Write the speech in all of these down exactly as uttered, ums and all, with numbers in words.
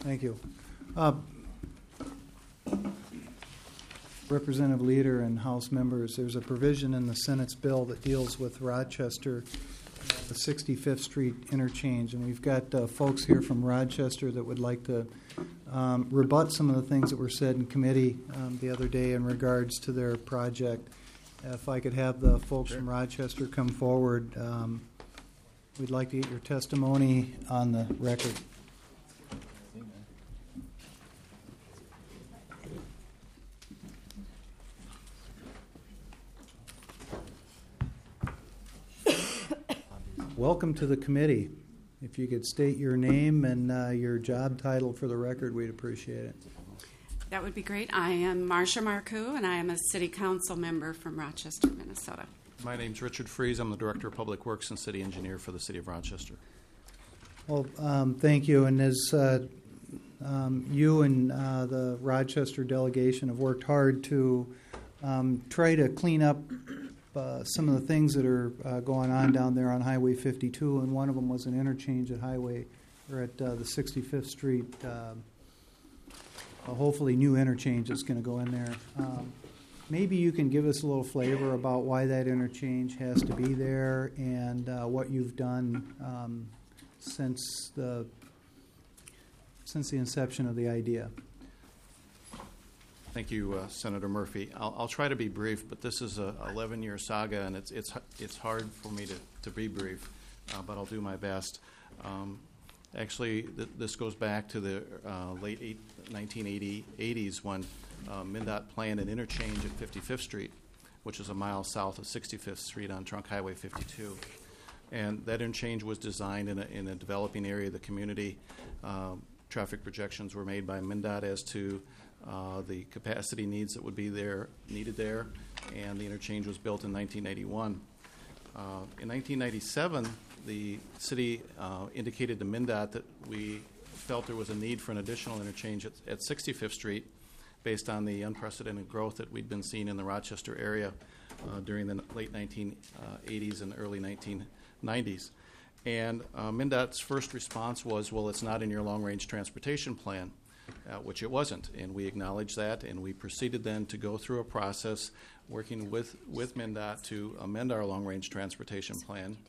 Thank you. Uh, Representative Leader and House members, there's a provision in the Senate's bill that deals with Rochester, the sixty-fifth Street interchange, and we've got uh, folks here from Rochester that would like to um, rebut some of the things that were said in committee um, the other day in regards to their project. Uh, if I could have the folks sure. from Rochester come forward, um, we'd like to get your testimony on the record. Welcome to the committee. If you could state your name and uh, your job title for the record, we'd appreciate it. That would be great. I am Marcia Marcoux, and I am a city council member from Rochester, Minnesota. My name's Richard Fries. I'm the Director of Public Works and City Engineer for the City of Rochester. Well, um, thank you. And as uh, um, you and uh, the Rochester delegation have worked hard to um, try to clean up Uh, some of the things that are uh, going on down there on Highway fifty-two, and one of them was an interchange at Highway or at uh, the sixty-fifth Street. Uh, a hopefully new interchange that's going to go in there. Um, maybe you can give us a little flavor about why that interchange has to be there and uh, what you've done um, since the since the inception of the idea. Thank you, uh, Senator Murphy. I'll, I'll try to be brief, but this is a eleven-year saga, and it's it's it's hard for me to, to be brief, uh, but I'll do my best. Um, actually, th- this goes back to the uh, late eight, nineteen eighties when uh, MnDOT planned an interchange at fifty-fifth Street, which is a mile south of sixty-fifth Street on Trunk Highway fifty-two. And that interchange was designed in a, in a developing area of the community. Um, traffic projections were made by MnDOT as to Uh, the capacity needs that would be there, needed there, and the interchange was built in nineteen ninety-one. Uh, in nineteen ninety-seven, the city uh, indicated to MnDOT that we felt there was a need for an additional interchange at, at sixty-fifth Street based on the unprecedented growth that we'd been seeing in the Rochester area uh, during the late nineteen eighties and early nineteen nineties. And uh, MnDOT's first response was, well, it's not in your long-range transportation plan. Uh, which it wasn't, and we acknowledged that, and we proceeded then to go through a process working with, with MnDOT to amend our long-range transportation plan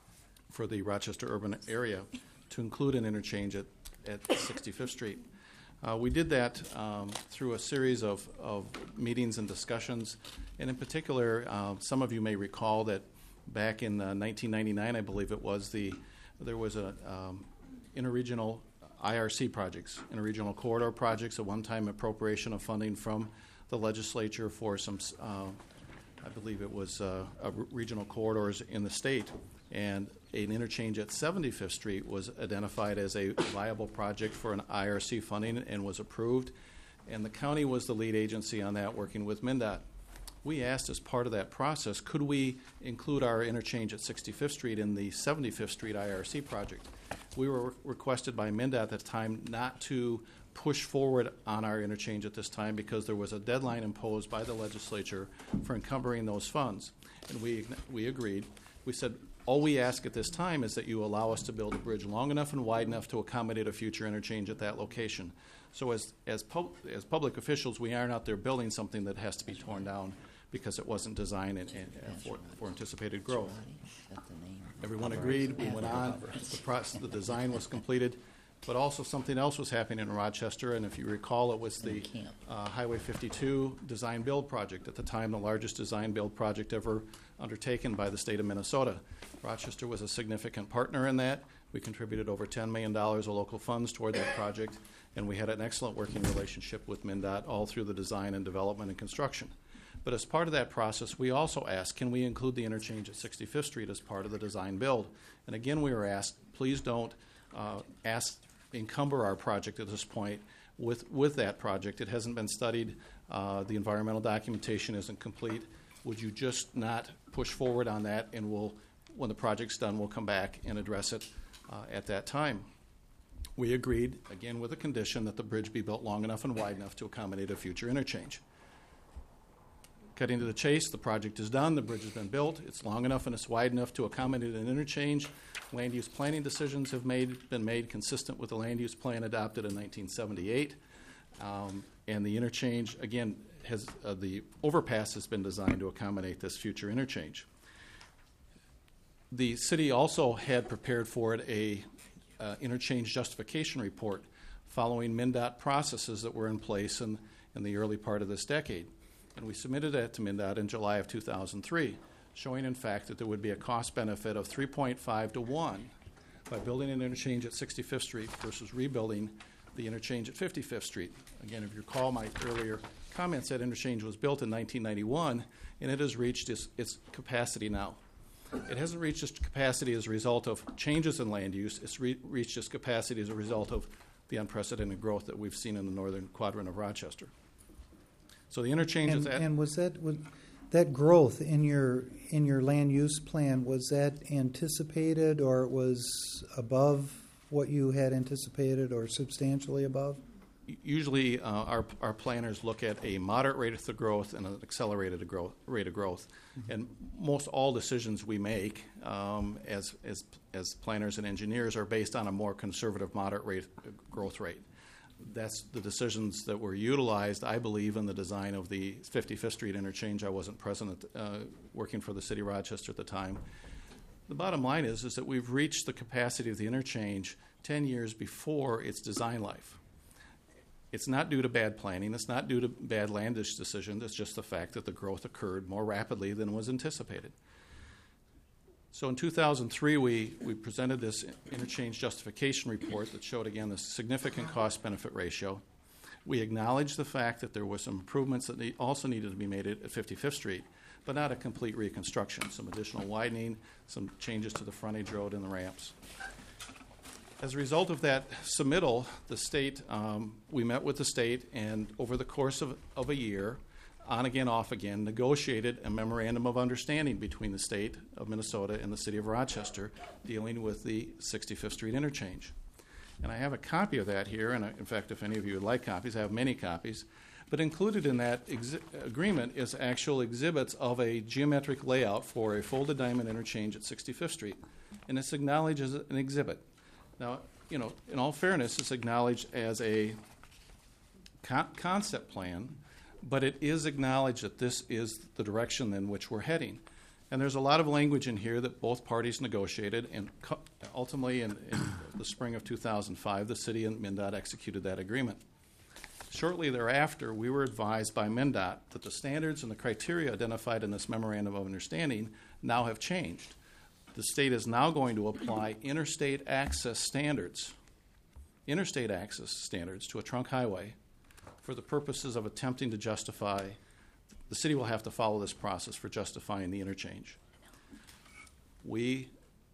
for the Rochester urban area to include an interchange at, at sixty-fifth Street. Uh, we did that um, through a series of, of meetings and discussions, and in particular, uh, some of you may recall that back in uh, nineteen ninety-nine, I believe it was, the there was a um, interregional I R C projects, interregional corridor projects, a one-time appropriation of funding from the legislature for some, uh, I believe it was uh, uh, regional corridors in the state. And an interchange at seventy-fifth Street was identified as a viable project for an I R C funding and was approved. And the county was the lead agency on that, working with MnDOT. We asked as part of that process, could we include our interchange at sixty-fifth Street in the seventy-fifth Street I R C project? We were re- requested by MnDOT at the time not to push forward on our interchange at this time because there was a deadline imposed by the legislature for encumbering those funds. And we we agreed. We said, all we ask at this time is that you allow us to build a bridge long enough and wide enough to accommodate a future interchange at that location. So as as, pub- as public officials, we aren't out there building something that has to be torn down because it wasn't designed in, in, in for, for anticipated growth. Everyone agreed. We went on. The, process, the design was completed. But also something else was happening in Rochester, and if you recall, it was the uh, Highway fifty-two design-build project. At the time, the largest design-build project ever undertaken by the state of Minnesota. Rochester was a significant partner in that. We contributed over ten million dollars of local funds toward that project, and we had an excellent working relationship with MnDOT all through the design and development and construction. But as part of that process, we also asked, can we include the interchange at sixty-fifth Street as part of the design-build? And again, we were asked, please don't uh, ask encumber our project at this point with with that project. It hasn't been studied. Uh, the environmental documentation isn't complete. Would you just not push forward on that, and we'll, when the project's done, we'll come back and address it uh, at that time. We agreed, again with a condition that the bridge be built long enough and wide enough to accommodate a future interchange. Cutting to the chase, the project is done, the bridge has been built, it's long enough and it's wide enough to accommodate an interchange. Land use planning decisions have made, been made consistent with the land use plan adopted in nineteen seventy-eight. Um, and the interchange, again, has uh, the overpass has been designed to accommodate this future interchange. The city also had prepared for it a uh, interchange justification report following MnDOT processes that were in place in, in the early part of this decade. And we submitted that to MnDOT in July of two thousand three, showing in fact that there would be a cost benefit of three point five to one by building an interchange at sixty-fifth Street versus rebuilding the interchange at fifty-fifth Street. Again, if you recall my earlier comments, that interchange was built in nineteen ninety-one, and it has reached its, its capacity now. It hasn't reached its capacity as a result of changes in land use. It's re- reached its capacity as a result of the unprecedented growth that we've seen in the northern quadrant of Rochester. So the interchange And, is at... and was that was that growth in your in your land use plan, was that anticipated, or it was above what you had anticipated, or substantially above? Usually, uh, our our planners look at a moderate rate of growth and an accelerated growth, rate of growth, mm-hmm. and most all decisions we make um, as as as planners and engineers are based on a more conservative, moderate rate growth rate. That's the decisions that were utilized, I believe, in the design of the fifty-fifth Street interchange. I wasn't present at, uh, working for the city of Rochester at the time. The bottom line is is that we've reached the capacity of the interchange ten years before its design life. It's not due to bad planning. It's not due to bad land use decisions. It's just the fact that the growth occurred more rapidly than was anticipated. So in two thousand three, we, we presented this interchange justification report that showed, again, the significant cost-benefit ratio. We acknowledged the fact that there were some improvements that need, also needed to be made at fifty-fifth Street, but not a complete reconstruction, some additional widening, some changes to the frontage road and the ramps. As a result of that submittal, the state, um, we met with the state, and over the course of, of a year, on again, off again, negotiated a memorandum of understanding between the state of Minnesota and the city of Rochester dealing with the sixty-fifth Street interchange. And I have a copy of that here, and I, in fact, if any of you would like copies, I have many copies. But included in that exi- agreement is actual exhibits of a geometric layout for a folded diamond interchange at sixty-fifth Street. And it's acknowledged as an exhibit. Now, you know, in all fairness, it's acknowledged as a con- concept plan, but it is acknowledged that this is the direction in which we're heading. And there's a lot of language in here that both parties negotiated, and co- ultimately in, in the spring of two thousand five, the city and MnDOT executed that agreement. Shortly thereafter, we were advised by MnDOT that the standards and the criteria identified in this memorandum of understanding now have changed. The state is now going to apply interstate access standards, interstate access standards to a trunk highway for the purposes of attempting to justify. The city will have to follow this process for justifying the interchange. We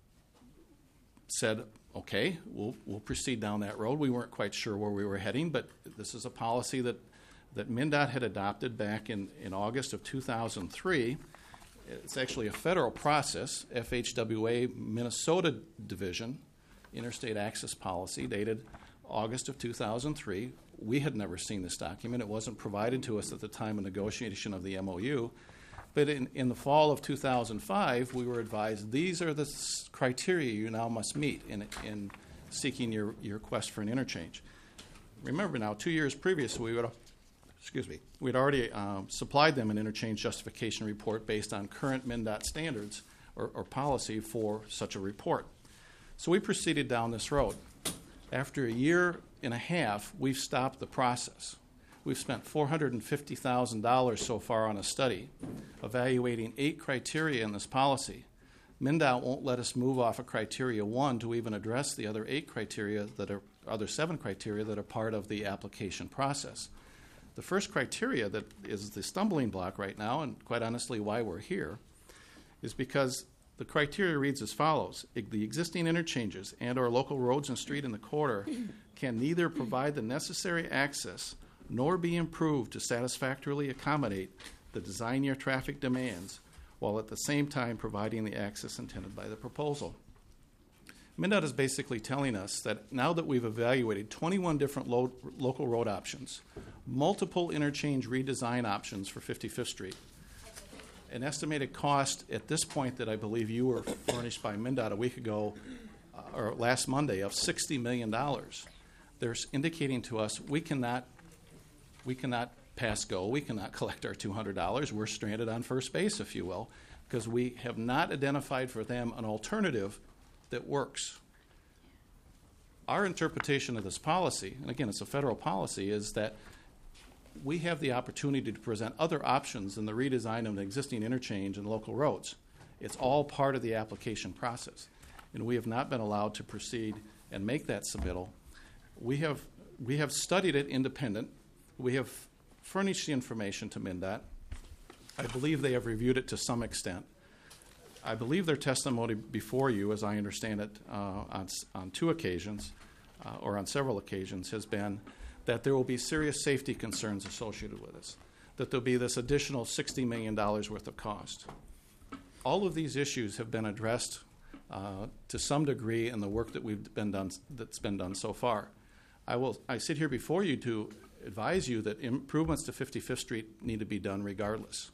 said, okay, we'll, we'll proceed down that road. We weren't quite sure where we were heading, but this is a policy that, that MnDOT had adopted back in, in August of two thousand three. It's actually a federal process, F H W A Minnesota Division, Interstate Access Policy, dated August of two thousand three. We had never seen this document. It wasn't provided to us at the time of negotiation of the M O U. But in, in the fall of two thousand five, we were advised these are the s- criteria you now must meet in, in seeking your, your request for an interchange. Remember now, two years previous, we would have Excuse me. We'd already um, supplied them an interchange justification report based on current MnDOT standards or, or policy for such a report. So we proceeded down this road. After a year and a half, we've stopped the process. We've spent four hundred fifty thousand dollars so far on a study evaluating eight criteria in this policy. MnDOT won't let us move off of criteria one to even address the other eight criteria that are, other seven criteria that are part of the application process. The first criteria that is the stumbling block right now, and quite honestly why we're here, is because the criteria reads as follows. The existing interchanges and or local roads and street in the corridor can neither provide the necessary access nor be improved to satisfactorily accommodate the design year traffic demands while at the same time providing the access intended by the proposal. MnDOT is basically telling us that now that we've evaluated twenty-one different lo- local road options, multiple interchange redesign options for fifty-fifth Street, an estimated cost at this point that I believe you were furnished by MnDOT a week ago, uh, or last Monday, of sixty million dollars. They're indicating to us we cannot, we cannot pass go, we cannot collect our two hundred dollars. We're stranded on first base, if you will, because we have not identified for them an alternative that works. Our interpretation of this policy, and again, it's a federal policy, is that we have the opportunity to present other options than the redesign of an existing interchange and local roads. It's all part of the application process, and we have not been allowed to proceed and make that submittal. We have we have studied it independent. We have furnished the information to MnDOT. I believe they have reviewed it to some extent. I believe their testimony before you, as I understand it, uh, on, on two occasions, uh, or on several occasions, has been that there will be serious safety concerns associated with this, that there'll be this additional sixty million dollars worth of cost. All of these issues have been addressed uh, to some degree in the work that we've been done, that's been done so far. I will. I sit here before you to advise you that improvements to fifty-fifth Street need to be done regardless.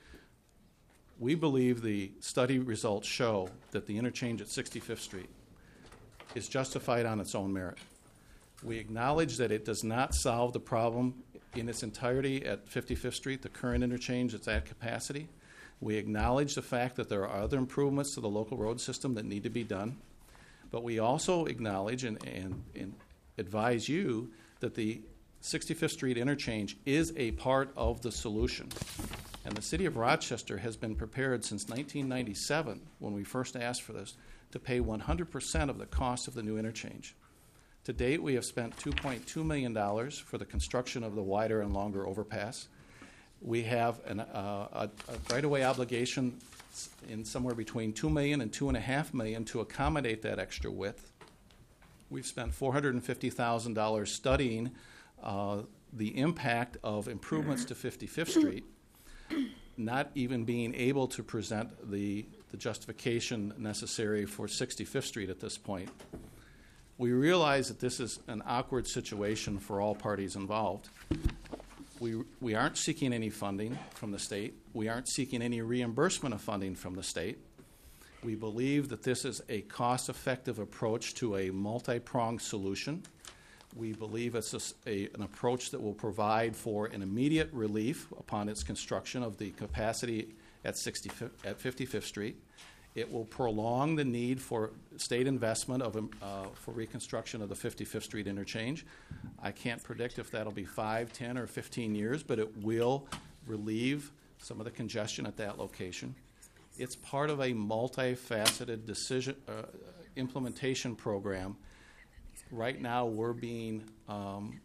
We believe the study results show that the interchange at sixty-fifth Street is justified on its own merit. We acknowledge that it does not solve the problem in its entirety at fifty-fifth Street, the current interchange that's at capacity. We acknowledge the fact that there are other improvements to the local road system that need to be done. But we also acknowledge and, and, and advise you that the sixty-fifth Street interchange is a part of the solution. And the City of Rochester has been prepared since nineteen ninety-seven, when we first asked for this, to pay one hundred percent of the cost of the new interchange. To date, we have spent two point two million dollars for the construction of the wider and longer overpass. We have an, uh, a, a right-of-way obligation in somewhere between two million dollars and two point five million dollars to accommodate that extra width. We've spent four hundred fifty thousand dollars studying uh, the impact of improvements to fifty-fifth Street, not even being able to present the, the justification necessary for sixty-fifth Street at this point. We realize that this is an awkward situation for all parties involved. We, we aren't seeking any funding from the state. We aren't seeking any reimbursement of funding from the state. We believe that this is a cost-effective approach to a multi-pronged solution. We believe it's a, a, an approach that will provide for an immediate relief upon its construction of the capacity at, sixty-fifth, at fifty-fifth Street. It will prolong the need for state investment of, uh, for reconstruction of the fifty-fifth Street interchange. I can't predict if that'll be five, ten, or fifteen years, but it will relieve some of the congestion at that location. It's part of a multifaceted decision uh, implementation program. Right now, we're being, um,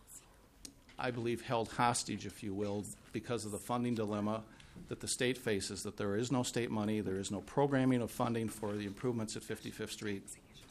I believe, held hostage, if you will, because of the funding dilemma that the state faces, that there is no state money, there is no programming of funding for the improvements at fifty-fifth Street.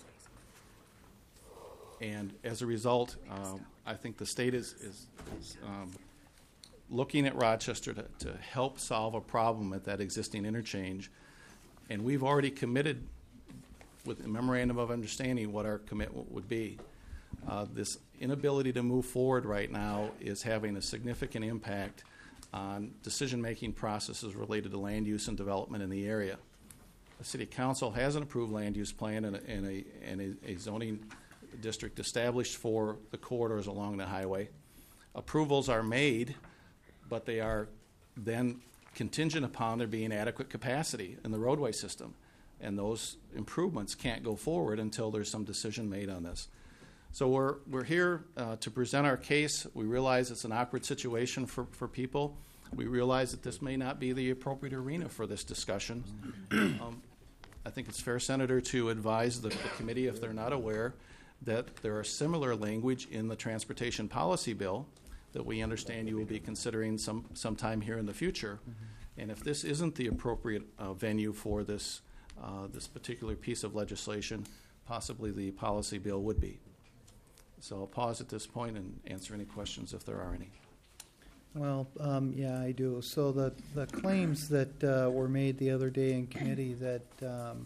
And as a result, um, I think the state is, is, is um, looking at Rochester to, to help solve a problem at that existing interchange. And we've already committed with a memorandum of understanding what our commitment would be. Uh, this inability to move forward right now is having a significant impact on decision-making processes related to land use and development in the area. The City Council has an approved land use plan and a, and a, and a, a zoning district established for the corridors along the highway. Approvals are made, but they are then contingent upon there being adequate capacity in the roadway system. And those improvements can't go forward until there's some decision made on this. So we're we're here uh, to present our case. We realize it's an awkward situation for, for people. We realize that this may not be the appropriate arena for this discussion. Um, I think it's fair, Senator, to advise the, the committee, if they're not aware, that there are similar language in the transportation policy bill that we understand you will be considering some sometime here in the future. Mm-hmm. And if this isn't the appropriate uh, venue for this uh, this particular piece of legislation, possibly the policy bill would be. So I'll pause at this point and answer any questions if there are any. Well, um, yeah, I do. So the, the claims that uh, were made the other day in committee that um,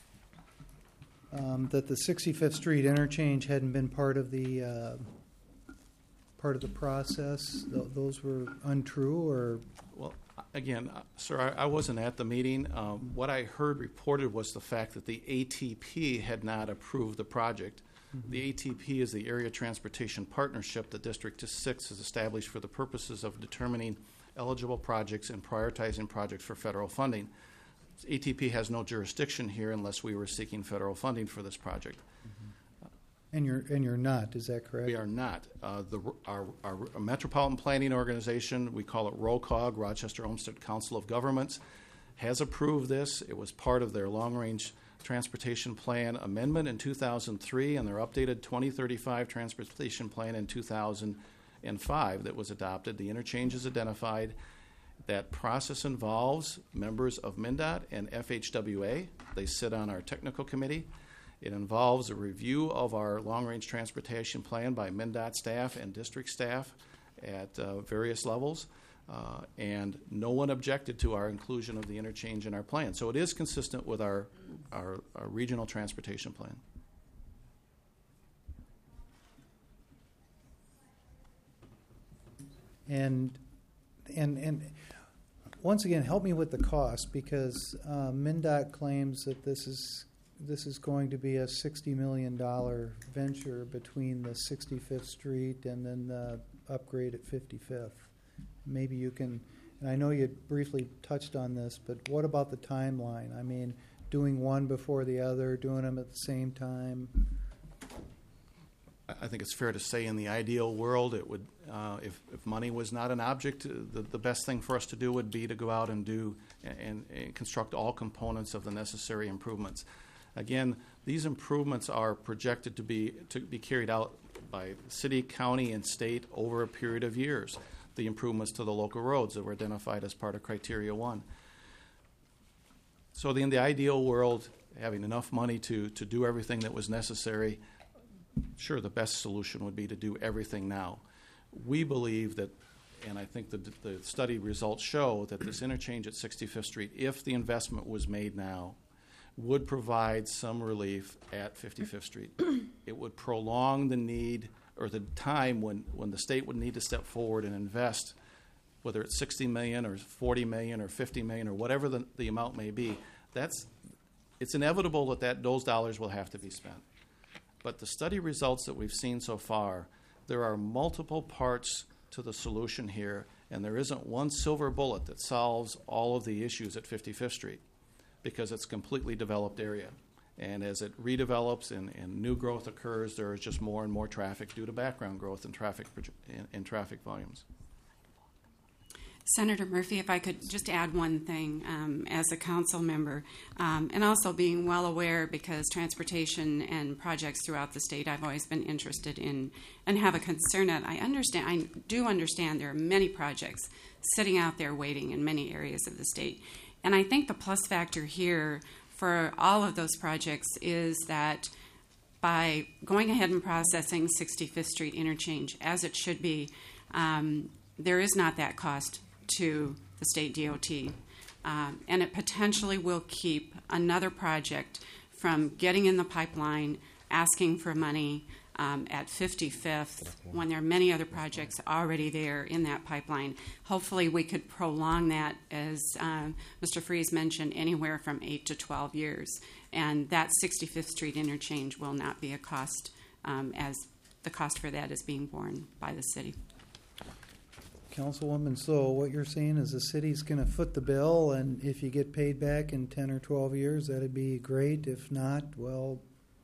um, that the sixty-fifth Street interchange hadn't been part of the uh, part of the process, th- those were untrue, or Well, Again, uh, sir, I, I wasn't at the meeting. Um, what I heard reported was the fact that the A T P had not approved the project. Mm-hmm. The A T P is the Area Transportation Partnership that District six has established for the purposes of determining eligible projects and prioritizing projects for federal funding. A T P has no jurisdiction here unless we were seeking federal funding for this project. And you're and you're not, is that correct? We are not. Uh, the, our, our Metropolitan Planning Organization, we call it R O C O G, Rochester Olmsted Council of Governments, has approved this. It was part of their long-range transportation plan amendment in two thousand three and their updated twenty thirty-five transportation plan in two thousand five that was adopted. The interchange is identified. That process involves members of MnDOT and F H W A. They sit on our technical committee. It involves a review of our long-range transportation plan by MnDOT staff and district staff at uh, various levels, uh, and no one objected to our inclusion of the interchange in our plan. So it is consistent with our, our, our regional transportation plan. And and and once again, help me with the cost, because uh, MnDOT claims that this is this is going to be a sixty million dollars venture between the sixty-fifth Street and then the upgrade at fifty-fifth. Maybe you can, and I know you briefly touched on this, but what about the timeline? I mean, doing one before the other, doing them at the same time? I think it's fair to say in the ideal world, it would, uh, if, if money was not an object, uh, the, the best thing for us to do would be to go out and do and, and construct all components of the necessary improvements. Again, these improvements are projected to be to be carried out by city, county, and state over a period of years. The improvements to the local roads that were identified as part of Criteria One. So, the, in the ideal world, having enough money to to do everything that was necessary, sure, the best solution would be to do everything now. We believe that, and I think the, the study results show that this interchange at sixty-fifth Street, if the investment was made now, would provide some relief at fifty-fifth Street. It would prolong the need or the time when, when the state would need to step forward and invest, whether it's sixty million dollars or forty million dollars or fifty million dollars or whatever the, the amount may be. That's, it's inevitable that, that those dollars will have to be spent. But the study results that we've seen so far, there are multiple parts to the solution here, and there isn't one silver bullet that solves all of the issues at fifty-fifth Street, because it's a completely developed area. And as it redevelops and, and new growth occurs, there is just more and more traffic due to background growth and traffic and, and traffic volumes. Senator Murphy, if I could just add one thing um, as a council member, um, and also being well aware, because transportation and projects throughout the state I've always been interested in and have a concern at. I understand, I do understand there are many projects sitting out there waiting in many areas of the state. And I think the plus factor here for all of those projects is that by going ahead and processing sixty-fifth Street interchange as it should be, um, there is not that cost to the state D O T. Um, and it potentially will keep another project from getting in the pipeline, asking for money um, at fifty-fifth when there are many other projects already there in that pipeline. Hopefully we could prolong that, as um, Mister Freeze mentioned, anywhere from eight to twelve years. And that sixty-fifth Street interchange will not be a cost, um, as the cost for that is being borne by the city. Councilwoman, so what you're saying is the city's going to foot the bill, and if you get paid back in ten or twelve years, that'd be great. If not, well,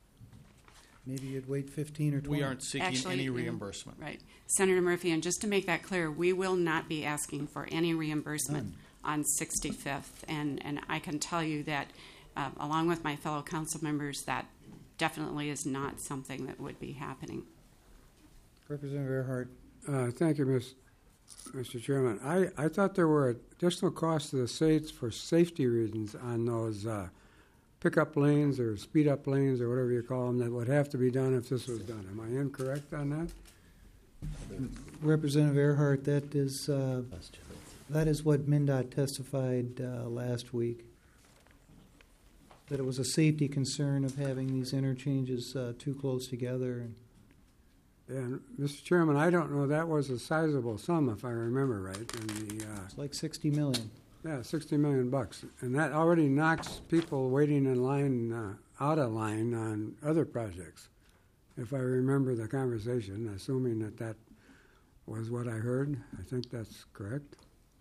maybe you'd wait fifteen or twenty. We aren't seeking Actually, any um, reimbursement. Right. Senator Murphy, and just to make that clear, we will not be asking for any reimbursement None. on sixty-fifth. And, and I can tell you that, uh, along with my fellow council members, that definitely is not something that would be happening. Representative Earhart. Uh, thank you, Miz Mister Chairman. I, I thought there were additional costs to the states for safety reasons on those uh, pickup lanes or speed up lanes or whatever you call them that would have to be done if this was done. Am I incorrect on that? Representative Earhart, that is uh, that is what MnDOT testified uh, last week, that it was a safety concern of having these interchanges uh, too close together. And, Mister Chairman, I don't know, that was a sizable sum, if I remember right, in the, uh, It's like sixty million. yeah, sixty million bucks. And that already knocks people waiting in line uh, out of line on other projects, if I remember the conversation, assuming that that was what I heard. I think that's correct.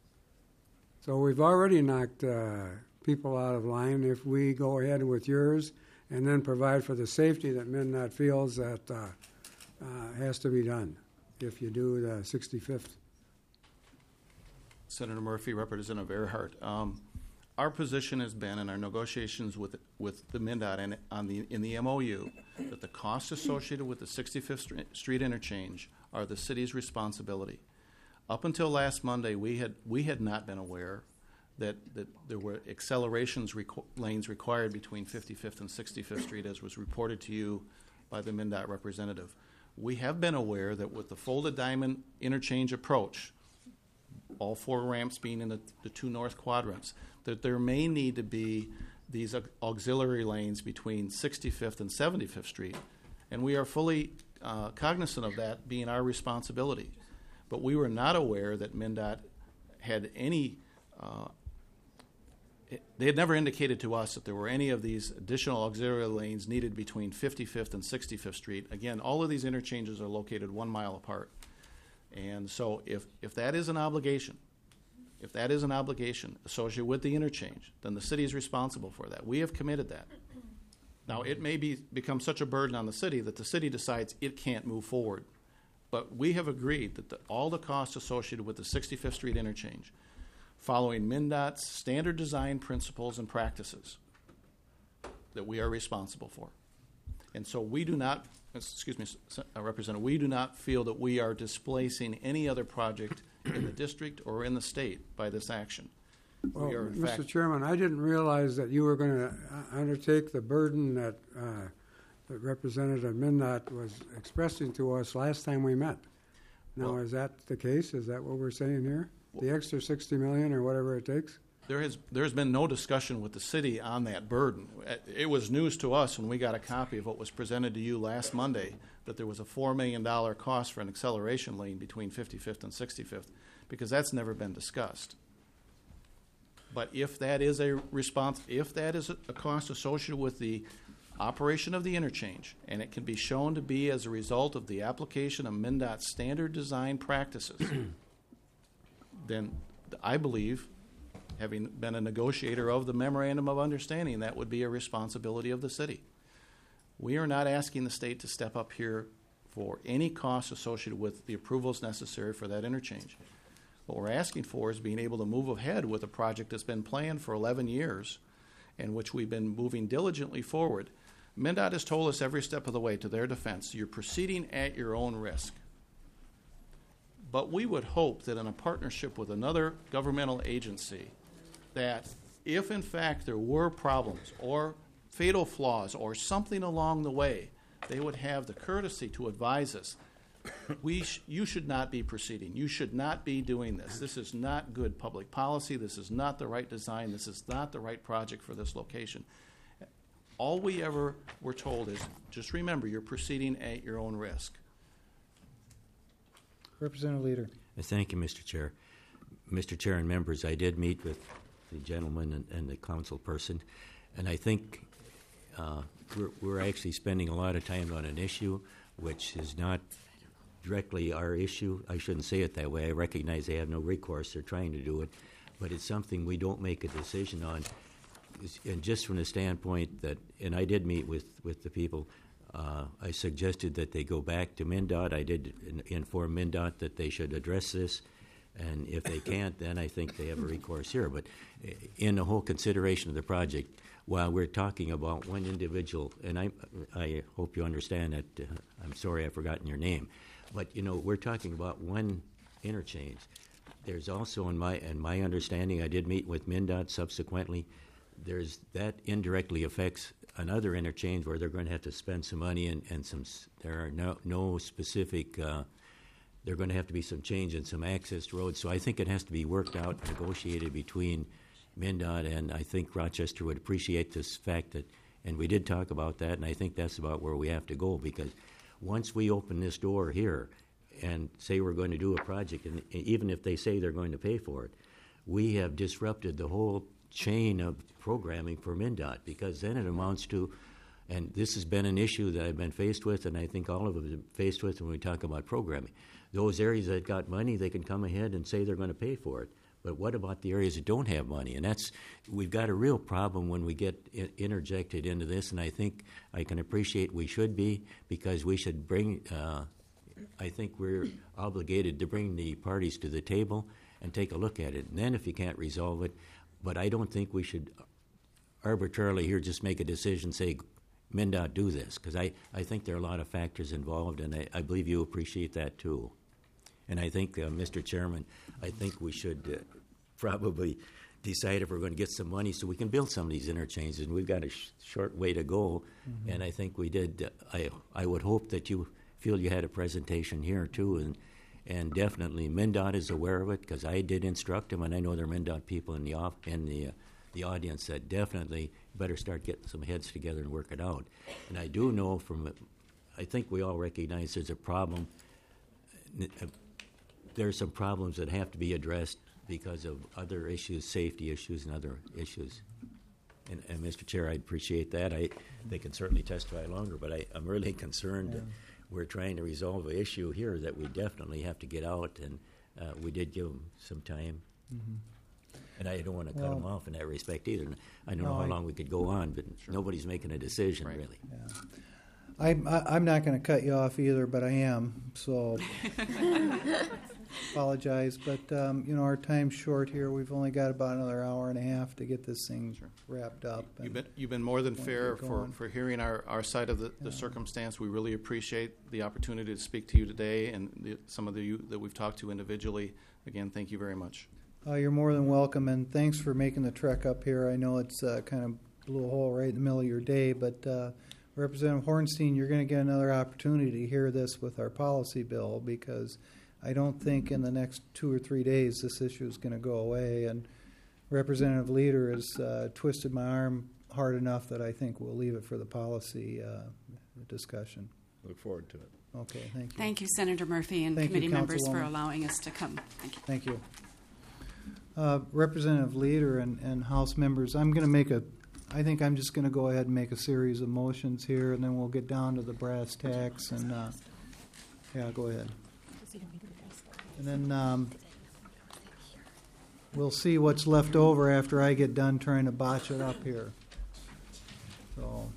So we've already knocked uh, people out of line if we go ahead with yours and then provide for the safety that MnDOT feels that uh, uh, has to be done if you do the sixty-fifth. Senator Murphy, Representative Earhart. Um, our position has been in our negotiations with with the MnDOT and on the in the M O U that the costs associated with the sixty-fifth Street interchange are the city's responsibility. Up until last Monday, we had we had not been aware that, that there were accelerations requ- lanes required between fifty-fifth and sixty-fifth Street, as was reported to you by the MnDOT representative. We have been aware that with the folded diamond interchange approach, all four ramps being in the, the two north quadrants, that there may need to be these auxiliary lanes between sixty-fifth and seventy-fifth Street. And we are fully uh, cognizant of that being our responsibility. But we were not aware that MnDOT had any, uh, it, they had never indicated to us that there were any of these additional auxiliary lanes needed between fifty-fifth and sixty-fifth Street. Again, all of these interchanges are located one mile apart. And so if, if that is an obligation, if that is an obligation associated with the interchange, then the city is responsible for that. We have committed that. Now, it may be become such a burden on the city that the city decides it can't move forward. But we have agreed that the, all the costs associated with the sixty-fifth Street interchange, following MnDOT's standard design principles and practices, that we are responsible for. And so we do not, excuse me, uh, Representative, we do not feel that we are displacing any other project in the district or in the state by this action. Well, we are, in Mister fact, Chairman, I didn't realize that you were going to undertake the burden that, uh, that Representative MnDOT was expressing to us last time we met. Now, Well- is that the case? Is that what we're saying here? The extra sixty million or whatever it takes? There has there has been no discussion with the city on that burden. It was news to us when we got a copy of what was presented to you last Monday that there was a four million dollars cost for an acceleration lane between fifty-fifth and sixty-fifth, because that's never been discussed. But if that is a response, if that is a cost associated with the operation of the interchange, and it can be shown to be as a result of the application of MnDOT's standard design practices, then I believe, having been a negotiator of the memorandum of understanding, that would be a responsibility of the city. We are not asking the state to step up here for any costs associated with the approvals necessary for that interchange. What we're asking for is being able to move ahead with a project that's been planned for eleven years and which we've been moving diligently forward. MnDOT has told us every step of the way, to their defense, you're proceeding at your own risk. But we would hope that in a partnership with another governmental agency, that if in fact there were problems or fatal flaws or something along the way, they would have the courtesy to advise us. We sh- you should not be proceeding. You should not be doing this. This is not good public policy. This is not the right design. This is not the right project for this location. All we ever were told is, just remember, you're proceeding at your own risk. Representative Leader. Thank you, Mister Chair. Mister Chair and members, I did meet with the gentleman and, and the council person, and I think uh, we're, we're actually spending a lot of time on an issue which is not directly our issue. I shouldn't say it that way. I recognize they have no recourse. They're trying to do it, but it's something we don't make a decision on. And just from the standpoint that, and I did meet with, with the people, uh, I suggested that they go back to MnDOT. I did in, inform MnDOT that they should address this, and if they can't, then I think they have a recourse here. But in the whole consideration of the project, while we're talking about one individual, and I, I hope you understand that, uh, I'm sorry I've forgotten your name, but you know, we're talking about one interchange. There's also, in my, in my understanding, I did meet with MnDOT subsequently, there's that indirectly affects another interchange where they're going to have to spend some money and, and some, there are no, no specific, uh, there are going to have to be some change in some access roads. So I think it has to be worked out, negotiated between MnDOT, and I think Rochester would appreciate this fact that, and we did talk about that, and I think that's about where we have to go, because once we open this door here and say we're going to do a project, and even if they say they're going to pay for it, we have disrupted the whole chain of programming for MnDOT, because then it amounts to, and this has been an issue that I've been faced with, and I think all of us are faced with when we talk about programming. Those areas that got money, they can come ahead and say they're going to pay for it. But what about the areas that don't have money? And that's, we've got a real problem when we get I- interjected into this, and I think I can appreciate we should be, because we should bring, uh, I think we're obligated to bring the parties to the table and take a look at it. And then if you can't resolve it, but I don't think we should arbitrarily here just make a decision, say, MnDOT do this, because I, I think there are a lot of factors involved, and I, I believe you appreciate that too. And I think, uh, Mister Chairman, I think we should uh, probably decide if we're going to get some money so we can build some of these interchanges. And we've got a sh- short way to go, mm-hmm. and I think we did. Uh, I I would hope that you feel you had a presentation here too, and and definitely MnDOT is aware of it, because I did instruct them, and I know there are MnDOT people in the off in the uh, the audience that definitely better start getting some heads together and work it out. And I do know from, I think we all recognize there's a problem. There are some problems that have to be addressed because of other issues, safety issues and other issues. And, and Mister Chair, I appreciate that. I, they can certainly testify longer, but I, I'm really concerned Yeah. that we're trying to resolve an issue here that we definitely have to get out, and uh, we did give them some time. Mm-hmm. And I don't want to cut Well, them off in that respect either. And I don't no, know how I- long we could go on, but nobody's making a decision, Right. really. Yeah. I'm, I- I'm not going to cut you off either, but I am, so apologize. But, um, you know, our time's short here. We've only got about another hour and a half to get this thing Sure. wrapped up. You've and- been, you've been more than Wanna fair get for, going. for hearing our, our side of the, the Yeah. circumstance. We really appreciate the opportunity to speak to you today, and the, some of the you that we've talked to individually. Again, thank you very much. Uh, you're more than welcome, and thanks for making the trek up here. I know it's uh, kind of blew a hole right in the middle of your day, but uh, Representative Hornstein, you're going to get another opportunity to hear this with our policy bill, because I don't think in the next two or three days this issue is going to go away. And Representative Leader has uh, twisted my arm hard enough that I think we'll leave it for the policy uh, discussion. Look forward to it. Okay, thank you. Thank you, Senator Murphy and Thank you, committee members, for Councilwoman. allowing us to come. Thank you. Thank you. Uh, Representative Leader and, and House members, I'm going to make a, I think I'm just going to go ahead and make a series of motions here, and then we'll get down to the brass tacks. And uh, yeah, go ahead. And then um, we'll see what's left over after I get done trying to botch it up here. So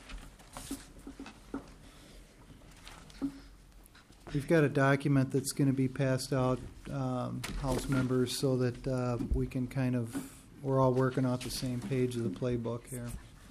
we've got a document that's going to be passed out, um, House members, so that uh, we can kind of, we're all working off the same page of the playbook here.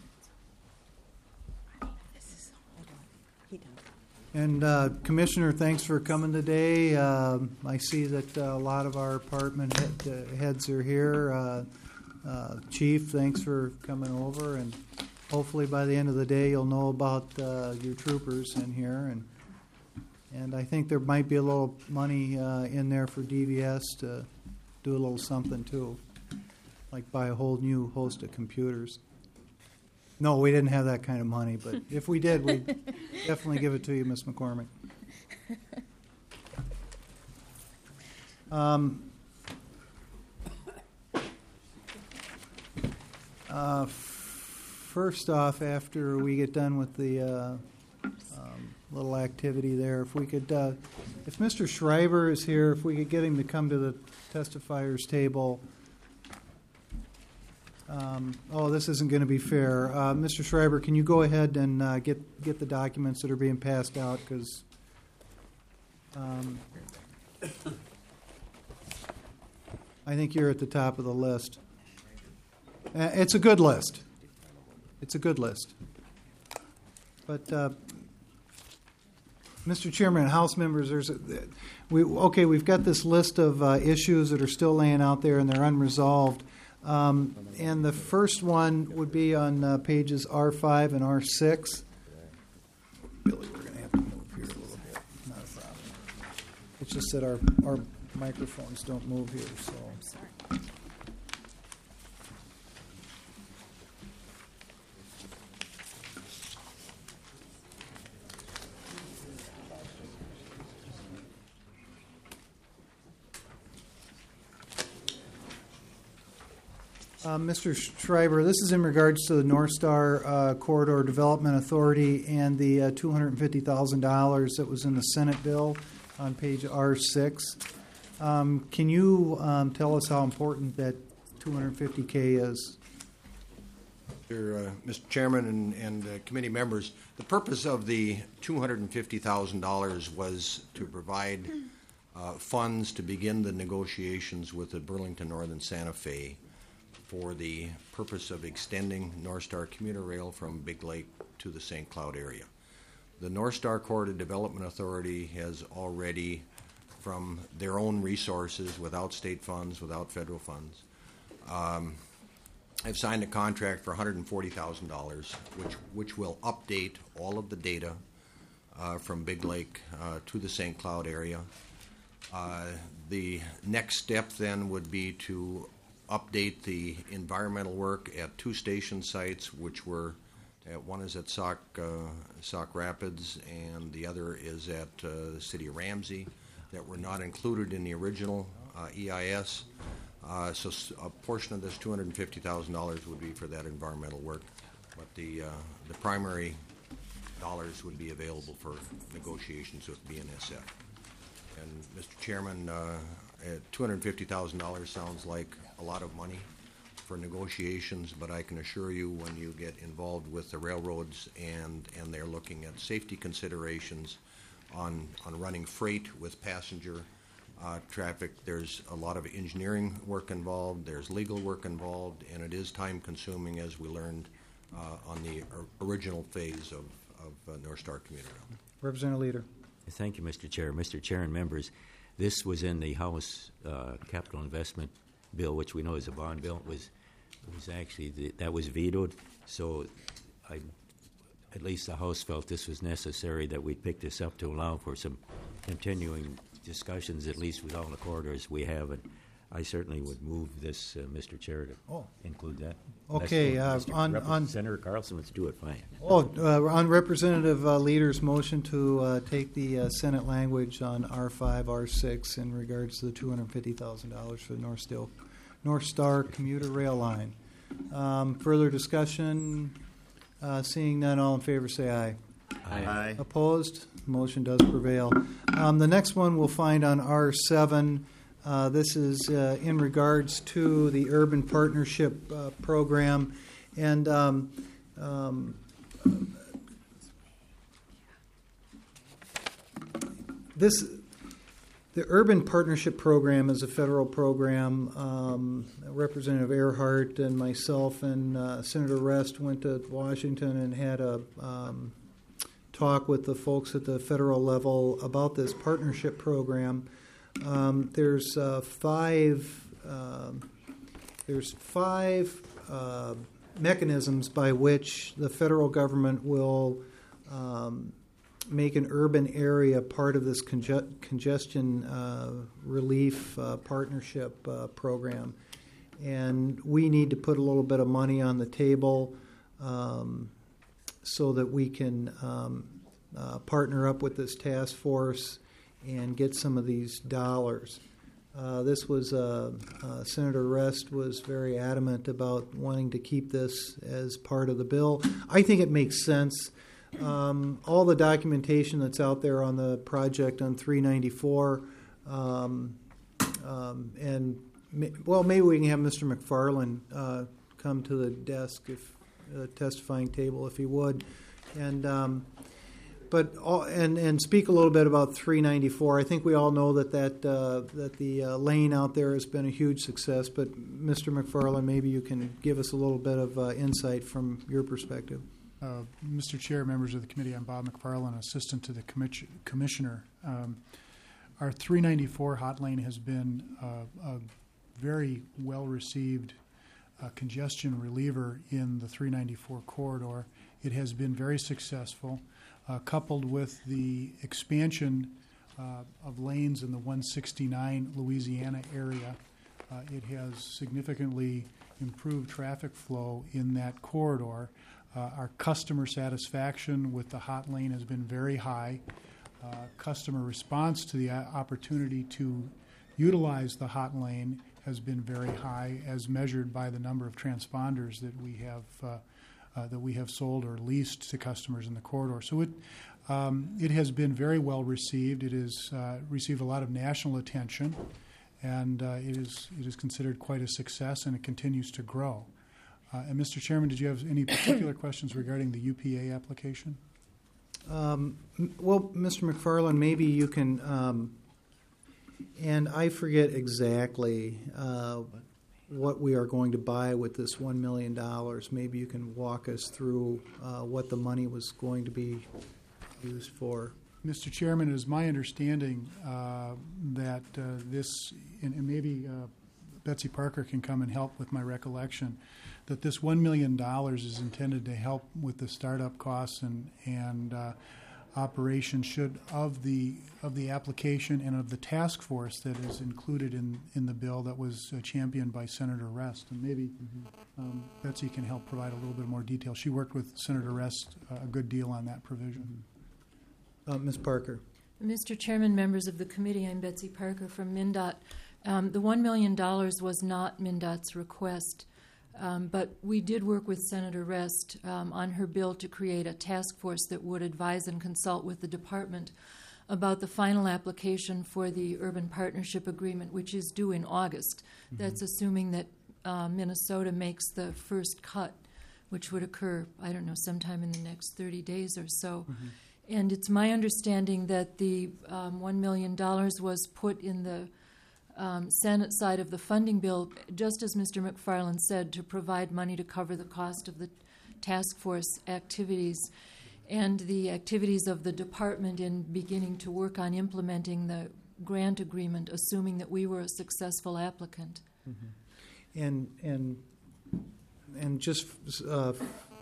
And uh, Commissioner, thanks for coming today. Um I see that uh, a lot of our department head, uh, heads are here. Uh, uh, Chief, thanks for coming over, and hopefully by the end of the day you'll know about uh, your troopers in here. And and I think there might be a little money uh, in there for D V S to do a little something too, like buy a whole new host of computers. No, we didn't have that kind of money, but if we did, we'd definitely give it to you, Miz McCormick. Um, uh, first off, after we get done with the uh, um, little activity there, if we could, uh, if Mister Schreiber is here, if we could get him to come to the testifiers table. Um, oh, this isn't going to be fair. Uh, Mister Schreiber, can you go ahead and uh, get get the documents that are being passed out? Because um, I think you're at the top of the list. Uh, it's a good list. It's a good list. But uh, Mister Chairman, House members, there's a, we okay. We've got this list of uh, issues that are still laying out there and they're unresolved. Um, and the first one would be on uh, pages R five and R six. Billy, we're going to have to move here a little bit. Not a problem. It's just that our, our microphones don't move here, so. Uh, Mister Schreiber, this is in regards to the North Star uh, Corridor Development Authority and the uh, two hundred fifty thousand dollars that was in the Senate bill on page R six. Um, can you um, tell us how important that two hundred fifty K is? Mister Uh, Mister Chairman and, and uh, committee members, the purpose of the two hundred fifty thousand dollars was to provide uh, funds to begin the negotiations with the Burlington Northern Santa Fe for the purpose of extending North Star Commuter Rail from Big Lake to the Saint Cloud area. The North Star Corridor Development Authority has already, from their own resources, without state funds, without federal funds, um, I've signed a contract for one hundred forty thousand dollars, which which will update all of the data uh, from Big Lake uh, to the Saint Cloud area. Uh, the next step then would be to update the environmental work at two station sites, which were, at, one is at Sauk, uh, Sauk Rapids, and the other is at uh, the city of Ramsey, that were not included in the original uh, E I S. Uh, so a portion of this two hundred fifty thousand dollars would be for that environmental work, but the uh, the primary dollars would be available for negotiations with B N S F. And Mister Chairman, uh, two hundred fifty thousand dollars sounds like a lot of money for negotiations, but I can assure you when you get involved with the railroads and, and they're looking at safety considerations on, on running freight with passenger Uh, traffic, there's a lot of engineering work involved, there's legal work involved, and it is time consuming, as we learned uh, on the or- original phase of, of uh, North Star Commuter Rail. Representative Leader. Thank you, Mister Chair. Mister Chair and members, this was in the House uh, Capital Investment Bill, which we know is a bond bill. It was, it was actually, the, that was vetoed, so I, at least the House felt this was necessary, that we pick this up to allow for some continuing discussions, at least with all the corridors we have, and I certainly would move this, uh, Mister Chair, to Oh. include that. Okay, uh, Mister on- Rep- on- Senator Carlson, let's do it, fine. Oh, uh, on Representative uh, Leader's motion to uh, take the uh, Senate language on R five, R six in regards to the two hundred fifty thousand dollars for the North, Still, North Star Commuter Rail Line. Um, further discussion? Uh, seeing none, all in favor say aye. Aye. Opposed? Motion does prevail. Um, the next one we'll find on R seven. Uh, this is uh, in regards to the Urban Partnership uh, Program. And um, um, this, the Urban Partnership Program is a federal program. Um, Representative Earhart and myself and uh, Senator Rest went to Washington and had a um, talk with the folks at the federal level about this partnership program. Um, there's uh, five um, there's five uh, mechanisms by which the federal government will um, make an urban area part of this conge- congestion uh, relief uh, partnership uh, program, and we need to put a little bit of money on the table um, so that we can um, uh, partner up with this task force and get some of these dollars. Uh, this was uh, uh, Senator Rest was very adamant about wanting to keep this as part of the bill. I think it makes sense. Um, all the documentation that's out there on the project on three ninety-four, um, um, and may, well, maybe we can have Mister McFarland uh, come to the desk, if uh, testifying table, if he would, and. Um, But all, and and speak a little bit about three ninety-four. I think we all know that that uh, that the uh, lane out there has been a huge success. But Mister McFarland, maybe you can give us a little bit of uh, insight from your perspective. Uh, Mister Chair, members of the committee, I'm Bob McFarland, assistant to the commis- commissioner. Um, our three ninety-four hot lane has been uh, a very well received uh, congestion reliever in the three ninety-four corridor. It has been very successful. Uh, coupled with the expansion uh, of lanes in the one sixty-nine Louisiana area, uh, it has significantly improved traffic flow in that corridor. Uh, our customer satisfaction with the hot lane has been very high. Uh, customer response to the opportunity to utilize the hot lane has been very high, as measured by the number of transponders that we have uh, uh, that we have sold or leased to customers in the corridor. So it um, it has been very well received. It has uh, received a lot of national attention, and uh, it is it is considered quite a success, and it continues to grow. Uh, and Mister Chairman, did you have any particular questions regarding the U P A application? Um, m- well, Mister McFarland, maybe you can, um, and I forget exactly uh, what we are going to buy with this one million dollars. Maybe you can walk us through uh, what the money was going to be used for. Mister Chairman, it is my understanding uh, that uh, this, and, and maybe uh, Betsy Parker can come and help with my recollection, that this one million dollars is intended to help with the startup costs and, and uh, operation should of the of the application and of the task force that is included in, in the bill that was uh, championed by Senator Rest. And maybe um, Betsy can help provide a little bit more detail. She worked with Senator Rest uh, a good deal on that provision. Uh, Miz Parker. Mister Chairman, members of the committee, I'm Betsy Parker from MnDOT. Um, the one million dollars was not MnDOT's request. Um, but we did work with Senator Rest um, on her bill to create a task force that would advise and consult with the department about the final application for the Urban Partnership Agreement, which is due in August. Mm-hmm. That's assuming that uh, Minnesota makes the first cut, which would occur, I don't know, sometime in the next thirty days or so. Mm-hmm. And it's my understanding that the um, one million dollars was put in the Um, Senate side of the funding bill, just as Mister McFarland said, to provide money to cover the cost of the task force activities and the activities of the department in beginning to work on implementing the grant agreement, assuming that we were a successful applicant. Mm-hmm. And and and just uh,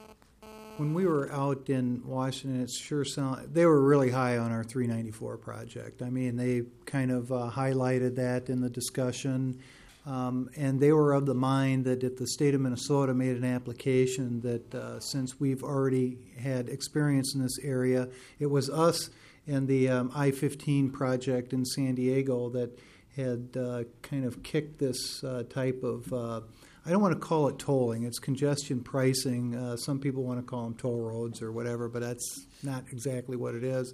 when we were out in Washington, it sure sound they were really high on our three ninety-four project. I mean, they kind of uh, highlighted that in the discussion, um, and they were of the mind that if the state of Minnesota made an application, that uh, since we've already had experience in this area, it was us and the um, I fifteen project in San Diego that had uh, kind of kicked this uh, type of uh, I don't want to call it tolling. It's congestion pricing. Uh, some people want to call them toll roads or whatever, but that's not exactly what it is.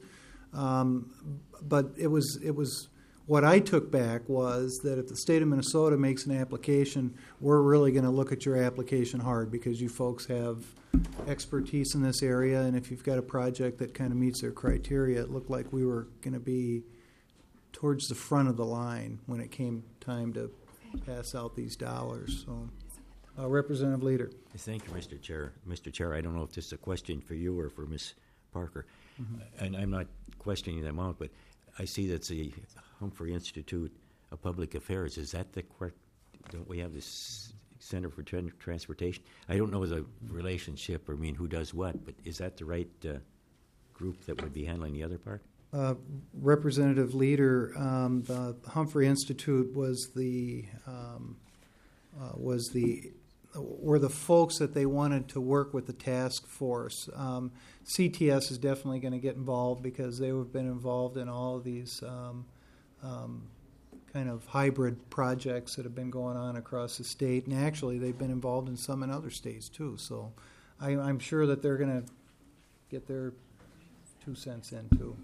Um, but it was it was what I took back was that if the state of Minnesota makes an application, we're really going to look at your application hard because you folks have expertise in this area, and if you've got a project that kind of meets their criteria, it looked like we were going to be towards the front of the line when it came time to pass out these dollars. So, uh, Representative Leader. Thank you, Mister Chair. Mister Chair, I don't know if this is a question for you or for Miz Parker, Mm-hmm. and I'm not questioning the amount, but I see that's the Humphrey Institute of Public Affairs. Is that the correct? Don't we have this Center for Tran- Transportation? I don't know the relationship or I mean who does what, but is that the right uh, group that would be handling the other part? Uh, Representative Leader, um, the Humphrey Institute was the um, uh, was the were the folks that they wanted to work with the task force. Um, C T S is definitely going to get involved because they have been involved in all of these um, um, kind of hybrid projects that have been going on across the state, and actually they've been involved in some in other states too. So I, I'm sure that they're going to get their two cents in too.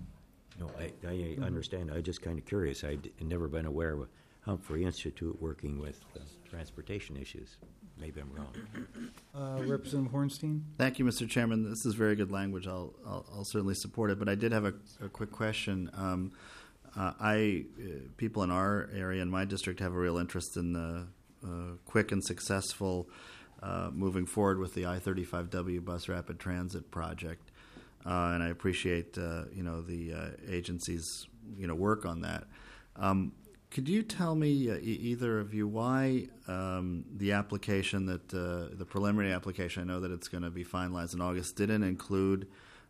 No, I, I mm-hmm. understand. I'm just kind of curious. I'd never been aware of a Humphrey Institute working with uh, transportation issues. Maybe I'm wrong. Uh, Representative Hornstein? Thank you, Mister Chairman. This is very good language. I'll, I'll, I'll certainly support it. But I did have a, a quick question. Um, uh, I uh, people in our area, in my district, have a real interest in the uh, quick and successful uh, moving forward with the I thirty-five W bus rapid transit project. Uh, and I appreciate uh, you know the uh, agency's you know work on that. Um, could you tell me, uh, e- either of you, why um, the application that uh, the preliminary application, I know that it's going to be finalized in August, didn't include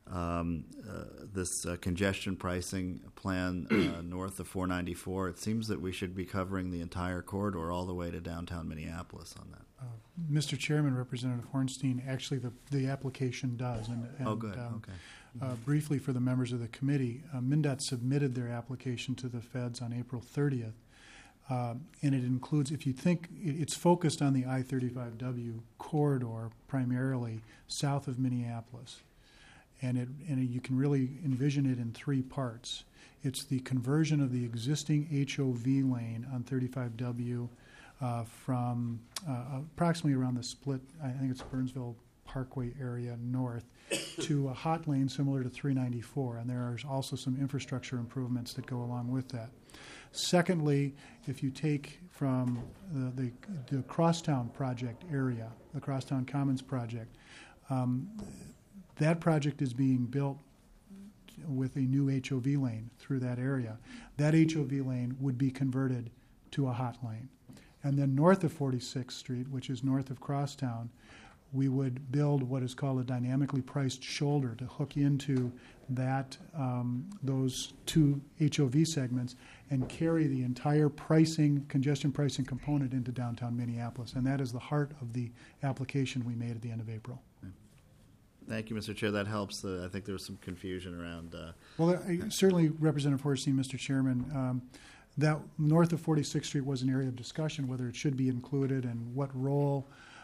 um, uh, this uh, congestion pricing plan uh, north of four ninety-four? It seems that we should be covering the entire corridor all the way to downtown Minneapolis on that. Uh, Mister Chairman, Representative Hornstein, actually the, the application does. And, and, oh, good. Um, okay. Uh, briefly for the members of the committee, uh, MnDOT submitted their application to the feds on April thirtieth. Um, and it includes, if you think, it, it's focused on the I thirty-five W corridor primarily south of Minneapolis. And, it, and you can really envision it in three parts. It's the conversion of the existing H O V lane on thirty-five W uh, from uh, approximately around the split, I think it's Burnsville Parkway area north, to a hot lane similar to three ninety-four. And there are also some infrastructure improvements that go along with that. Secondly, if you take from the, the, the Crosstown project area, the Crosstown Commons project, um, that project is being built with a new H O V lane through that area. That H O V lane would be converted to a hot lane. And then north of forty-sixth Street, which is north of Crosstown, we would build what is called a dynamically priced shoulder to hook into that um, those two H O V segments and carry the entire pricing, congestion pricing component into downtown Minneapolis. And that is the heart of the application we made at the end of April. Thank you, Mister Chair. That helps. Uh, I think there was some confusion around. Uh, Well, I, certainly, Representative Horstein, Mister Chairman, um, that north of forty-sixth Street was an area of discussion whether it should be included and what role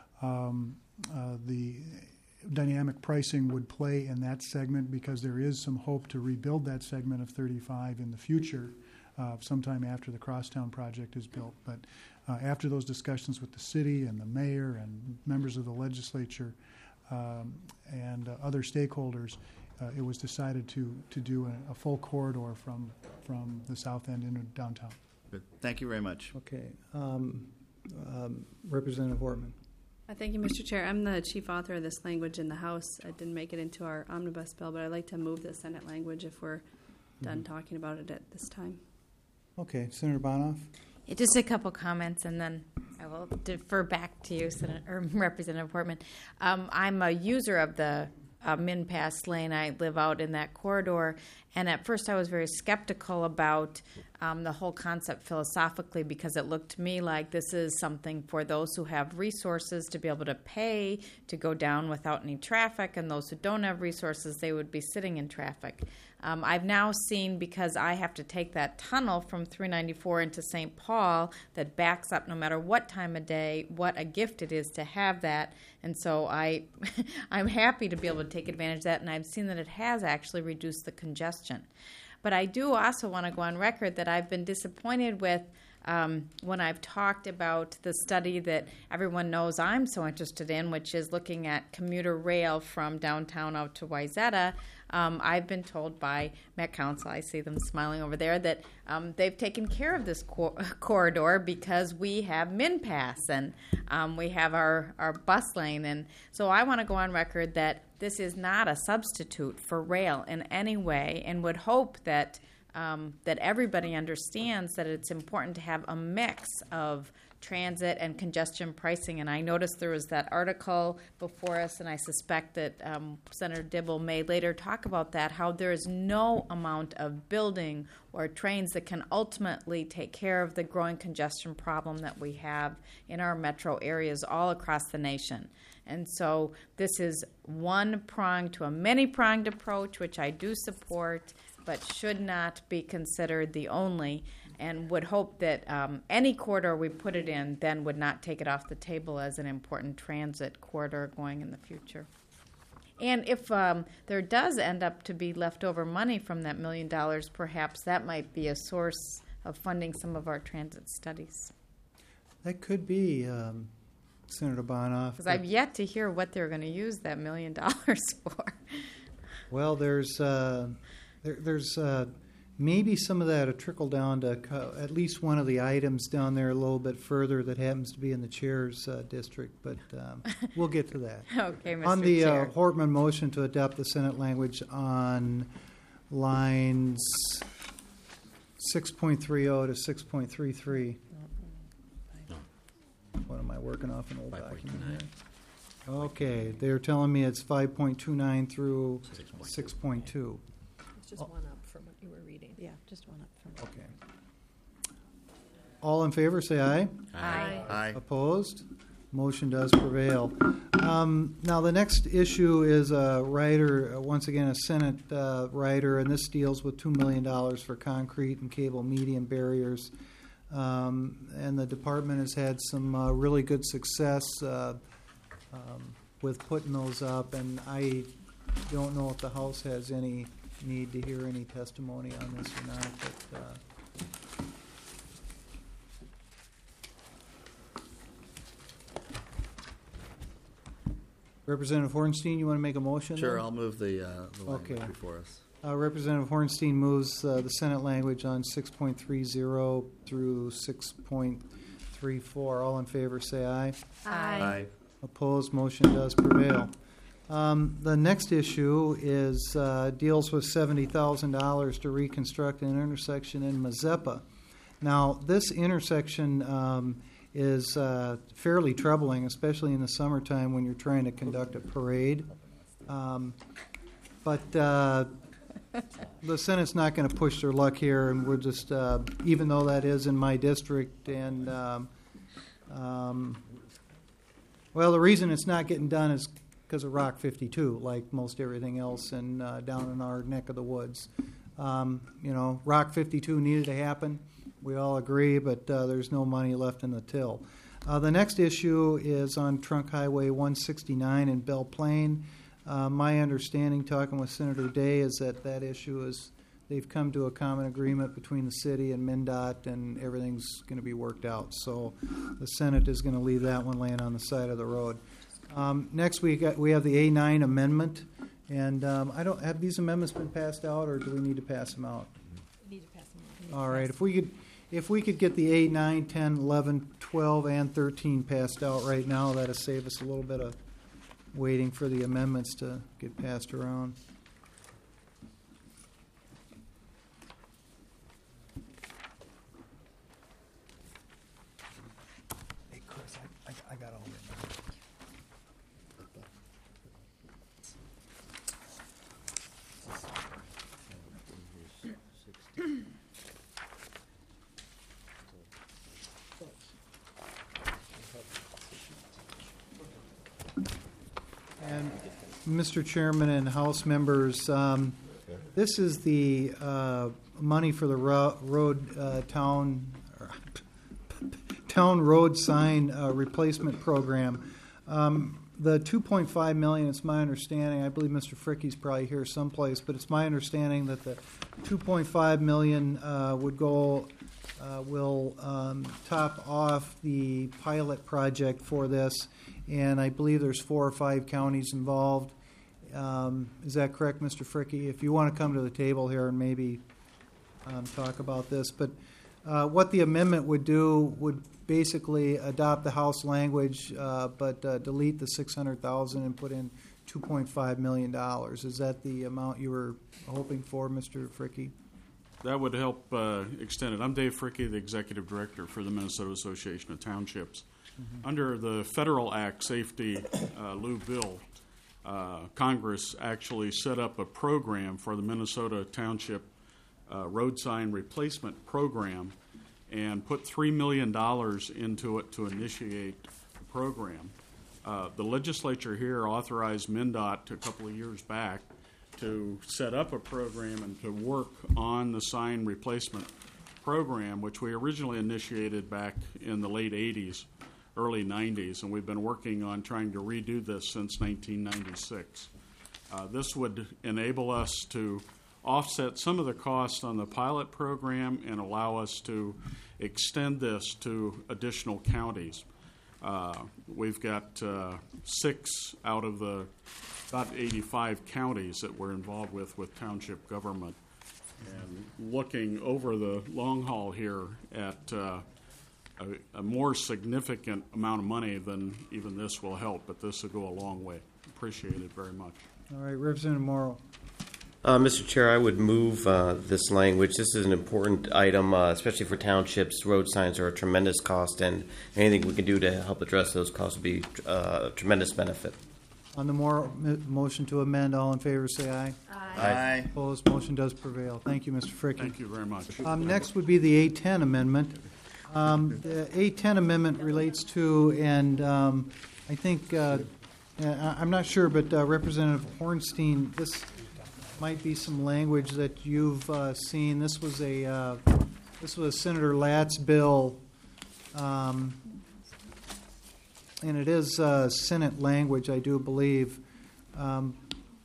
um, uh, the dynamic pricing would play in that segment, because there is some hope to rebuild that segment of thirty-five in the future, uh, sometime after the Crosstown project is built. But uh, after those discussions with the city and the mayor and members of the legislature um, and uh, other stakeholders, uh, it was decided to to do a, a full corridor from from the south end into downtown. but thank you very much. Okay. Um, um, Representative Hortman. Uh, Thank you, Mister Chair. I'm the chief author of this language in the House. I didn't make it into our omnibus bill, but I'd like to move the Senate language if we're done talking about it at this time. Okay. Senator Bonoff. Yeah, just a couple comments, and then I will defer back to you, Senator, or Representative Portman. Um, I'm a user of the uh, Min Pass lane. I live out in that corridor, and at first I was very skeptical about um, the whole concept philosophically, because it looked to me like this is something for those who have resources to be able to pay to go down without any traffic, and those who don't have resources, they would be sitting in traffic. Um, I've now seen, because I have to take that tunnel from three ninety-four into Saint Paul that backs up no matter what time of day, what a gift it is to have that. And so I, I'm happy to be able to take advantage of that, and I've seen that it has actually reduced the congestion. But I do also want to go on record that I've been disappointed with Um, when I've talked about the study that everyone knows I'm so interested in, which is looking at commuter rail from downtown out to Wayzata. Um, I've been told by Met Council, I see them smiling over there, that um, they've taken care of this cor- corridor because we have Min Pass and um, we have our, our bus lane. And so I want to go on record that this is not a substitute for rail in any way, and would hope that Um, that everybody understands that it's important to have a mix of transit and congestion pricing. And I noticed there was that article before us, and I suspect that um, Senator Dibble may later talk about that, how there is no amount of building or trains that can ultimately take care of the growing congestion problem that we have in our metro areas all across the nation. And so this is one prong to a many-pronged approach, which I do support, but should not be considered the only, and would hope that um, any corridor we put it in then would not take it off the table as an important transit corridor going in the future. And if um, there does end up to be leftover money from that million dollars, perhaps that might be a source of funding some of our transit studies. That could be, um, Senator Bonoff. Because I've yet to hear what they're going to use that million dollars for. Well, there's uh, there, there's uh, maybe some of that a trickle down to co- at least one of the items down there a little bit further that happens to be in the chair's uh, district, but um, we'll get to that. Okay, Mister On the Chair. uh, Hortman motion to adopt the Senate language on lines six point three zero to six point three three. What am I working off an old document here? Okay, they're telling me it's five point two nine through six point two. It's just one up from what you were reading. Yeah, just one up from. Okay. All in favor, say aye. Aye. Aye. Opposed? Motion does prevail. Um, now, the next issue is a rider, uh, once again, a Senate uh, rider, and this deals with two million dollars for concrete and cable median barriers um, and the department has had some uh, really good success uh, um, with putting those up, and I don't know if the House has any need to hear any testimony on this or not, but uh, Representative Hornstein, you want to make a motion? Sure, then? I'll move the, uh, the language Okay. before us. Uh, Representative Hornstein moves uh, the Senate language on six point three zero through six point three four. All in favor, say aye. Aye. Opposed, motion does prevail. Um, the next issue is uh, deals with seventy thousand dollars to reconstruct an intersection in Mazeppa. Now, this intersection um, is uh, fairly troubling, especially in the summertime when you're trying to conduct a parade. Um, but uh, the Senate's not going to push their luck here, and we're just, uh, even though that is in my district, and um, um, well, the reason it's not getting done is because of Rock fifty-two, like most everything else in, uh, down in our neck of the woods. Um, you know, Rock fifty-two needed to happen. We all agree, but uh, there's no money left in the till. Uh, the next issue is on Trunk Highway one sixty-nine in Belle Plaine. Uh, my understanding, talking with Senator Day, is that that issue is they've come to a common agreement between the city and MnDOT, and everything's going to be worked out. So the Senate is going to leave that one laying on the side of the road. Um, next week we have the A nine amendment, and um, I don't have these amendments been passed out, or do we need to pass them out? Need to pass them on. All right, if we could, if we could get the eight, nine, ten, eleven, twelve, and thirteen passed out right now, that'll save us a little bit of waiting for the amendments to get passed around. Hey, Chris, I, I, I got all of it. And Mister Chairman and House members, um, this is the uh, money for the ro- road uh, town or, town road sign uh, replacement program. Um, the two point five million dollars, it's my understanding, I believe Mister Fricke's probably here someplace, but it's my understanding that the two point five million dollars uh, would go, uh, will um, top off the pilot project for this. And I believe there's four or five counties involved. Um, is that correct, Mister Fricke? If you want to come to the table here and maybe um, talk about this. But uh, what the amendment would do would basically adopt the House language, uh, but uh, delete the six hundred thousand dollars and put in two point five million dollars. Is that the amount you were hoping for, Mister Fricke? That would help uh, extend it. I'm Dave Fricke, the Executive Director for the Minnesota Association of Townships. Mm-hmm. Under the Federal Act Safety uh, Lou Bill, uh, Congress actually set up a program for the Minnesota Township uh, Road Sign Replacement Program and put three million dollars into it to initiate the program. Uh, the legislature here authorized MnDOT a couple of years back to set up a program and to work on the sign replacement program, which we originally initiated back in the late eighties, early nineties, and we've been working on trying to redo this since nineteen ninety-six. Uh, this would enable us to offset some of the costs on the pilot program and allow us to extend this to additional counties. Uh, we've got uh, six out of the about eighty-five counties that we're involved with with township government. And looking over the long haul here at uh, a, a more significant amount of money than even this will help, but this will go a long way. Appreciate it very much. All right, Representative Morrow. Uh, Mister Chair, I would move uh, this language. This is an important item, uh, especially for townships. Road signs are a tremendous cost, and anything we can do to help address those costs would be uh, a tremendous benefit. On the more motion to amend, all in favor say aye. Aye. Aye. Opposed, motion does prevail. Thank you, Mister Fricke. Thank you very much. Um, next would be the A ten amendment. Um, the A ten amendment relates to, and um, I think, uh, I- I'm not sure, but uh, Representative Hornstein, this might be some language that you've uh, seen. This was a uh, this was Senator Latt's bill, um, and it is uh, Senate language, I do believe. Um,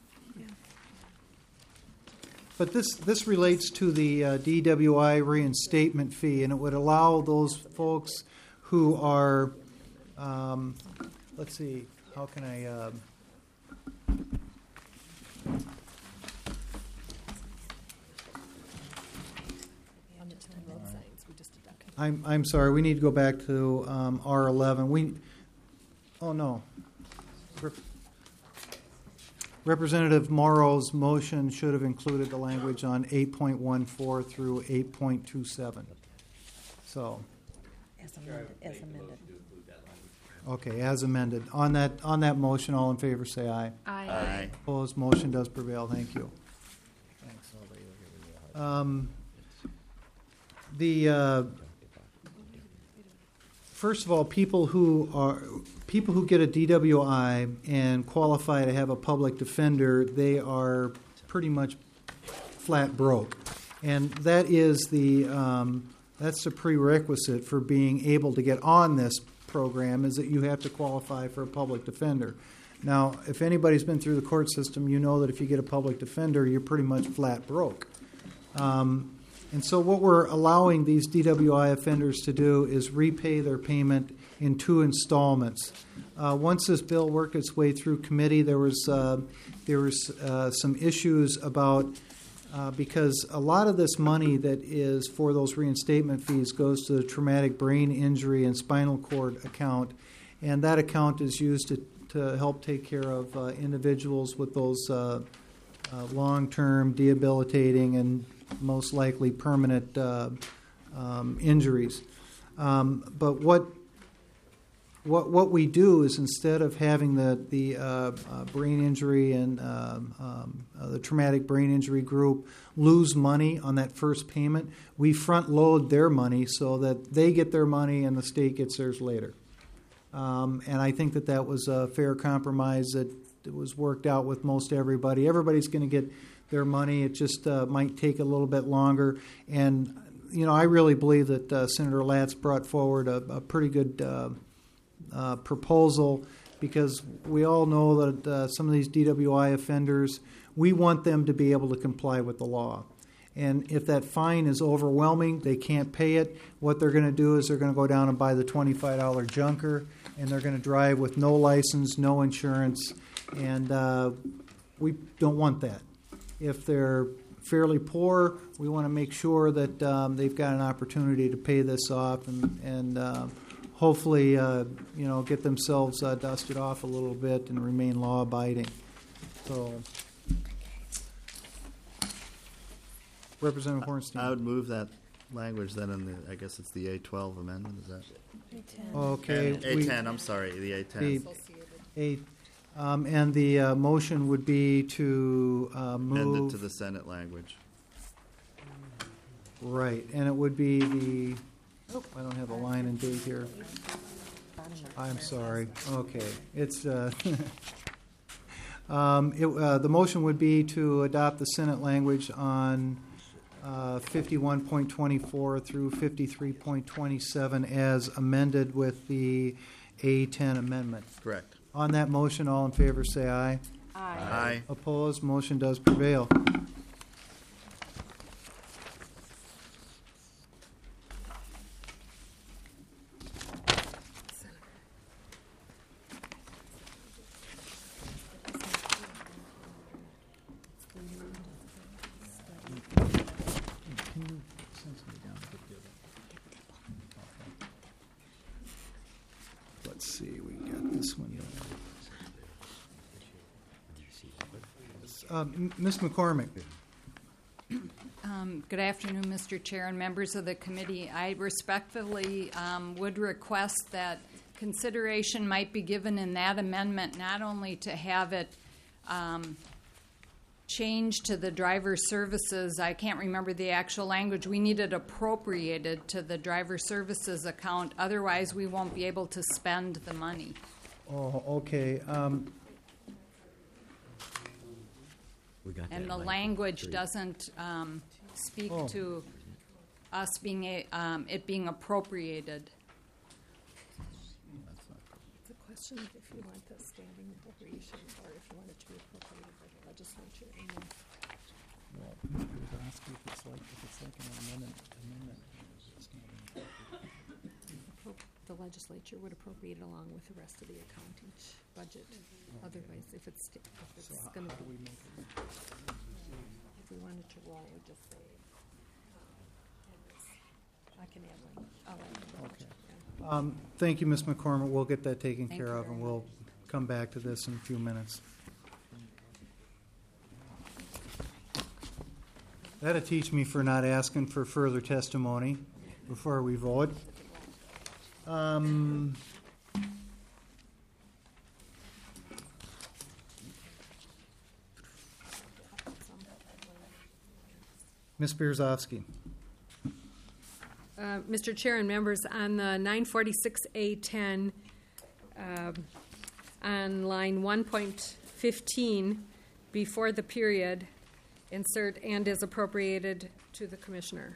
But this, this relates to the uh, D W I reinstatement fee, and it would allow those folks who are, um, let's see, how can I, uh, I'm, I'm sorry, we need to go back to um, R eleven. We, oh no. Rep- Representative Morrow's motion should have included the language on eight point one four through eight point two seven. So, As amended, as amended. okay, as amended. On that, on that motion, all in favor say aye. Aye. Aye. Opposed, motion does prevail. Thank you. Um, the uh, first of all, people who are people who get a D W I and qualify to have a public defender, they are pretty much flat broke, and that is the um, that's the prerequisite for being able to get on this program, is that you have to qualify for a public defender. Now, if anybody's been through the court system, you know that if you get a public defender, you're pretty much flat broke. Um, and so what we're allowing these D W I offenders to do is repay their payment in two installments. Uh, once this bill worked its way through committee, there was uh, there was uh, some issues about uh, because a lot of this money that is for those reinstatement fees goes to the traumatic brain injury and spinal cord account, and that account is used to, to help take care of uh, individuals with those uh, uh, long-term debilitating and most likely permanent uh, um, injuries. Um, but what what what we do is, instead of having the the uh, uh, brain injury and um, um, uh, the traumatic brain injury group lose money on that first payment, we front load their money so that they get their money and the state gets theirs later. Um, and I think that that was a fair compromise that was worked out with most everybody. Everybody's going to get their money. It just uh, might take a little bit longer. And, you know, I really believe that uh, Senator Latz brought forward a, a pretty good uh, uh, proposal, because we all know that uh, some of these D W I offenders, we want them to be able to comply with the law. And if that fine is overwhelming, they can't pay it, what they're going to do is they're going to go down and buy the twenty-five dollar junker, and they're going to drive with no license, no insurance, and uh, we don't want that. If they're fairly poor, we want to make sure that um, they've got an opportunity to pay this off and, and uh, hopefully, uh, you know, get themselves uh, dusted off a little bit and remain law-abiding. So, Representative Hornstein. I would move that language then in the, I guess it's the A twelve amendment, is that? Okay. A ten, I'm sorry, the A ten. The A, um, and the uh, motion would be to uh, move. Amend it to the Senate language. Right, and it would be the, oh, I don't have a line and date here. I'm sorry. Okay, it's, uh, um, it, uh, the motion would be to adopt the Senate language on uh, fifty-one point twenty-four through fifty-three point twenty-seven as amended with the A ten amendment. Correct. On that motion, all in favor say aye. Aye. Aye. Opposed, motion does prevail. Let's see, we got this one. Uh, M- Miz McCormick. Um, Good afternoon, Mister Chair and members of the committee. I respectfully um, would request that consideration might be given in that amendment, not only to have it um, changed to the driver services, I can't remember the actual language, we need it appropriated to the driver services account, otherwise we won't be able to spend the money. Oh, okay. Um, We got And that the language. language doesn't um, speak Oh. to us being a, um, it being appropriated. It's a question of if you want the standing appropriation or if you want it to be appropriated by the legislature. And Well, Mister Oski, if it's like, if it's like an amendment, amendment, appro- the legislature would appropriate it along with the rest of the accounting sh- budget. Otherwise, if it's, sta- if it's so how, gonna how do be, we make it? if we wanted to roll, we'd just say, I can add language, I'll add language. Okay. Um, thank you, Miz McCormick. We'll get that taken Thank care you of, very and we'll come back to this in a few minutes. That'll teach me for not asking for further testimony before we vote. Um, Miz Bierzowski. Uh, Mister Chair and members, on the nine forty-six A ten, um, on line one point fifteen, before the period, insert "and is appropriated to the Commissioner."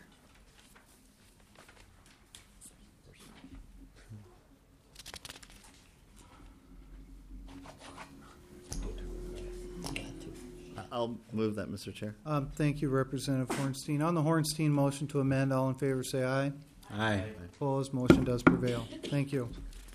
I'll move that, Mister Chair. Um, thank you, Representative Hornstein. On the Hornstein motion to amend, all in favor say aye. Aye. Opposed, motion does prevail. Thank you.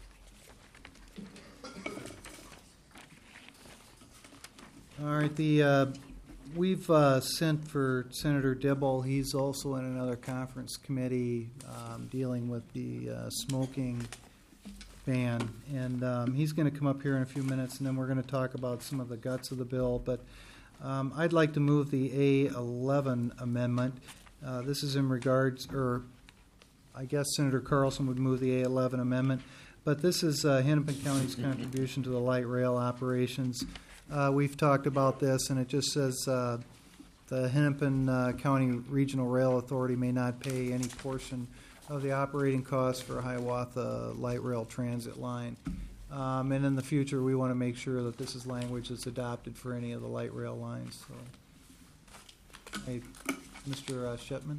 All right, the uh, we've uh, sent for Senator Dibble. He's also in another conference committee um, dealing with the uh, smoking ban, and um, he's going to come up here in a few minutes, and then we're going to talk about some of the guts of the bill. But um, I'd like to move the A eleven amendment. Uh, this is in regards, or I guess Senator Carlson would move the A eleven amendment, but this is uh, Hennepin County's contribution to the light rail operations. Uh, we've talked about this, and it just says uh, the Hennepin uh, County Regional Rail Authority may not pay any portion of the operating costs for a Hiawatha light rail transit line. Um, and in the future, we want to make sure that this is language that's adopted for any of the light rail lines. So, hey, Mister Uh, Shepman.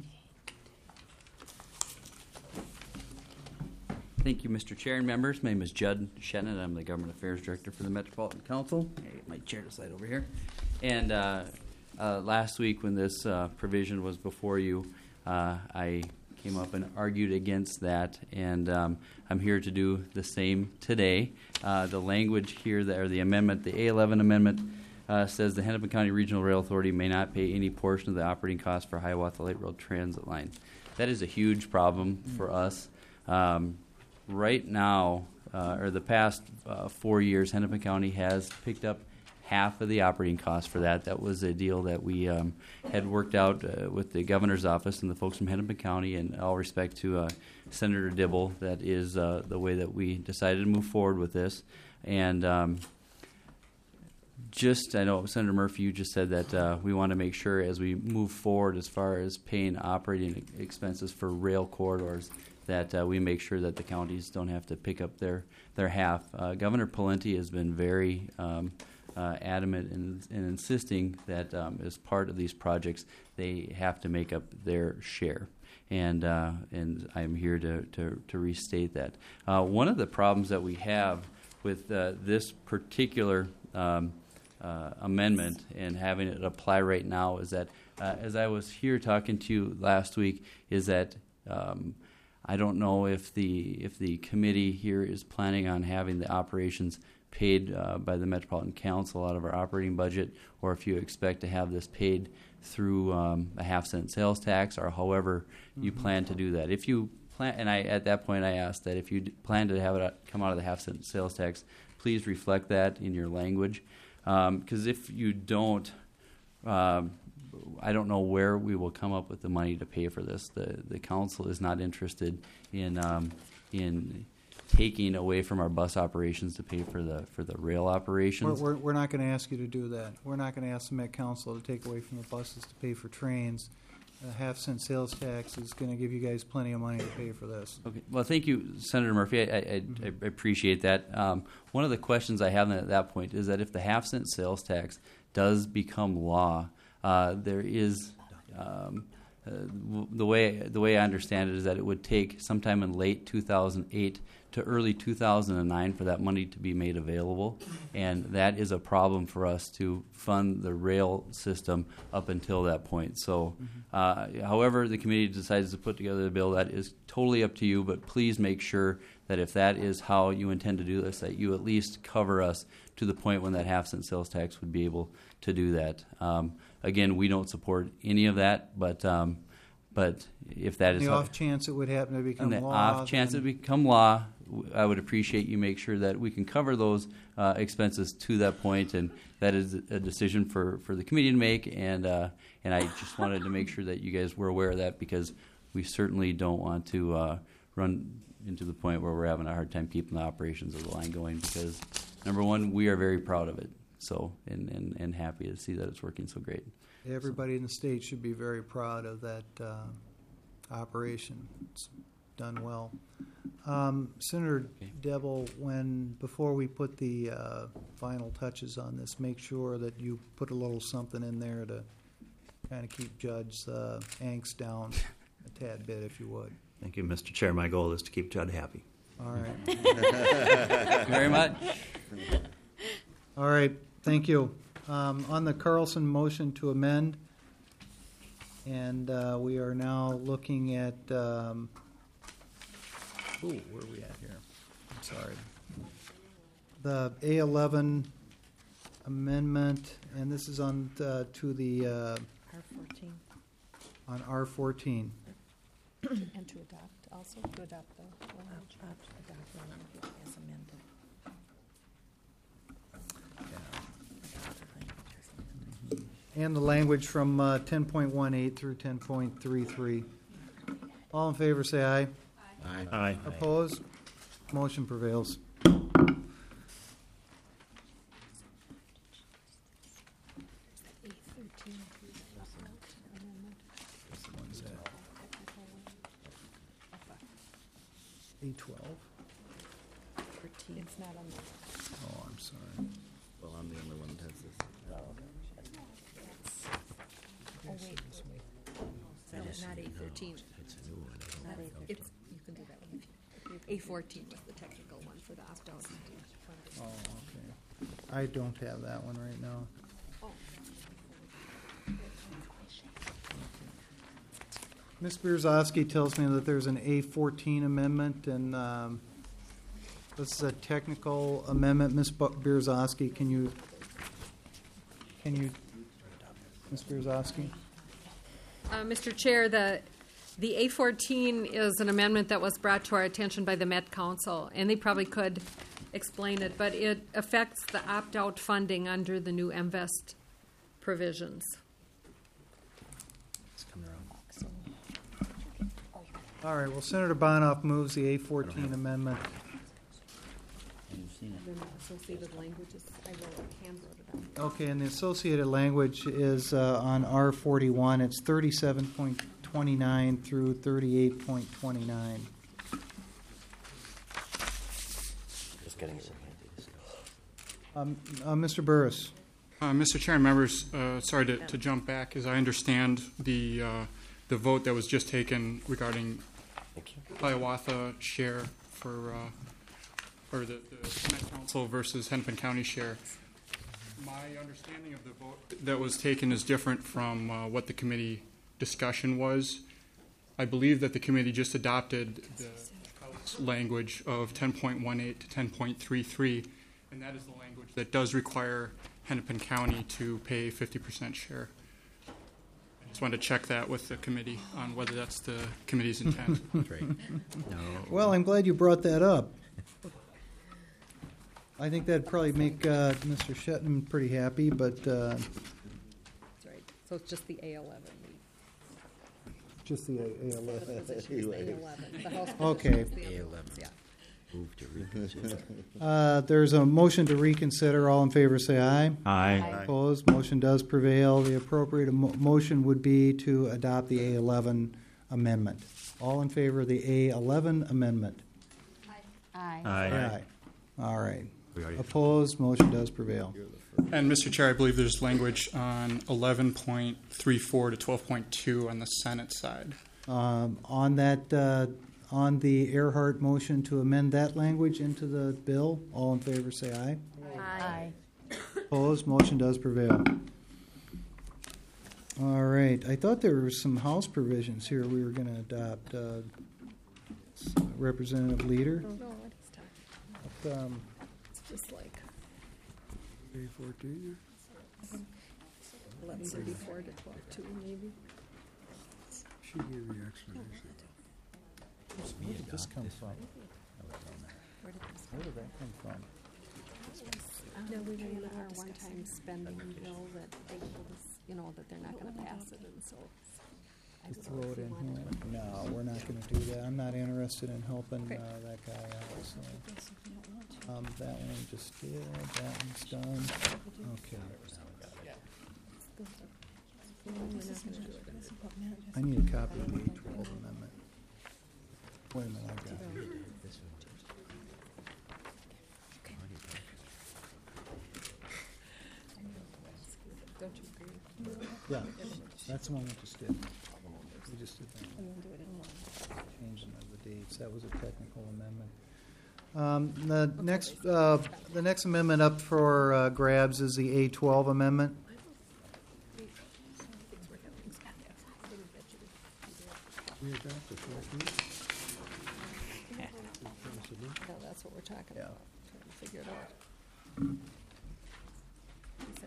Thank you, Mister Chair and members. My name is Judd Shetland. I'm the Government Affairs Director for the Metropolitan Council. I get my chair to slide over here. And uh, uh, last week when this uh, provision was before you, uh, I came up and argued against that, and um, I'm here to do the same today. Uh, the language here, that, or the amendment, the A eleven amendment, uh, says the Hennepin County Regional Rail Authority may not pay any portion of the operating cost for Hiawatha Light Rail Transit Line. That is a huge problem for us. Um, Right now, uh, or the past uh, four years, Hennepin County has picked up half of the operating costs for that. That was a deal that we um, had worked out uh, with the governor's office and the folks from Hennepin County. In all respect to uh, Senator Dibble, that is uh, the way that we decided to move forward with this. And um, just, I know Senator Murphy, you just said that uh, we want to make sure as we move forward as far as paying operating expenses for rail corridors, that uh, we make sure that the counties don't have to pick up their, their half. Uh, Governor Pawlenty has been very um, uh, adamant in, in insisting that um, as part of these projects, they have to make up their share. And uh, and I'm here to, to, to restate that. Uh, one of the problems that we have with uh, this particular um, uh, amendment and having it apply right now is that, uh, as I was here talking to you last week, is that um, I don't know if the if the committee here is planning on having the operations paid uh, by the Metropolitan Council out of our operating budget, or if you expect to have this paid through um, a half cent sales tax, or however mm-hmm. you plan to do that. If you plan, and I at that point I asked that if you d- plan to have it come out of the half cent sales tax, please reflect that in your language, because um, if you don't. Um, I don't know where we will come up with the money to pay for this. The the council is not interested in um, in taking away from our bus operations to pay for the for the rail operations. We're, we're, we're not going to ask you to do that. We're not going to ask the Met Council to take away from the buses to pay for trains. A half cent sales tax is going to give you guys plenty of money to pay for this. Okay. Well, thank you, Senator Murphy. I, I, mm-hmm. I appreciate that. Um, one of the questions I have at that point is that if the half cent sales tax does become law, Uh, there is um, uh, w- the way the way I understand it is that it would take sometime in late two thousand eight to early two thousand nine for that money to be made available, and that is a problem for us to fund the rail system up until that point. So, uh, however the committee decides to put together the bill, that is totally up to you, but please make sure that if that is how you intend to do this, that you at least cover us to the point when that half cent sales tax would be able to do that. Um, again, we don't support any of that, but um, but if that is The how, off chance it would happen to become on the law. off chance it then- become law, w- I would appreciate you make sure that we can cover those uh, expenses to that point, and that is a decision for, for the committee to make. And uh, and I just wanted to make sure that you guys were aware of that, because we certainly don't want to uh, run into the point where we're having a hard time keeping the operations of the line going. Because number one, we are very proud of it, so and and, and happy to see that it's working so great. Everybody in the state should be very proud of that uh, operation. It's done well. Um, Senator Devil, when before we put the uh, final touches on this, make sure that you put a little something in there to kind of keep Judge's uh, angst down a tad bit, if you would. Thank you, Mister Chair. My goal is to keep Judd happy. All right. Thank you very much. All right. Thank you. Um, on the Carlson motion to amend, and uh, we are now looking at. Um, ooh, where are we at here? I'm sorry. The A eleven amendment, and this is on uh, to the uh, R fourteen. on R fourteen. And to adopt, also to adopt the language. Adopt the language as amended. And the language from uh, ten point one eight through ten point three three. All in favor, say aye. Aye. Aye. Opposed? Motion prevails. A twelve? It's not on the. Oh, I'm sorry. Well, I'm the only one that has this. Oh, wait. No, not A thirteen. It's a new one. Not A thirteen. It's, you can do that one. A fourteen was the technical one for the opt-out. Oh, okay. I don't have that one right now. Miz Bierzowski tells me that there's an A fourteen amendment, and um, this is a technical amendment. Miz Bu- Bierzowski, can you, can you, Miz Bierzowski? Uh, Mister Chair, the, the A fourteen is an amendment that was brought to our attention by the Met Council, and they probably could explain it, but it affects the opt-out funding under the new M VEST provisions. All right, well, Senator Bonoff moves the A fourteen amendment. Then the associated languages, I wrote, hand wrote it on. Okay, and the associated language is uh, on R forty-one. It's thirty-seven point twenty-nine through thirty-eight point twenty-nine. Just getting it. Um, uh, Mister Burris. Uh, Mister Chair and members, uh, sorry to, to jump back. As I understand the uh, the vote that was just taken regarding Hiawatha share for uh, or the, the Met Council versus Hennepin County share. My understanding of the vote that was taken is different from uh, what the committee discussion was. I believe that the committee just adopted the House language of ten point one eight to ten point three three, and that is the language that does require Hennepin County to pay fifty percent share. I just wanted to check that with the committee on whether that's the committee's intent. That's right. No. Well, I'm glad you brought that up. I think that'd probably make uh, Mister Shetton pretty happy, but uh, That's right. So it's just the A eleven. just the A eleven. The position is the A eleven. The House position Okay. is the A other eleven. ones, yeah. Move to reconsider. Uh, there's a motion to reconsider. All in favor, say aye. Aye. Aye. Opposed? Motion does prevail. The appropriate mo- motion would be to adopt the A eleven amendment. All in favor of the A eleven amendment? Aye. Aye. All right. We already- Opposed? Motion does prevail. You're the And Mister Chair, I believe there's language on eleven point three four to twelve point two on the Senate side. Um, on that, uh, on the Earhart motion to amend that language into the bill, all in favor say aye. Aye. Opposed, motion does prevail. All right, I thought there were some House provisions here we were going to adopt. Uh, Representative Leader? No, what he's talking about. Um, It's just like A fourteen? eleven thirty-four to twelve two, maybe. She gave the explanation. Where did this come from? Where did this Where did that come from? No, we ran our one-time spending bill that they told us, you know, that they're not gonna pass it, and so. I You don't throw know it if you in wanna- here? No, we're not going to do that. I'm not interested in helping Okay. uh, that guy out. So. Um, that one just did. That one's done. Okay. No, we're not gonna do it. I need a copy of the A twelve amendment. Wait a minute, I got it. Don't you agree? Yeah, that's the one we just did. We just did that. Changing of the dates. That was a technical amendment. Um, the next, uh, the next amendment up for uh, grabs is the A twelve amendment. We adopted fourteen? No, that's what we're talking Yeah. about, trying to figure it out. He said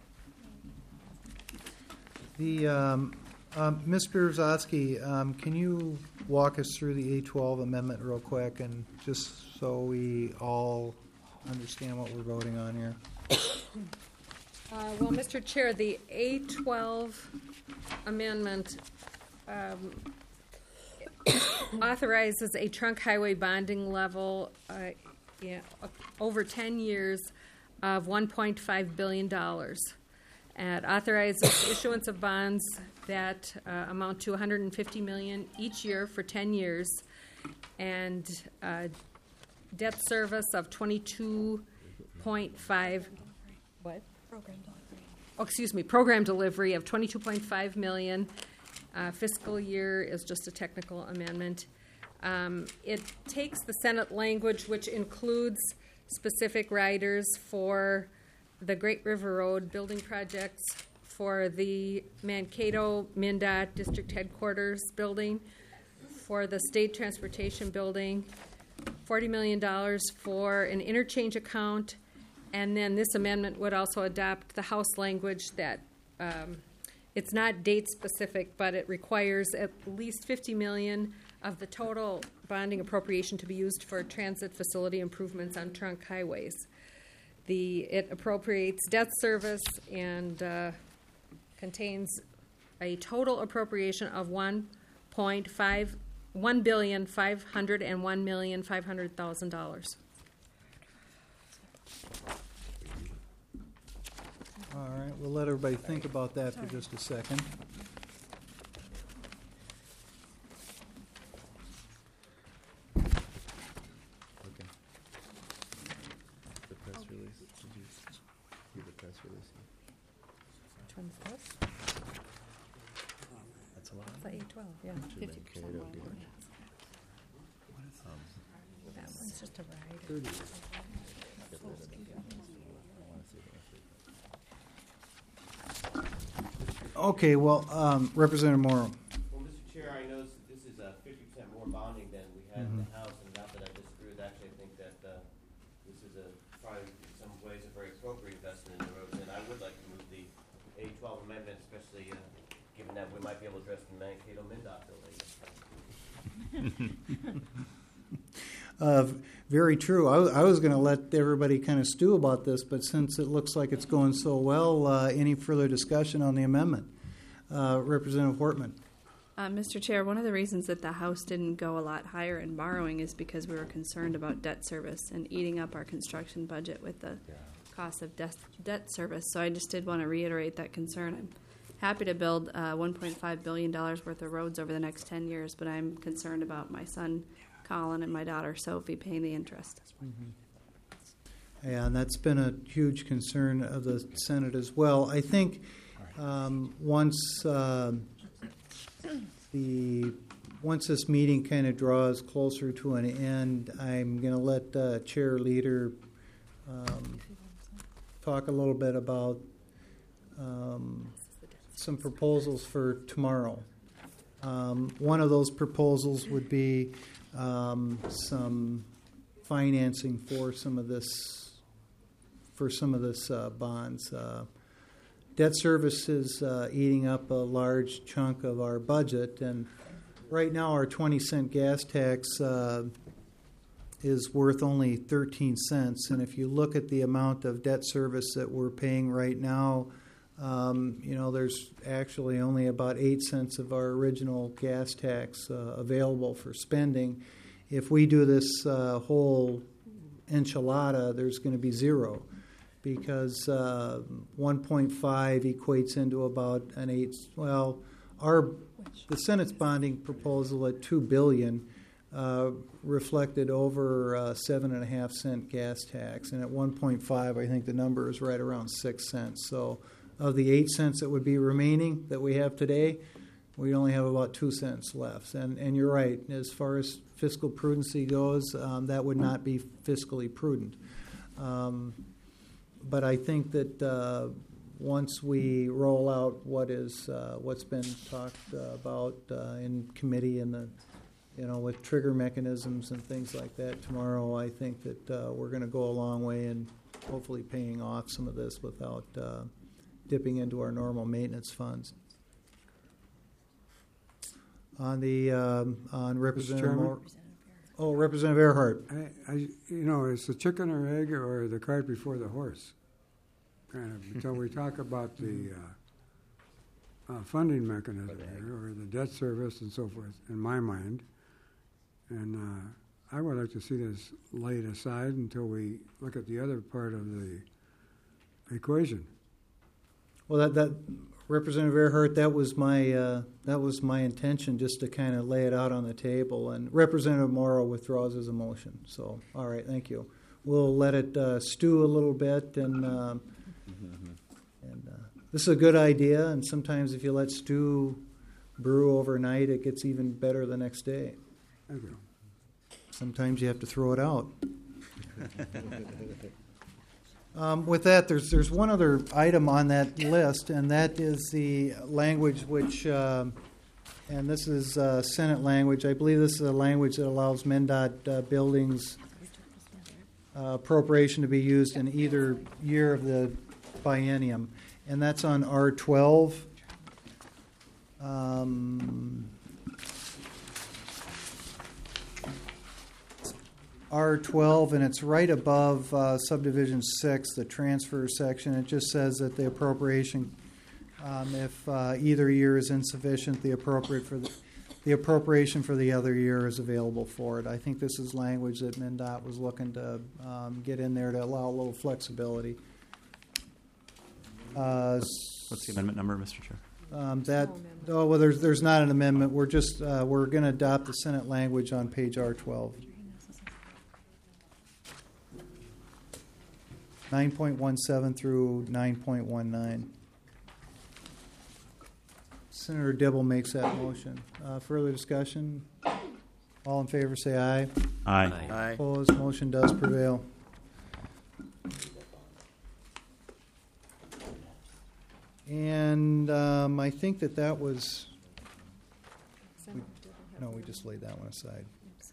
we did. The, um, um, Mister Brzezowski, um, can you walk us through the A twelve amendment real quick, and just so we all understand what we're voting on here? Uh, Well, Mister Chair, the A twelve amendment um, authorizes a trunk highway bonding level uh, yeah, o- over ten years of one point five billion dollars. And authorizes issuance of bonds that uh, amount to one hundred fifty million dollars each year for ten years, and uh, debt service of twenty-two point five. What? Program delivery. Oh, excuse me, program delivery of twenty-two point five million. Uh, fiscal year is just a technical amendment. Um, it takes the Senate language, which includes specific riders for the Great River Road building projects, for the Mankato MnDOT District Headquarters building, for the State Transportation Building, forty million dollars for an interchange account, and then this amendment would also adopt the House language that um, it's not date specific, but it requires at least fifty million dollars of the total bonding appropriation to be used for transit facility improvements on trunk highways. The it appropriates debt service and uh, contains a total appropriation of one point five one billion five hundred and one million five hundred thousand dollars. All right, we'll let everybody think about that for just a second. Okay. The press release, did you see the press release? Which one's this? That's a lot. It's the A twelve, yeah, Should fifty percent Mankato more. do it? Um, That one's just a rider. Get rid of it. I wanna see the rest of it. Okay, well, um, Representative Morrow. Well, Mister Chair, I noticed that this is uh, fifty percent more bonding than we had in the House, and not that I disagree with, actually, I think that uh, this is a, probably in some ways, a very appropriate investment in the roads, and I would like to move the A twelve amendment, especially uh, given that we might be able to address the Mankato MnDOT building. Uh, very true. I, w- I was going to let everybody kind of stew about this, but since it looks like it's going so well, uh, any further discussion on the amendment? Uh, Representative Hortman. Uh, Mister Chair, one of the reasons that the House didn't go a lot higher in borrowing is because we were concerned about debt service and eating up our construction budget with the cost of debt, debt service. So I just did want to reiterate that concern. I'm happy to build uh, one point five billion dollars worth of roads over the next ten years, but I'm concerned about my son Colin and my daughter Sophie paying the interest. Mm-hmm. and that's been a huge concern of the Senate as well. I think um, once uh, the once this meeting kind of draws closer to an end, I'm going to let uh, Chair Leader um, talk a little bit about um, some proposals for tomorrow. Um, one of those proposals would be um, some financing for some of this, for some of this uh, bonds. Uh, debt service is uh, eating up a large chunk of our budget, and right now our twenty cent gas tax uh, is worth only thirteen cents, and if you look at the amount of debt service that we're paying right now, um, you know, there's actually only about eight cents of our original gas tax uh, available for spending. If we do this uh, whole enchilada, there's going to be zero, because uh, one point five equates into about an eight. Well, our the Senate's bonding proposal at two billion uh, reflected over uh, seven and a half cent gas tax, and at one point five, I think the number is right around six cents. So, of the eight cents that would be remaining that we have today, we only have about two cents left. And and you're right, as far as fiscal prudency goes, um, that would not be fiscally prudent. Um, but I think that uh, once we roll out what is uh, what's been talked uh, about uh, in committee and the you know with trigger mechanisms and things like that tomorrow, I think that uh, we're going to go a long way in hopefully paying off some of this without uh, dipping into our normal maintenance funds. On the um, on Representative Moore. Oh, Representative Earhart. I, I, you know, it's the chicken or egg or the cart before the horse, kind of, until we talk about the uh, uh, funding mechanism here, or the debt service and so forth, in my mind. And uh, I would like to see this laid aside until we look at the other part of the equation. Well, that, that Representative Earhart, that was my uh, that was my intention, just to kind of lay it out on the table. And Representative Morrow withdraws his motion. So, all right, thank you. We'll let it uh, stew a little bit, and um, and uh, this is a good idea. And sometimes, if you let stew brew overnight, it gets even better the next day. Thank you. Sometimes you have to throw it out. Um, with that, there's there's one other item on that list, and that is the language which, uh, and this is uh, Senate language. I believe this is a language that allows MnDOT uh, buildings uh, appropriation to be used in either year of the biennium, and that's on R twelve. Um, R twelve, and it's right above uh, subdivision six, the transfer section. It just says that the appropriation, um, if uh, either year is insufficient, the appropriate for the, the appropriation for the other year is available for it. I think this is language that MnDOT was looking to um, get in there to allow a little flexibility. Uh, What's the amendment number, Mister Chair? Um, that oh well, there's there's not an amendment. We're just uh, we're going to adopt the Senate language on page R twelve. nine point one seven through nine point one nine. Senator Dibble makes that motion. Uh, further discussion? All in favor say aye. Aye. Aye. Opposed? Motion does prevail. And um, I think that that was... We, no, we just laid that one aside.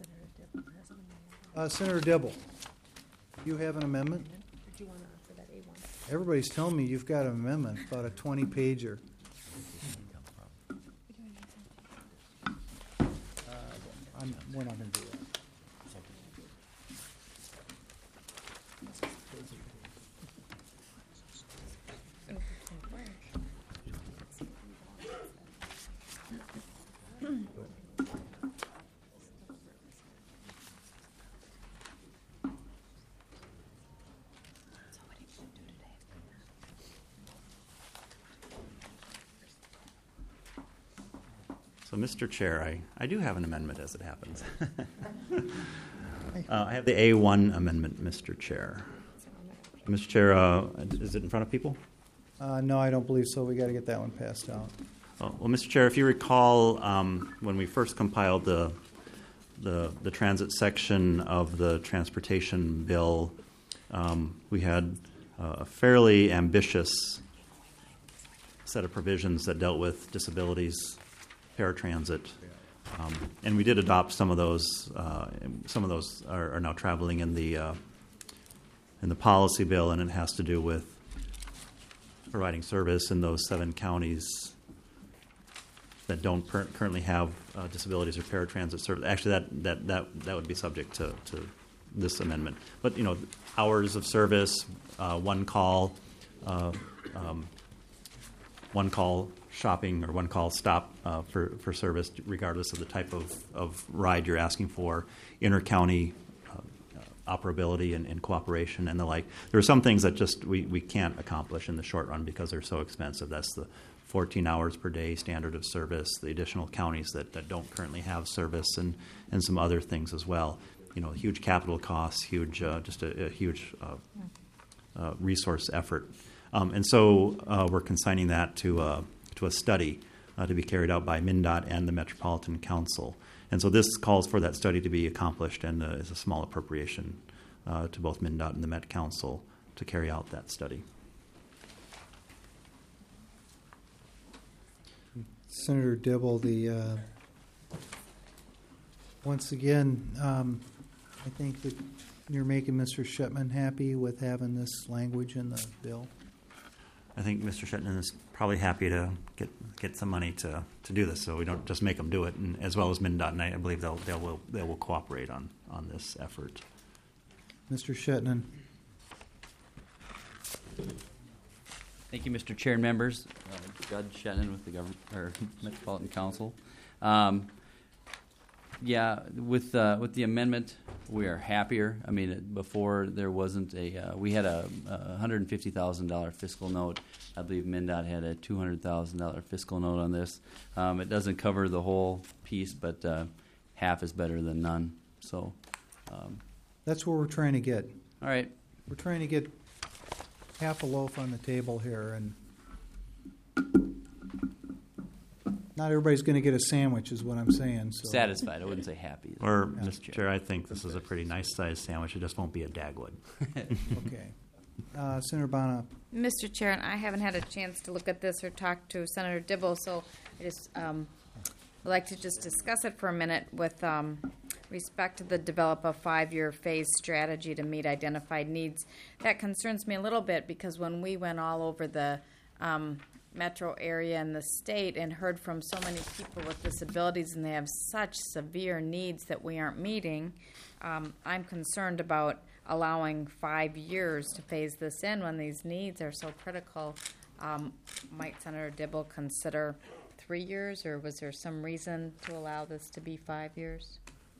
Uh, Senator Dibble, you have an amendment? Do you want to offer that A one? Everybody's telling me you've got an amendment, about a twenty pager. Uh, I'm, we're not going to do that. So, Mister Chair, I, I do have an amendment as it happens. uh, I have the A one amendment, Mister Chair. Mister Chair, uh, is it in front of people? Uh, no, I don't believe so. We got to get that one passed out. Oh, well, Mister Chair, if you recall, um, when we first compiled the, the the transit section of the transportation bill, um, we had uh, a fairly ambitious set of provisions that dealt with disabilities, paratransit, um, and we did adopt some of those. Uh, some of those are, are now traveling in the uh, in the policy bill, and it has to do with providing service in those seven counties that don't per- currently have uh, disabilities or paratransit service. Actually, that, that, that, that would be subject to, to this amendment. But, you know, hours of service, uh, one call, uh, um, one call shopping or one call stop uh, for, for service, regardless of the type of, of ride you're asking for, inter-county uh, operability and, and cooperation and the like. There are some things that just we, we can't accomplish in the short run because they're so expensive. That's the fourteen hours per day standard of service, the additional counties that, that don't currently have service, and, and some other things as well. You know, huge capital costs, huge, uh, just a, a huge uh, uh, resource effort. Um, and so uh, we're consigning that to, uh, to a study uh, to be carried out by MnDOT and the Metropolitan Council. And so this calls for that study to be accomplished, and uh, is a small appropriation uh, to both MnDOT and the Met Council to carry out that study. Senator Dibble, the uh, once again, um, I think that you're making Mister Shipman happy with having this language in the bill. I think Mister Shetland is probably happy to get get some money to, to do this, so we don't just make them do it, and as well as MnDOT, and I, I believe they'll they will they will cooperate on, on this effort. Mister Shetland. Thank you, Mister Chair and members. Uh, Judd Shetland with the government or Metropolitan Council. Um, yeah, with uh, with the amendment, we are happier. I mean, it, before there wasn't a uh, we had a, a one hundred fifty thousand dollars fiscal note. I believe MnDOT had a two hundred thousand dollars fiscal note on this. Um, it doesn't cover the whole piece, but uh, half is better than none. So um, that's what we're trying to get. All right, we're trying to get half a loaf on the table here, and not everybody's going to get a sandwich, is what I'm saying. So. Satisfied. I wouldn't say happy. Or, Mister Chair, I think this is a pretty nice-sized sandwich. It just won't be a Dagwood. Okay. Uh, Senator Bonner. Mister Chair, and I haven't had a chance to look at this or talk to Senator Dibble, so I just um, would like to just discuss it for a minute with um, respect to the develop a five-year phase strategy to meet identified needs. That concerns me a little bit because when we went all over the um, metro area and the state and heard from so many people with disabilities and they have such severe needs that we aren't meeting, um, I'm concerned about allowing five years to phase this in when these needs are so critical. Um, might Senator Dibble consider three years, or was there some reason to allow this to be five years?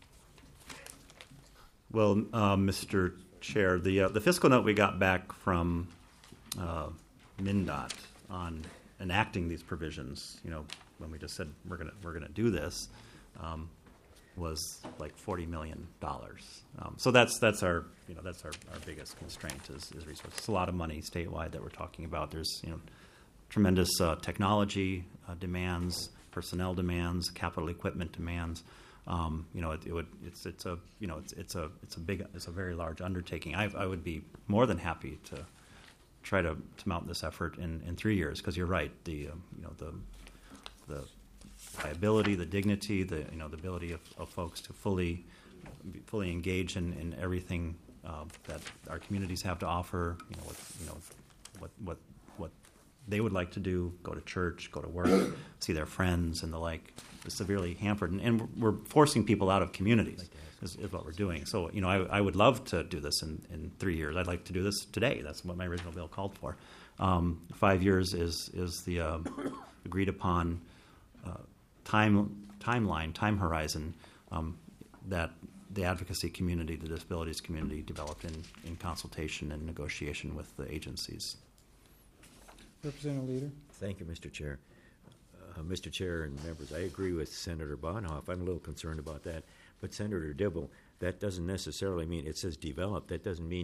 Well, uh, Mister Chair, the uh, the fiscal note we got back from uh, MnDOT on enacting these provisions, you know, when we just said we're gonna we're gonna do this, um, was like forty million dollars. Um, so that's that's our you know that's our, our biggest constraint is, is resources. It's a lot of money statewide that we're talking about. There's you know tremendous uh, technology uh, demands, personnel demands, capital equipment demands. Um, you know, it, it would it's it's a you know it's it's a it's a big it's a very large undertaking. I I would be more than happy to try to, to mount this effort in, in three years because you're right. The uh, you know the the viability, the dignity, the you know the ability of, of folks to fully fully engage in, in everything uh, that our communities have to offer. You know what you know what what what they would like to do: go to church, go to work, see their friends, and the like. Is severely hampered, and, and we're forcing people out of communities. Is, is what we're doing. So you know, I, I would love to do this in, in three years. I'd like to do this today. That's what my original bill called for. Um, five years is is the uh, agreed upon uh, time timeline, time horizon um, that the advocacy community, the disabilities community, developed in, in consultation and negotiation with the agencies. Representative Leader. Thank you, Mister Chair. Uh, Mister Chair and members, I agree with Senator Bonhoeff. I'm a little concerned about that. But Senator Dibble, that doesn't necessarily mean it says develop. That doesn't mean you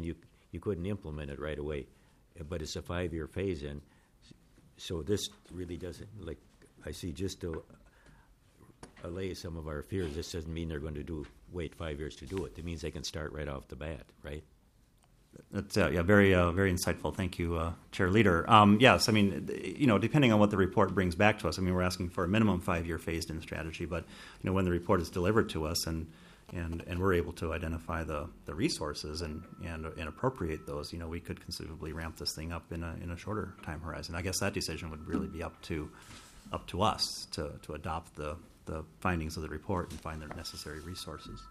you couldn't implement it right away. But it's a five-year phase-in, so this really doesn't, like, I see, just to allay some of our fears, this doesn't mean they're going to do wait five years to do it. It means they can start right off the bat, right? That's uh, yeah, very uh, very insightful. Thank you, uh, Chair Leader. Um, yes, I mean, you know, depending on what the report brings back to us, I mean, we're asking for a minimum five-year phased-in strategy. But you know, when the report is delivered to us and and, and we're able to identify the, the resources and, and and appropriate those, you know, we could considerably ramp this thing up in a in a shorter time horizon. I guess that decision would really be up to up to us to to adopt the the findings of the report and find the necessary resources.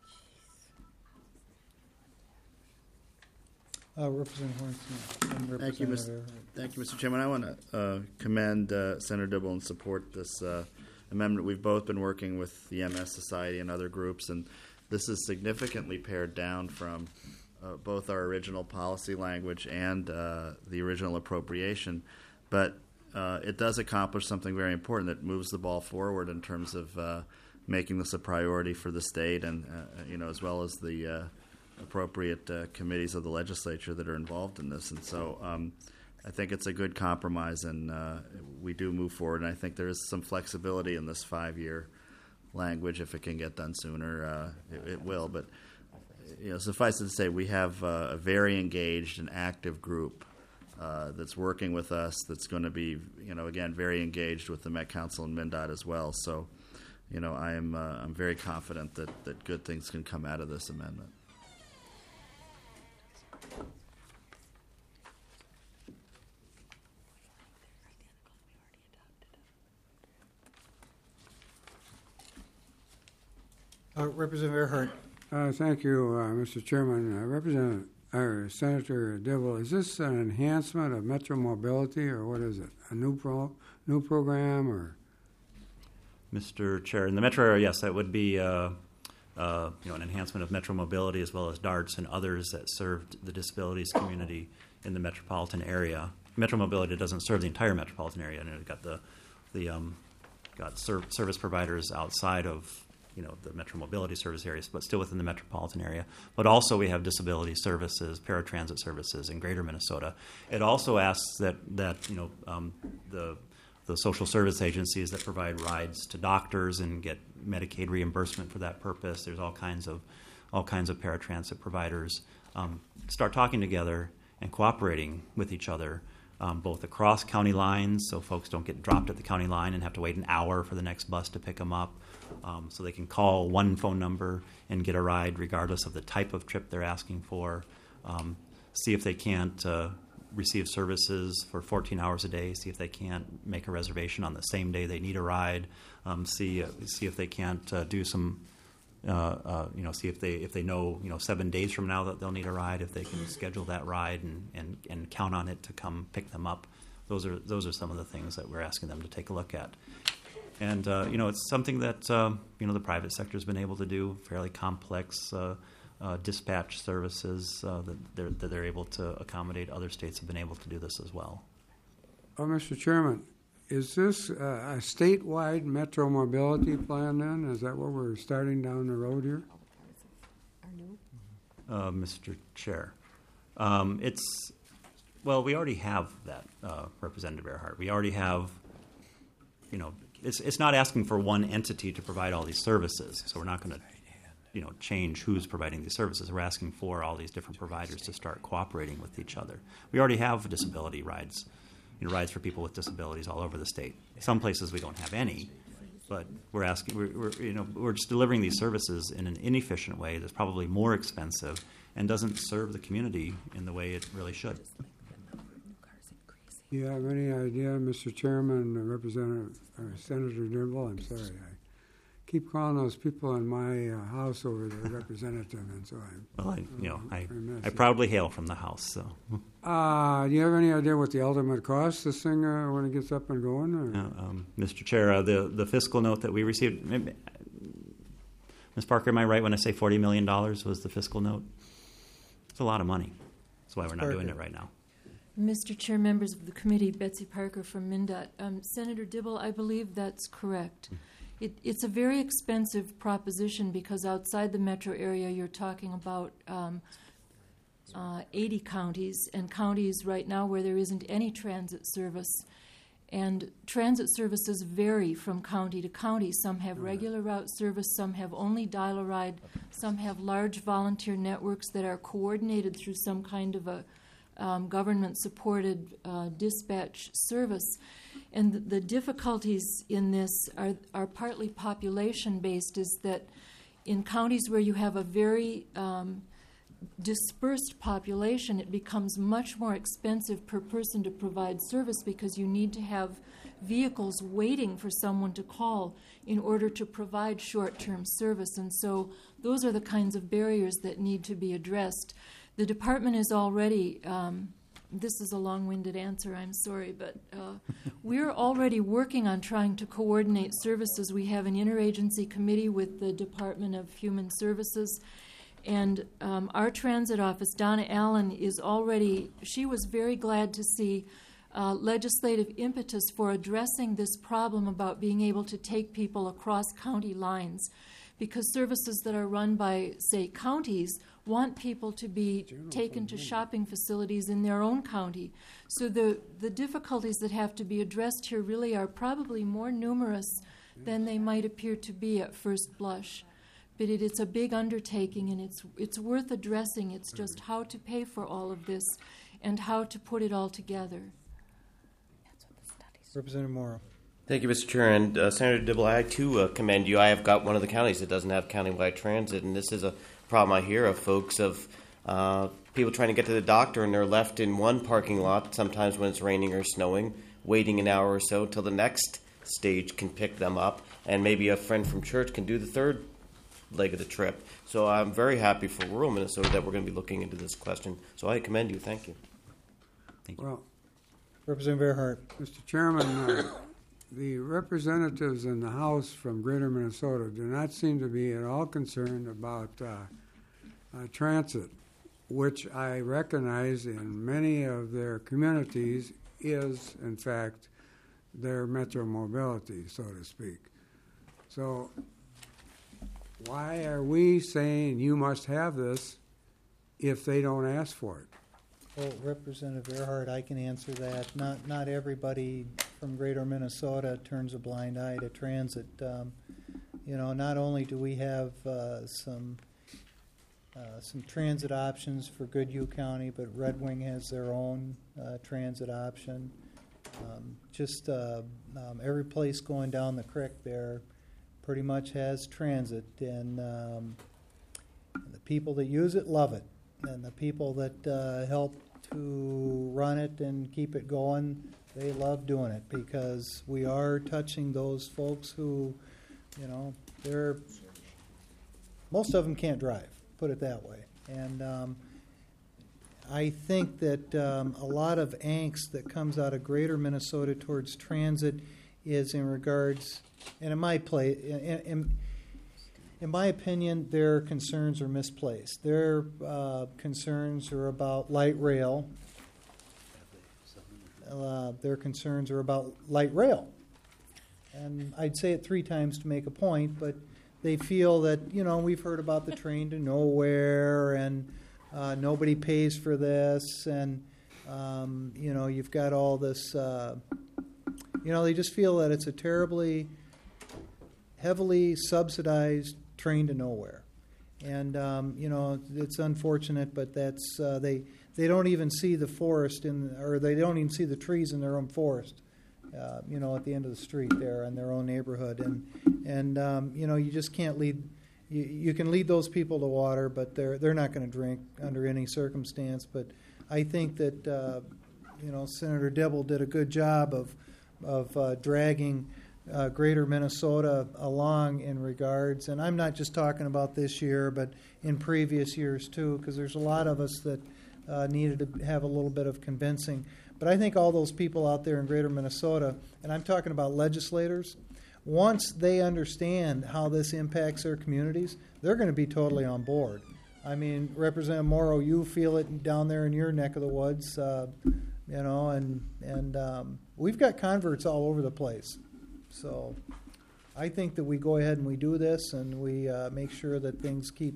Uh, Representative Hornsby. and Thank you, Mister Representative Thank you, Mister Chairman. I want to uh, commend uh, Senator Dibble and support this uh, amendment. We've both been working with the M S Society and other groups, and this is significantly pared down from uh, both our original policy language and uh, the original appropriation. But uh, it does accomplish something very important that moves the ball forward in terms of uh, making this a priority for the state, and uh, you know, as well as the uh, appropriate uh, committees of the legislature that are involved in this. And so um, I think it's a good compromise, and uh, we do move forward. And I think there is some flexibility in this five-year language. If it can get done sooner, uh, it, it will. But you know, suffice it to say, we have uh, a very engaged and active group uh, that's working with us, that's going to be, you know, again, very engaged with the Met Council and MnDOT as well. So, you know, I am uh, I'm very confident that, that good things can come out of this amendment. Uh, Representative Earhart. Uh, thank you, uh, Mister Chairman. Uh, Representative uh, Senator Dibble, is this an enhancement of Metro Mobility, or what is it? A new pro new program, or? Mister Chair, in the metro area, yes, that would be uh, uh, you know, an enhancement of Metro Mobility as well as DARTS and others that served the disabilities community in the metropolitan area. Metro Mobility doesn't serve the entire metropolitan area, and it got the the um, got ser- service providers outside of, you know, the Metro Mobility service areas, but still within the metropolitan area. But also we have disability services, paratransit services in Greater Minnesota. It also asks that that you know um, the the social service agencies that provide rides to doctors and get Medicaid reimbursement for that purpose. There's all kinds of all kinds of paratransit providers um, start talking together and cooperating with each other, um, both across county lines, so folks don't get dropped at the county line and have to wait an hour for the next bus to pick them up. Um, so they can call one phone number and get a ride regardless of the type of trip they're asking for. Um, see if they can't uh, receive services for fourteen hours a day. See if they can't make a reservation on the same day they need a ride. Um, see uh, see if they can't uh, do some, uh, uh, you know, see if they if they know you know seven days from now that they'll need a ride. If they can schedule that ride and, and, and count on it to come pick them up. Those are those are some of the things that we're asking them to take a look at. And, uh, you know, it's something that, uh, you know, the private sector has been able to do, fairly complex uh, uh, dispatch services uh, that, they're, that they're able to accommodate. Other states have been able to do this as well. Oh, Mister Chairman, is this uh, a statewide Metro Mobility plan then? Is that what we're starting down the road here? Uh, Mister Chair, um, it's, well, we already have that, uh, Representative Earhart. We already have, you know, It's it's not asking for one entity to provide all these services, so we're not going to, you know, change who's providing these services. We're asking for all these different providers to start cooperating with each other. We already have disability rides, you know, rides for people with disabilities all over the state. Some places we don't have any, but we're asking, we're, we're you know, we're just delivering these services in an inefficient way that's probably more expensive and doesn't serve the community in the way it really should. Do you have any idea, Mister Chairman, uh, Representative or Senator Dibble? I'm sorry, I keep calling those people in my uh, house over there representative, and so I. Well, I, you know, I, remiss I it. proudly hail from the House. So, Uh, do you have any idea what the ultimate cost this thing uh, when it gets up and going? Or? uh, um, Mister Chair, uh, the the fiscal note that we received, maybe, Miz Parker, am I right when I say forty million dollars was the fiscal note? It's a lot of money. That's why we're not doing it right now. Mister Chair, members of the committee, Betsy Parker from MnDOT. Um, Senator Dibble, I believe that's correct. It, it's a very expensive proposition because outside the metro area, you're talking about um, uh, eighty counties, and counties right now where there isn't any transit service. And transit services vary from county to county. Some have regular route service, some have only dial-a-ride, some have large volunteer networks that are coordinated through some kind of a um, government-supported uh, dispatch service. And the, the difficulties in this are, are partly population-based, is that in counties where you have a very um, dispersed population, it becomes much more expensive per person to provide service because you need to have vehicles waiting for someone to call in order to provide short-term service. And so those are the kinds of barriers that need to be addressed. The department is already, um, this is a long-winded answer, I'm sorry, but uh, we're already working on trying to coordinate services. We have an interagency committee with the Department of Human Services. And um, our transit office, Donna Allen, is already, she was very glad to see uh, legislative impetus for addressing this problem about being able to take people across county lines, because services that are run by, say, counties want people to be taken to shopping facilities in their own county. So the, the difficulties that have to be addressed here really are probably more numerous than they might appear to be at first blush. But it, it's a big undertaking, and it's it's worth addressing. It's just how to pay for all of this and how to put it all together. Representative Morrow. Thank you, Mister Chair. And uh, Senator Dibble, I too uh, commend you. I have got one of the counties that doesn't have countywide transit, and this is a problem I hear of folks of uh, people trying to get to the doctor, and they're left in one parking lot, sometimes when it's raining or snowing, waiting an hour or so till the next stage can pick them up, and maybe a friend from church can do the third leg of the trip. So I'm very happy for rural Minnesota that we're going to be looking into this question. So I commend you. Thank you. Thank you. Well, Representative Earhart. Mister Chairman, uh, the representatives in the House from Greater Minnesota do not seem to be at all concerned about uh, uh, transit, which I recognize in many of their communities is, in fact, their metro mobility, so to speak. So why are we saying you must have this if they don't ask for it? Well, Representative Earhart, I can answer that. Not not everybody from Greater Minnesota turns a blind eye to transit. Um, you know, not only do we have uh, some uh, some transit options for Goodhue County, but Red Wing has their own uh, transit option. Um, just uh, um, every place going down the creek there pretty much has transit, and, um, and the people that use it love it, and the people that uh, help to run it and keep it going, they love doing it, because we are touching those folks who, you know, they're most of them can't drive, put it that way. And um, I think that um, a lot of angst that comes out of Greater Minnesota towards transit is in regards, and in my play, in, in, in my opinion, their concerns are misplaced. Their uh, concerns are about light rail. Uh, their concerns are about light rail. And I'd say it three times to make a point, but they feel that, you know, we've heard about the train to nowhere, and uh, nobody pays for this, and, um, you know, you've got all this, uh, you know, they just feel that it's a terribly heavily subsidized train to nowhere. And, um, you know, it's unfortunate, but that's, uh, they, they don't even see the forest in, or they don't even see the trees in their own forest, uh, you know, at the end of the street there in their own neighborhood. And, and um, you know, you just can't lead, you, you can lead those people to water, but they're, they're not going to drink under any circumstance. But I think that, uh, you know, Senator Dibble did a good job of, of uh, dragging Uh, Greater Minnesota along in regards, and I'm not just talking about this year, but in previous years too, because there's a lot of us that uh, needed to have a little bit of convincing. But I think all those people out there in Greater Minnesota, and I'm talking about legislators, once they understand how this impacts their communities, they're going to be totally on board. I mean, Representative Morrow, you feel it down there in your neck of the woods, uh, you know, and, and um, we've got converts all over the place. So I think that we go ahead and we do this, and we uh, make sure that things keep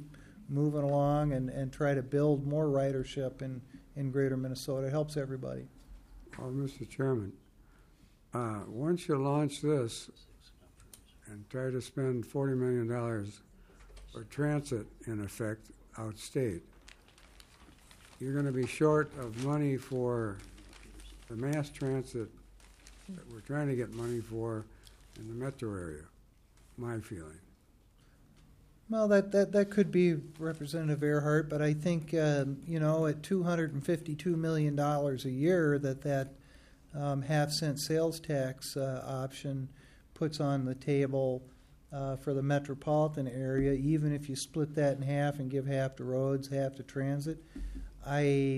moving along and, and try to build more ridership in, in greater Minnesota. It helps everybody. Well, Mister Chairman, uh, once you launch this and try to spend forty million dollars for transit, in effect, outstate, you're going to be short of money for the mass transit that we're trying to get money for in the metro area, my feeling. Well, that, that, that could be Representative Earhart, but I think, um, you know, at two hundred fifty-two million dollars a year that that um, half-cent sales tax uh, option puts on the table uh, for the metropolitan area, even if you split that in half and give half to roads, half to transit, I,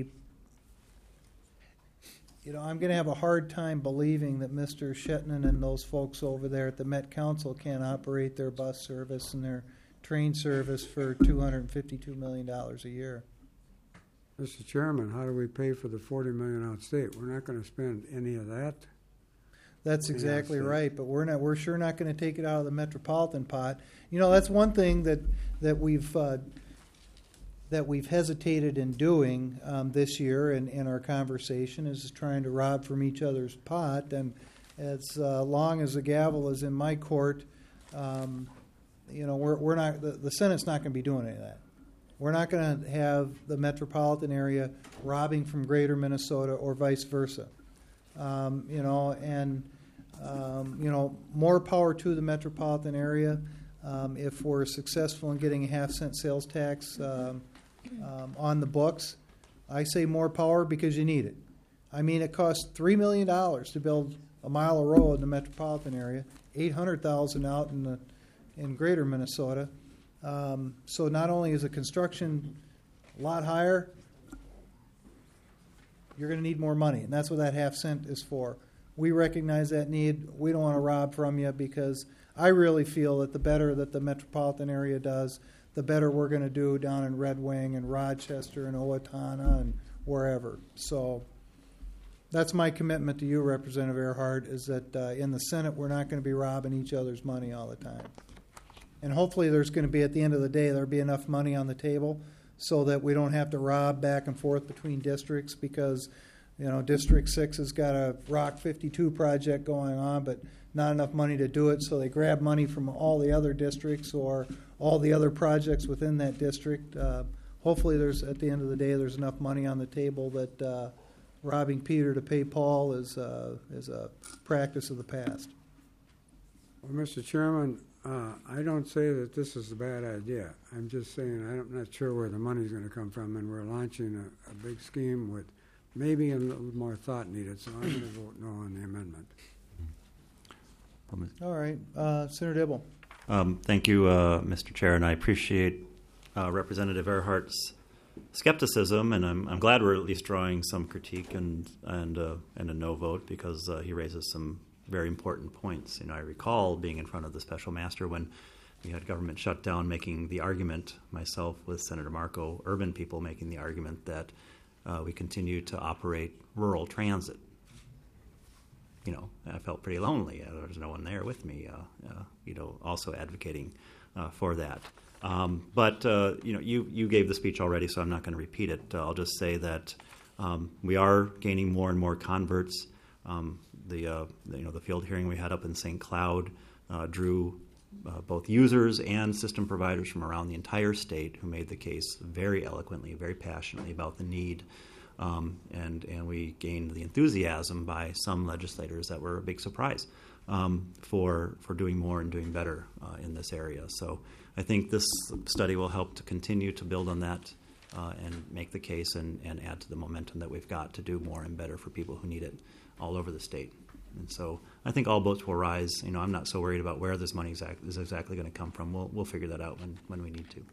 you know, I'm going to have a hard time believing that Mister Shetland and those folks over there at the Met Council can't operate their bus service and their train service for two hundred fifty-two million dollars a year. Mister Chairman, how do we pay for the forty million dollars outstate? We're not going to spend any of that. That's Any exactly outstate. right, but we're not. We're sure not going to take it out of the metropolitan pot. You know, that's one thing that that we've uh, that we've hesitated in doing um, this year in, in our conversation is trying to rob from each other's pot. And as uh, long as the gavel is in my court, um, you know, we're we're not. The, the Senate's not going to be doing any of that. We're not going to have the metropolitan area robbing from greater Minnesota or vice versa. Um, you know, and, um, you know, more power to the metropolitan area. Um, if we're successful in getting a half cent sales tax um, um, on the books, I say more power because you need it. I mean, it costs three million dollars to build a mile of road in the metropolitan area, eight hundred thousand dollars out in the in greater Minnesota. Um, so not only is the construction a lot higher, you're going to need more money, and that's what that half cent is for. We recognize that need. We don't want to rob from you because I really feel that the better that the metropolitan area does, the better we're going to do down in Red Wing and Rochester and Owatonna and wherever. So that's my commitment to you, Representative Earhart, is that uh, in the Senate we're not going to be robbing each other's money all the time. And hopefully there's going to be, at the end of the day, there'll be enough money on the table so that we don't have to rob back and forth between districts because, you know, District six has got a Rock fifty-two project going on, but not enough money to do it, so they grab money from all the other districts or all the other projects within that district. Uh, hopefully there's, at the end of the day, there's enough money on the table that uh, robbing Peter to pay Paul is, uh, is a practice of the past. Well, Mister Chairman, uh, I don't say that this is a bad idea. I'm just saying I'm not sure where the money's going to come from, and we're launching a, a big scheme with maybe a little more thought needed, so I'm going to vote no on the amendment. All right. Uh, Senator Dibble. Um, thank you, uh, Mister Chair, and I appreciate uh, Representative Earhart's skepticism, and I'm, I'm glad we're at least drawing some critique and and uh, and a no vote because uh, he raises some very important points. You know, I recall being in front of the special master when we had government shutdown, making the argument, myself with Senator Marco, urban people making the argument that uh, we continue to operate rural transit. You know, I felt pretty lonely. Uh, there was no one there with me, uh, uh, you know, also advocating uh, for that. Um, but, uh, you know, you, you gave the speech already, so I'm not going to repeat it. Uh, I'll just say that um, we are gaining more and more converts. Um, the, uh, the, you know, the field hearing we had up in Saint Cloud uh, drew uh, both users and system providers from around the entire state who made the case very eloquently, very passionately about the need. Um, and, and we gained the enthusiasm by some legislators that were a big surprise um, for, for doing more and doing better uh, in this area. So I think this study will help to continue to build on that uh, and make the case and, and add to the momentum that we've got to do more and better for people who need it all over the state. And so I think all boats will rise. You know, I'm not so worried about where this money exact, is exactly going to come from. We'll, we'll figure that out when, when we need to.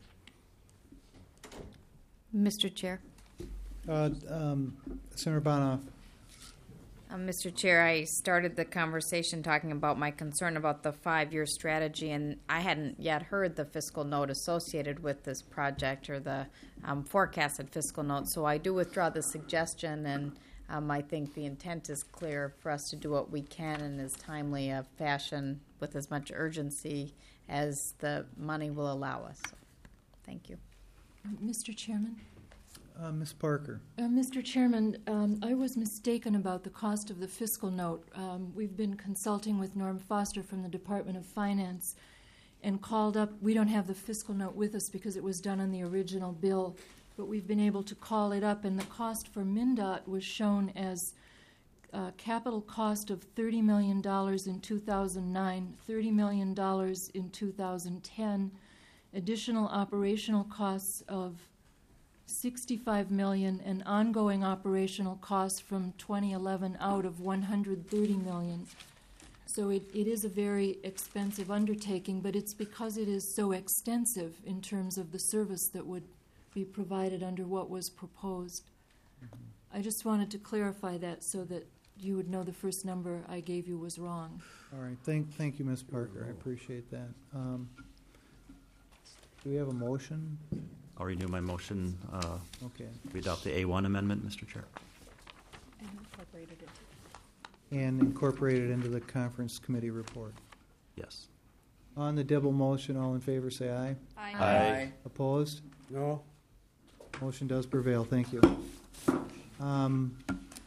Mister Chair. Uh, um, Senator Bonoff. Uh, Mister Chair, I started the conversation talking about my concern about the five-year strategy, and I hadn't yet heard the fiscal note associated with this project or the um, forecasted fiscal note, so I do withdraw the suggestion, and um, I think the intent is clear for us to do what we can in as timely a fashion with as much urgency as the money will allow us. So, thank you. Mister Chairman? Uh, Miz Parker. Uh, Mister Chairman, um, I was mistaken about the cost of the fiscal note. Um, we've been consulting with Norm Foster from the Department of Finance and called up. We don't have the fiscal note with us because it was done on the original bill, but we've been able to call it up, and the cost for MnDOT was shown as a capital cost of thirty million dollars in two thousand nine, thirty million dollars in two thousand ten, additional operational costs of sixty-five million dollars, and ongoing operational costs from twenty eleven out of one hundred thirty million dollars. So it, it is a very expensive undertaking, but it's because it is so extensive in terms of the service that would be provided under what was proposed. Mm-hmm. I just wanted to clarify that so that you would know the first number I gave you was wrong. All right. Thank, thank you, Miz Parker. I appreciate that. Um, do we have a motion? I'll renew my motion. Uh, Okay. We adopt the A one amendment, Mister Chair. And incorporated it. And incorporate it into the conference committee report. Yes. On the Dibble motion, all in favor say aye. Aye. Aye. Opposed? No. Motion does prevail. Thank you. Um,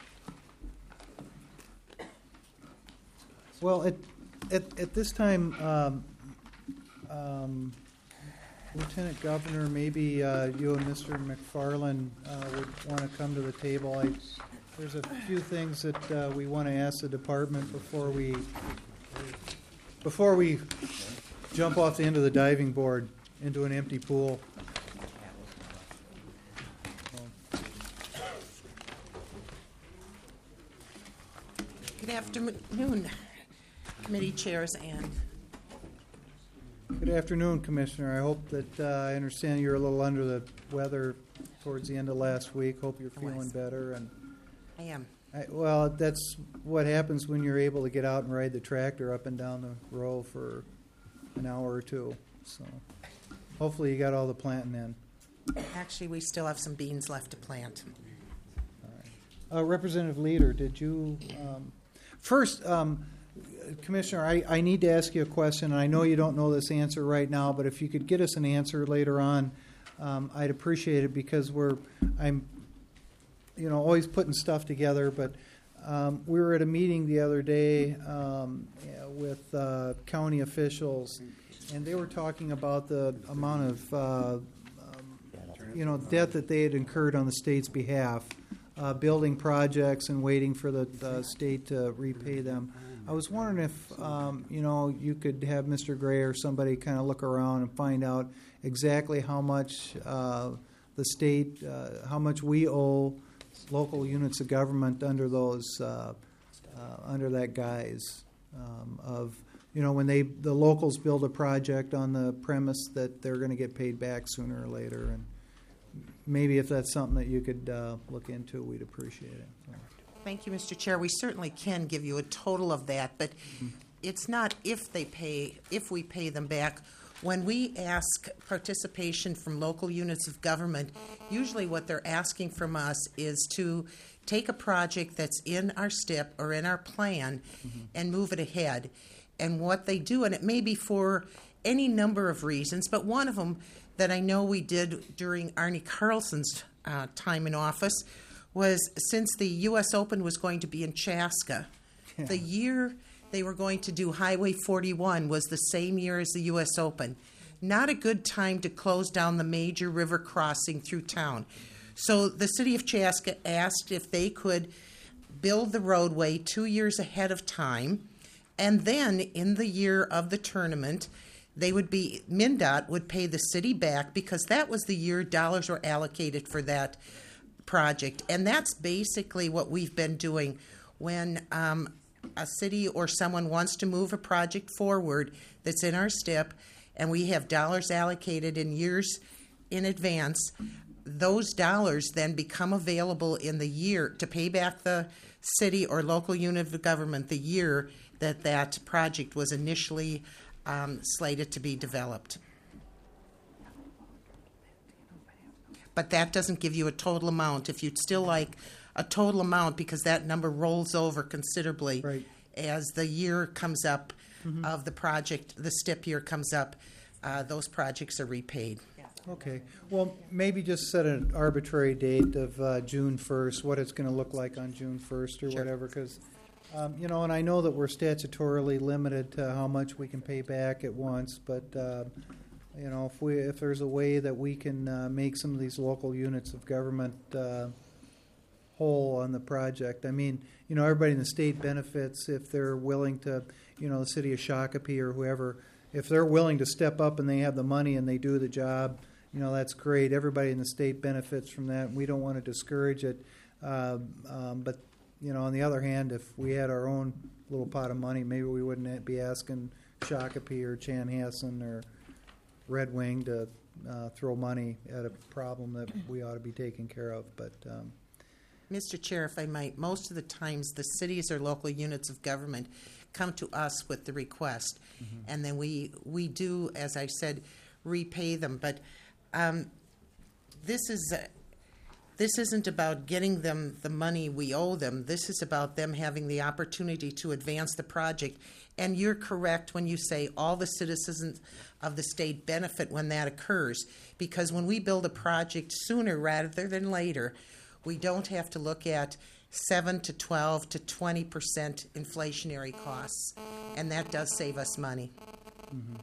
well, at, at, at this time, um, um, Lieutenant Governor, maybe uh, you and Mister McFarland uh, would want to come to the table. I, there's a few things that uh, we want to ask the department before we before we jump off the end of the diving board into an empty pool. Good afternoon, committee chairs and Good afternoon, Commissioner. I hope that uh, I understand you're a little under the weather towards the end of last week. Hope you're feeling was. better. And I am. I, well, that's what happens when you're able to get out and ride the tractor up and down the row for an hour or two. So hopefully you got all the planting in. Actually, we still have some beans left to plant. Uh, Representative Leader, did you um, first? Um, Commissioner, I, I need to ask you a question, and I know you don't know this answer right now, but if you could get us an answer later on, um, I'd appreciate it, because we're I'm you know always putting stuff together. But um, we were at a meeting the other day um, yeah, with uh, county officials, and they were talking about the amount of uh, um, you know debt that they had incurred on the state's behalf, uh, building projects and waiting for the, the state to repay them. I was wondering if, um, you know, you could have Mister Gray or somebody kind of look around and find out exactly how much uh, the state, uh, how much we owe local units of government under those, uh, uh, under that guise um, of, you know, when they the locals build a project on the premise that they're going to get paid back sooner or later, and maybe if that's something that you could uh, look into, we'd appreciate it. Thank you, Mister Chair. We certainly can give you a total of that, but mm-hmm. it's not if they pay, if we pay them back. When we ask participation from local units of government, usually what they're asking from us is to take a project that's in our S T I P or in our plan mm-hmm. and move it ahead. And what they do, and it may be for any number of reasons, but one of them that I know we did during Arnie Carlson's uh, time in office was, since the U S Open was going to be in Chaska, yeah. the year they were going to do Highway forty-one was the same year as the U S Open. Not a good time to close down the major river crossing through town. So the city of Chaska asked if they could build the roadway two years ahead of time, and then in the year of the tournament, they would be, MnDOT would pay the city back, because that was the year dollars were allocated for that project. And that's basically what we've been doing. When um, a city or someone wants to move a project forward that's in our S T I P, and we have dollars allocated in years in advance, those dollars then become available in the year to pay back the city or local unit of government the year that that project was initially um, slated to be developed. But that doesn't give you a total amount. If you'd still like a total amount, because that number rolls over considerably right. as the year comes up mm-hmm. of the project, the S T I P year comes up, uh, those projects are repaid. Okay. Well, maybe just set an arbitrary date of uh, June first, what it's going to look like on June first or Sure. whatever, because, um, you know, and I know that we're statutorily limited to how much we can pay back at once, but, uh, you know, if we if there's a way that we can uh, make some of these local units of government uh, whole on the project, I mean, you know, everybody in the state benefits if they're willing to, you know, the city of Shakopee or whoever, if they're willing to step up and they have the money and they do the job, you know, that's great. Everybody in the state benefits from that. We don't want to discourage it. Uh, um, but, you know, on the other hand, if we had our own little pot of money, maybe we wouldn't be asking Shakopee or Chanhassen or Red Wing to uh, throw money at a problem that we ought to be taking care of. But um, Mister Chair, if I might, most of the times the cities or local units of government come to us with the request, Mhm. and then we we do, as I said, repay them. But um, this is uh, this isn't about getting them the money we owe them. This is about them having the opportunity to advance the project. And you're correct when you say all the citizens of the state benefit when that occurs, because when we build a project sooner rather than later, we don't have to look at seven to twelve to twenty percent inflationary costs, and that does save us money. Mhm.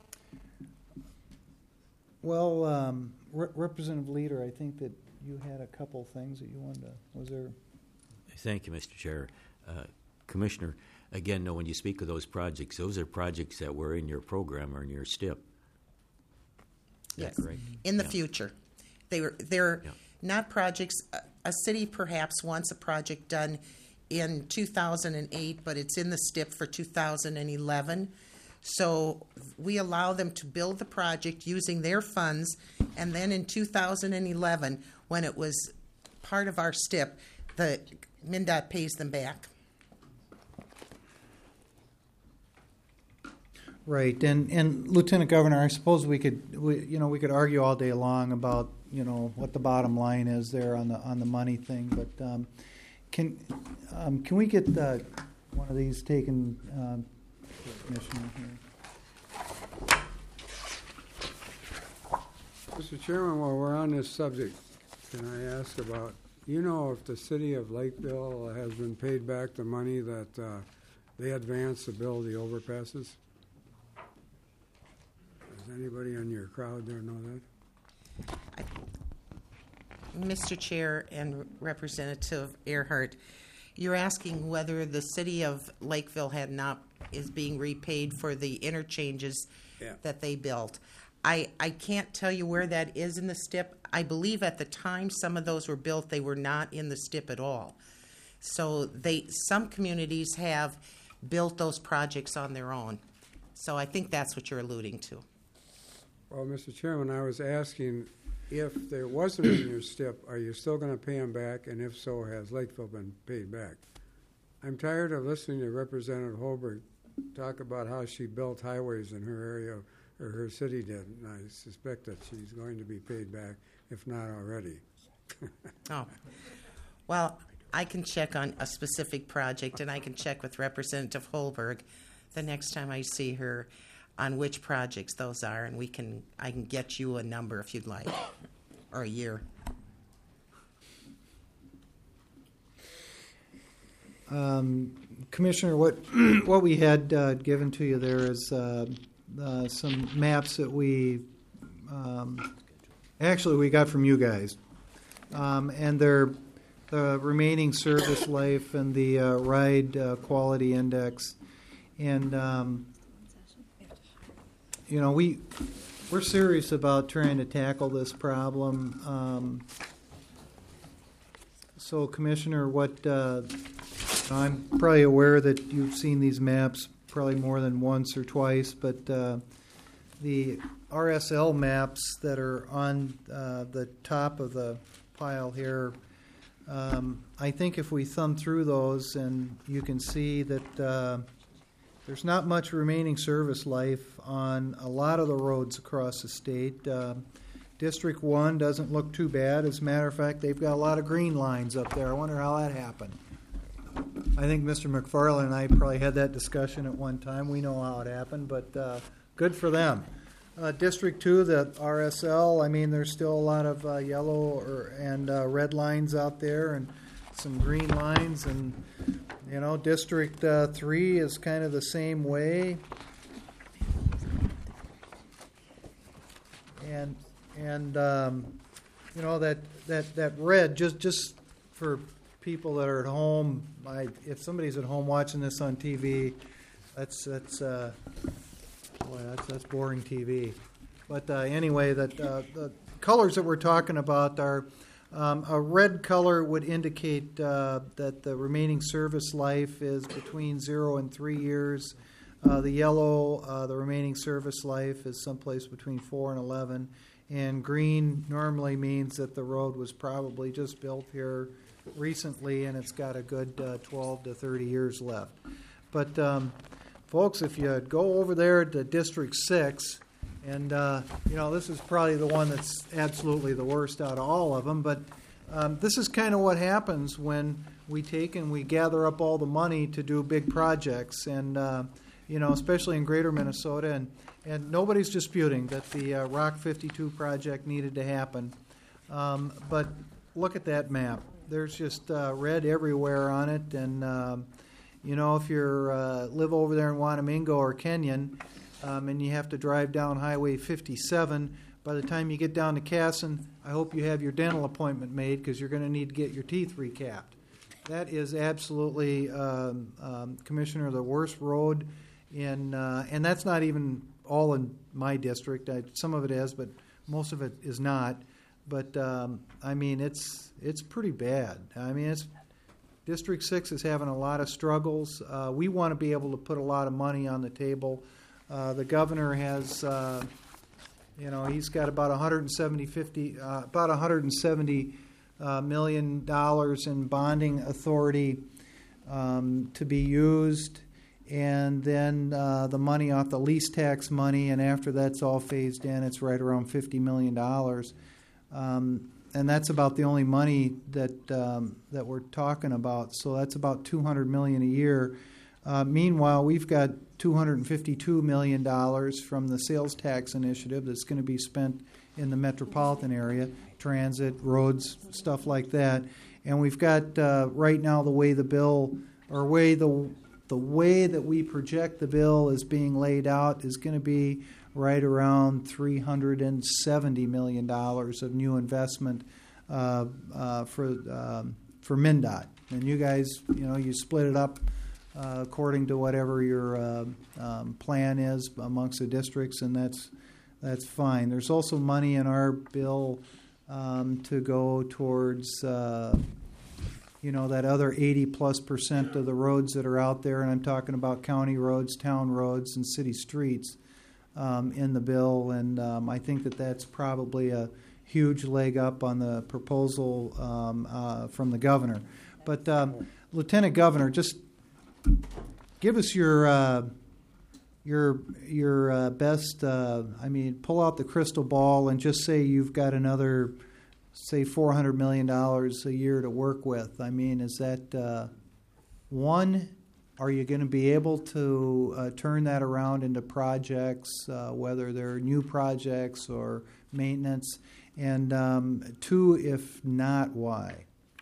Well, um, Re- Representative Leader, I think that you had a couple things that you wanted to, was there? Thank you, Mister Chair. Uh, Commissioner, again, no, when you speak of those projects, those are projects that were in your program or in your S T I P. Is Yes, that correct? in the Yeah. future. They were they're Yeah. not projects. A, a city perhaps wants a project done in two thousand eight, but it's in the S T I P for two thousand eleven. So we allow them to build the project using their funds, and then in two thousand eleven, when it was part of our S T I P, the MnDOT pays them back. Right, and, and Lieutenant Governor, I suppose we could, we, you know, we could argue all day long about, you know, what the bottom line is there on the on the money thing, but um, can um, can we get uh, one of these taken, um, Commissioner here? Mister Chairman, while we're on this subject, can I ask about, you know, if the city of Lakeville has been paid back the money that uh, they advanced to build the overpasses? Does anybody in your crowd there know that? Mister Chair and Representative Earhart, you're asking whether the city of Lakeville had not is being repaid for the interchanges Yeah. that they built. I, I can't tell you where that is in the S T I P. I believe at the time some of those were built, they were not in the S T I P at all. So they some communities have built those projects on their own. So I think that's what you're alluding to. Well, Mister Chairman, I was asking if there wasn't in your S T I P, are you still going to pay them back? And if so, has Lakeville been paid back? I'm tired of listening to Representative Holberg talk about how she built highways in her area, or her city did, and I suspect that she's going to be paid back, if not already. Oh, well, I can check on a specific project, and I can check with Representative Holberg the next time I see her on which projects those are, and we can I can get you a number if you'd like, or a year. Um, Commissioner, what what we had uh, given to you there is uh, uh, some maps that we um, actually we got from you guys, um, and they're the remaining service life and the uh, ride uh, quality index, and um, you know we we're serious about trying to tackle this problem. Um, so, Commissioner, what? Uh, I'm probably aware that you've seen these maps probably more than once or twice, but uh, the R S L maps that are on uh, the top of the pile here, um, I think if we thumb through those and you can see that uh, there's not much remaining service life on a lot of the roads across the state. Uh, District one doesn't look too bad. As a matter of fact, they've got a lot of green lines up there. I wonder how that happened. I think Mister McFarland and I probably had that discussion at one time. We know how it happened, but uh, good for them. Uh, District two, the R S L, I mean, there's still a lot of uh, yellow or, and uh, red lines out there and some green lines. And, you know, District uh, three is kind of the same way. And, and um, you know, that, that, that red, just, just for people that are at home, I, if somebody's at home watching this on T V, that's, that's uh, boy, that's, that's boring T V. But uh, anyway, that uh, the colors that we're talking about are um, a red color would indicate uh, that the remaining service life is between zero and three years. Uh, the yellow, uh, the remaining service life is someplace between four and eleven. And green normally means that the road was probably just built here recently and it's got a good uh, twelve to thirty years left. But um, folks, if you go over there to District six, and uh, you know, this is probably the one that's absolutely the worst out of all of them, but um, this is kind of what happens when we take and we gather up all the money to do big projects, and uh, you know, especially in greater Minnesota, and, and nobody's disputing that the uh, Rock fifty-two project needed to happen. Um, but look at that map. There's just uh, red everywhere on it, and um, you know, if you uh, live over there in Wanamingo or Kenyon, um, and you have to drive down Highway fifty-seven, by the time you get down to Casson, I hope you have your dental appointment made because you're going to need to get your teeth recapped. That is absolutely, um, um, Commissioner, the worst road in, uh, and that's not even all in my district. I, some of it is, but most of it is not. But um, I mean, it's it's pretty bad. I mean, it's District six is having a lot of struggles. Uh, we want to be able to put a lot of money on the table. Uh, the governor has, uh, you know, he's got about one hundred seventy, fifty, uh, about one hundred seventy uh, million dollars in bonding authority um, to be used, and then uh, the money off the lease tax money, and after that's all phased in, it's right around fifty million dollars. Um, and that's about the only money that um, that we're talking about. So that's about two hundred million dollars a year. Uh, meanwhile, we've got two hundred fifty-two million dollars from the sales tax initiative that's going to be spent in the metropolitan area, transit, roads, stuff like that. And we've got uh, right now the way the bill, or way the the way that we project the bill is being laid out is going to be right around three hundred seventy million dollars of new investment uh, uh, for um, for MnDOT. And you guys, you know, you split it up uh, according to whatever your uh, um, plan is amongst the districts, and that's that's fine. There's also money in our bill um, to go towards uh, you know, that other eighty plus percent of the roads that are out there, and I'm talking about county roads, town roads, and city streets. Um, in the bill, and um, I think that that's probably a huge leg up on the proposal um, uh, from the governor. But um, Lieutenant Governor, just give us your uh, your your uh, best. Uh, I mean, pull out the crystal ball and just say you've got another, say, four hundred million dollars a year to work with. I mean, is that uh, one? Are you going to be able to uh, turn that around into projects, uh, whether they're new projects or maintenance? And um, two, if not, why?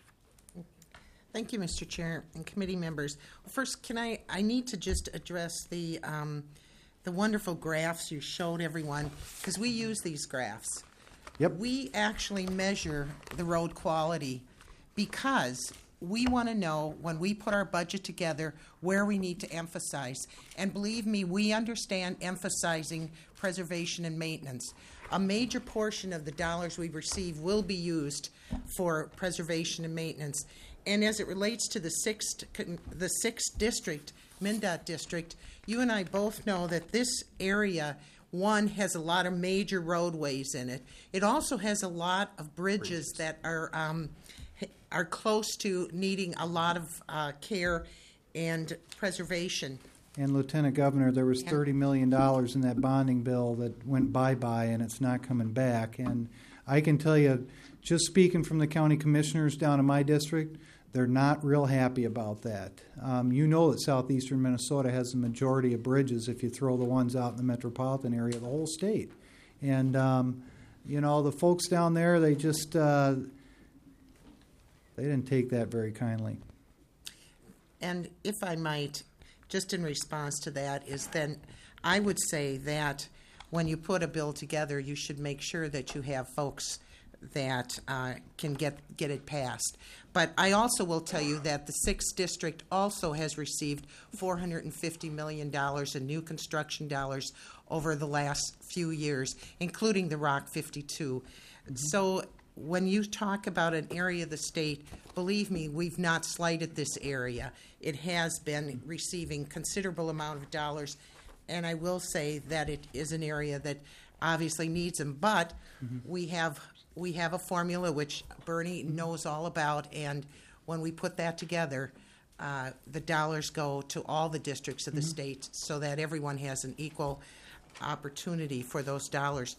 Thank you, Mister Chair and committee members. First, can I, I need to just address the, um, the wonderful graphs you showed everyone, because we use these graphs. Yep. We actually measure the road quality because we want to know when we put our budget together where we need to emphasize. And believe me, we understand emphasizing preservation and maintenance. A major portion of the dollars we receive will be used for preservation and maintenance. And as it relates to the sixth, the sixth district, MnDOT district, you and I both know that this area, one, has a lot of major roadways in it. It also has a lot of bridges, bridges. that are um, are close to needing a lot of uh, care and preservation. And Lieutenant Governor, there was thirty million dollars in that bonding bill that went bye-bye, and it's not coming back. And I can tell you, just speaking from the county commissioners down in my district, they're not real happy about that. Um, you know that southeastern Minnesota has the majority of bridges if you throw the ones out in the metropolitan area of the whole state. And, um, you know, the folks down there, they just, uh, they didn't take that very kindly. And if I might, just in response to that, is then I would say that when you put a bill together, you should make sure that you have folks that uh, can get get it passed. But I also will tell you that the sixth District also has received four hundred fifty million dollars in new construction dollars over the last few years, including the Rock fifty-two. Mm-hmm. So when you talk about an area of the state, believe me, we've not slighted this area. It has been receiving considerable amount of dollars, and I will say that it is an area that obviously needs them. But mm-hmm. we have we have a formula which Bernie knows all about, and when we put that together, uh, the dollars go to all the districts of the mm-hmm. state so that everyone has an equal opportunity for those dollars.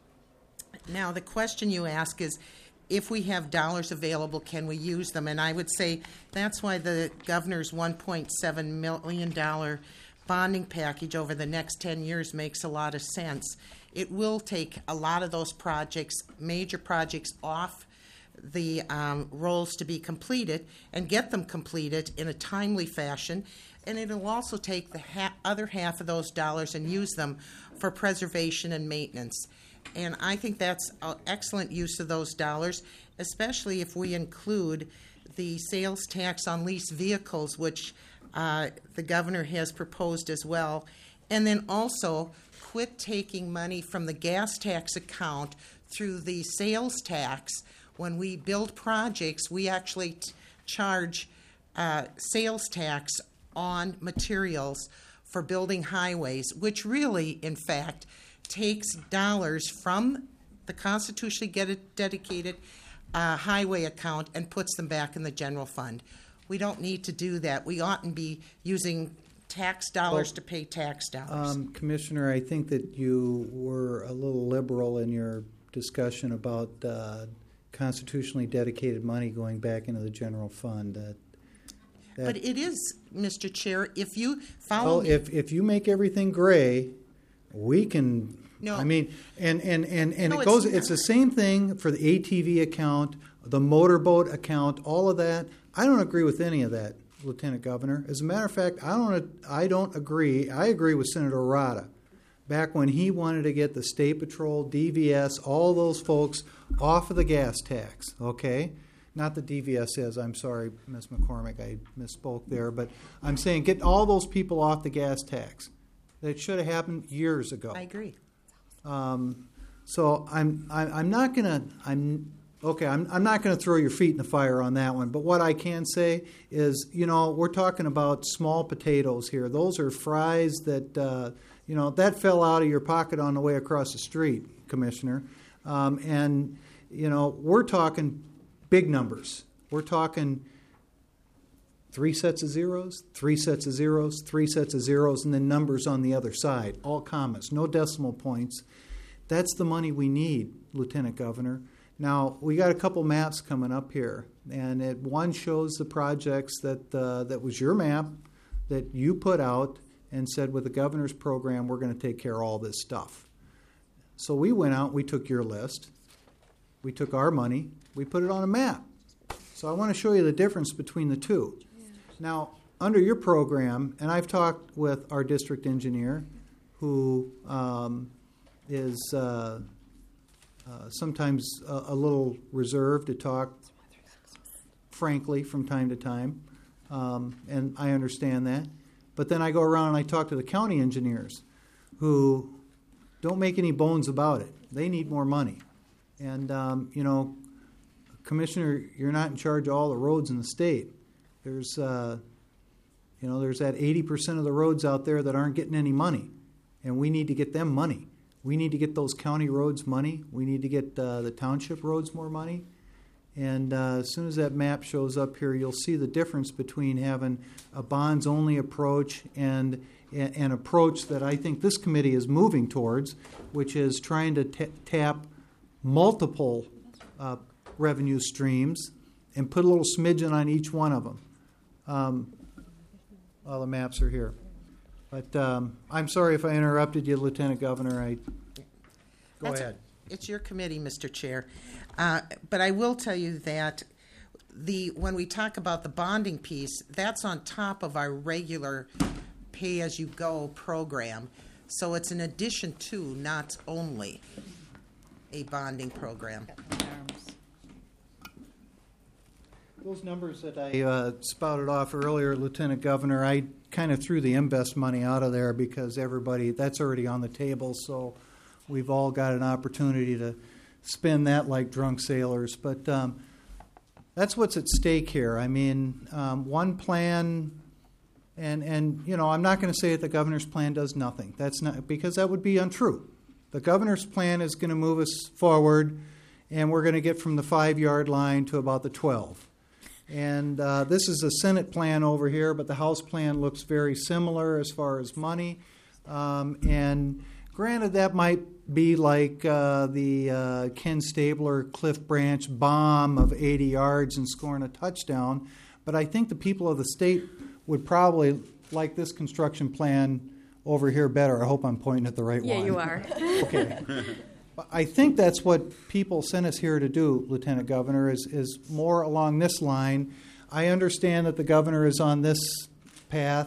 Now, the question you ask is, if we have dollars available, can we use them? And I would say that's why the governor's one point seven million dollars bonding package over the next ten years makes a lot of sense. It will take a lot of those projects, major projects, off the um, rolls to be completed and get them completed in a timely fashion. And it'll also take the ha- other half of those dollars and use them for preservation and maintenance. And I think that's an excellent use of those dollars, especially if we include the sales tax on leased vehicles, which uh, the governor has proposed as well. And then also quit taking money from the gas tax account through the sales tax. When we build projects, we actually t- charge uh, sales tax on materials for building highways, which really, in fact, takes dollars from the constitutionally get dedicated uh, highway account and puts them back in the general fund. We don't need to do that. We oughtn't be using tax dollars well, to pay tax dollars. Um, Commissioner, I think that you were a little liberal in your discussion about uh, constitutionally dedicated money going back into the general fund. That, that but it is, Mister Chair, if you follow well, me. if if you make everything gray, we can. No. I mean, and and and, and no, it goes. It's, it's the same thing for the A T V account, the motorboat account, all of that. I don't agree with any of that, Lieutenant Governor. As a matter of fact, I don't. I don't agree. I agree with Senator Arata. Back when he wanted to get the State Patrol, D V S, all those folks off of the gas tax. Okay, not the D V S is. I'm sorry, Miz McCormick. I misspoke there. But I'm saying get all those people off the gas tax. That should have happened years ago. I agree. Um, so I'm I, I'm not gonna I'm okay I'm I'm not gonna throw your feet in the fire on that one. But what I can say is, you know, we're talking about small potatoes here. Those are fries that uh, you know that fell out of your pocket on the way across the street, Commissioner. Um, and you know we're talking big numbers. We're talking three sets of zeros, three sets of zeros, three sets of zeros, and then numbers on the other side, all commas, no decimal points. That's the money we need, Lieutenant Governor. Now, we got a couple maps coming up here, and it, one shows the projects that uh, that was your map that you put out and said with the governor's program, we're going to take care of all this stuff. So we went out, we took your list, we took our money, we put it on a map. So I want to show you the difference between the two. Now, under your program, and I've talked with our district engineer, who um, is uh, uh, sometimes a, a little reserved to talk frankly from time to time, um, and I understand that. But then I go around and I talk to the county engineers, who don't make any bones about it. They need more money. And, um, you know, Commissioner, you're not in charge of all the roads in the state. There's, uh, you know, there's that eighty percent of the roads out there that aren't getting any money, and we need to get them money. We need to get those county roads money. We need to get uh, the township roads more money. And uh, as soon as that map shows up here, you'll see the difference between having a bonds-only approach and an approach that I think this committee is moving towards, which is trying to t- tap multiple uh, revenue streams and put a little smidgen on each one of them. Um, all the maps are here. But um, I'm sorry if I interrupted you, Lieutenant Governor. I Go That's- ahead. It's your committee, Mister Chair. Uh, But I will tell you that the, when we talk about the bonding piece, that's on top of our regular pay-as-you-go program. So it's an addition to, not only a bonding program. Those numbers that I uh, spouted off earlier, Lieutenant Governor, I kind of threw the invest money out of there because everybody, that's already on the table, so we've all got an opportunity to spend that like drunk sailors. But um, that's what's at stake here. I mean, um, one plan, and, and you know, I'm not going to say that the governor's plan does nothing. That's not, because that would be untrue. The governor's plan is going to move us forward, and we're going to get from the five-yard line to about the twelve. And uh, this is a Senate plan over here, but the House plan looks very similar as far as money. Um, and granted, that might be like uh, the uh, Ken Stabler Cliff Branch bomb of eighty yards and scoring a touchdown. But I think the people of the state would probably like this construction plan over here better. I hope I'm pointing at the right Yeah, one. you are. Okay. I think that's what people sent us here to do, Lieutenant Governor, is, is more along this line. I understand that the governor is on this path.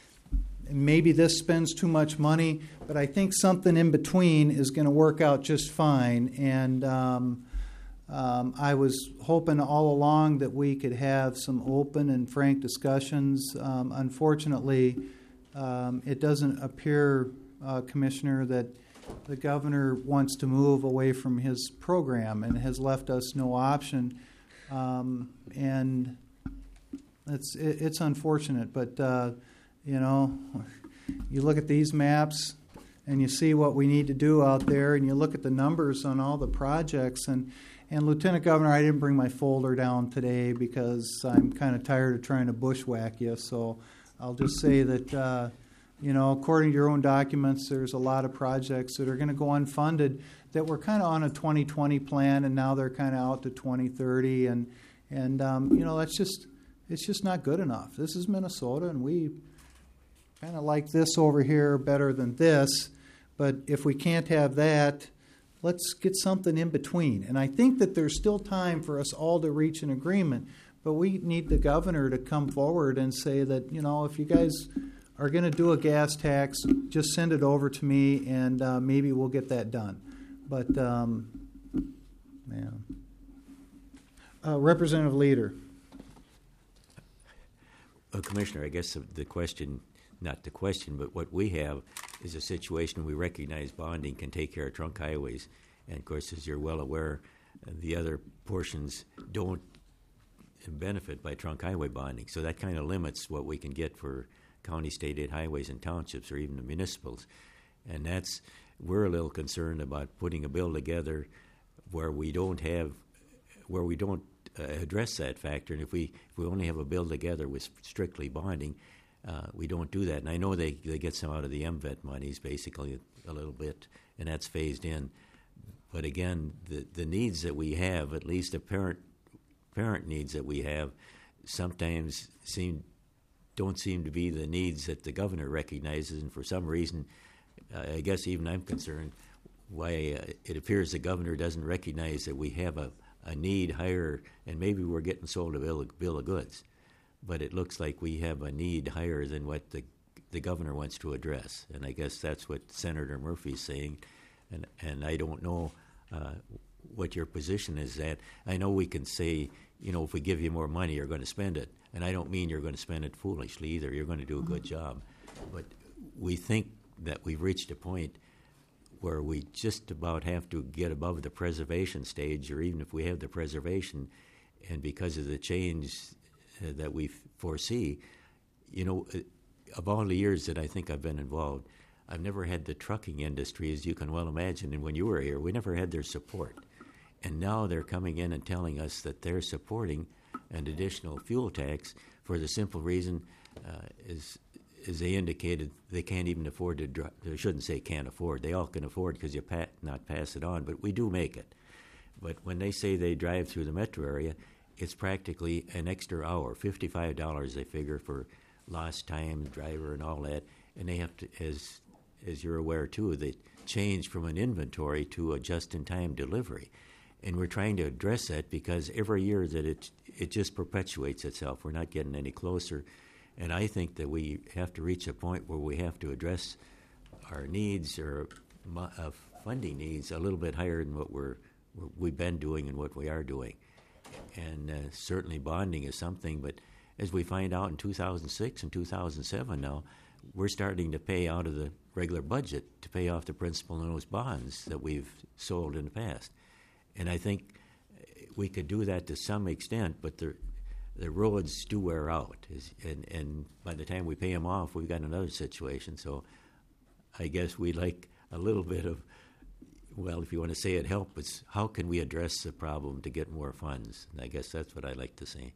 Maybe this spends too much money, but I think something in between is going to work out just fine. And um, um, I was hoping all along that we could have some open and frank discussions. Um, unfortunately, um, it doesn't appear, uh, Commissioner, that the governor wants to move away from his program and has left us no option. Um, and it's it, it's unfortunate, but uh, you know, you look at these maps and you see what we need to do out there, and you look at the numbers on all the projects. And, and Lieutenant Governor, I didn't bring my folder down today because I'm kind of tired of trying to bushwhack you, so I'll just say that uh, you know, according to your own documents, there's a lot of projects that are going to go unfunded that were kind of on a twenty twenty plan, and now they're kind of out to twenty thirty, and and um, you know, that's just it's just not good enough. This is Minnesota, and we kind of like this over here better than this. But if we can't have that, let's get something in between. And I think that there's still time for us all to reach an agreement. But we need the governor to come forward and say that, you know, if you guys are going to do a gas tax, just send it over to me, and uh, maybe we'll get that done. But, um, man. Uh, Representative Leader. Well, Commissioner, I guess the question, not the question, but what we have is a situation we recognize bonding can take care of trunk highways. And, of course, as you're well aware, the other portions don't benefit by trunk highway bonding. So that kind of limits what we can get for county, state aid highways and townships, or even the municipals. And that's, we're a little concerned about putting a bill together where we don't have, where we don't uh, address that factor. And if we if we only have a bill together with strictly bonding, uh, we don't do that. And I know they, they get some out of the M V E T monies, basically a, a little bit, and that's phased in. But again, the, the needs that we have, at least the parent, parent needs that we have, sometimes seem don't seem to be the needs that the governor recognizes, and for some reason, uh, I guess even I'm concerned why uh, it appears the governor doesn't recognize that we have a, a need higher, and maybe we're getting sold a bill of, bill of goods, but it looks like we have a need higher than what the the governor wants to address, and I guess that's what Senator Murphy's saying, and and I don't know uh, what your position is. That I know we can say, you know, if we give you more money, you're going to spend it. And I don't mean you're going to spend it foolishly either. You're going to do a good job. But we think that we've reached a point where we just about have to get above the preservation stage, or even if we have the preservation, and because of the change uh, that we foresee, you know, of all the years that I think I've been involved, I've never had the trucking industry, as you can well imagine, and when you were here, we never had their support. And now they're coming in and telling us that they're supporting an additional fuel tax for the simple reason, uh, is, as they indicated, they can't even afford to drive. They shouldn't say can't afford. They all can afford because you pa- not pass it on, but we do make it. But when they say they drive through the metro area, it's practically an extra hour, fifty-five dollars they figure for lost time, driver, and all that. And they have to, as as you're aware too, that change from an inventory to a just-in-time delivery. And we're trying to address that because every year that it it just perpetuates itself. We're not getting any closer. And I think that we have to reach a point where we have to address our needs or uh, funding needs a little bit higher than what we're, we've been doing and what we are doing. And uh, certainly bonding is something, but as we find out in two thousand six and two thousand seven now, we're starting to pay out of the regular budget to pay off the principal on those bonds that we've sold in the past. And I think we could do that to some extent, but the the roads do wear out. And, and by the time we pay them off, we've got another situation. So I guess we'd like a little bit of, well, if you want to say it, help, it's how can we address the problem to get more funds? And I guess that's what I'd like to say.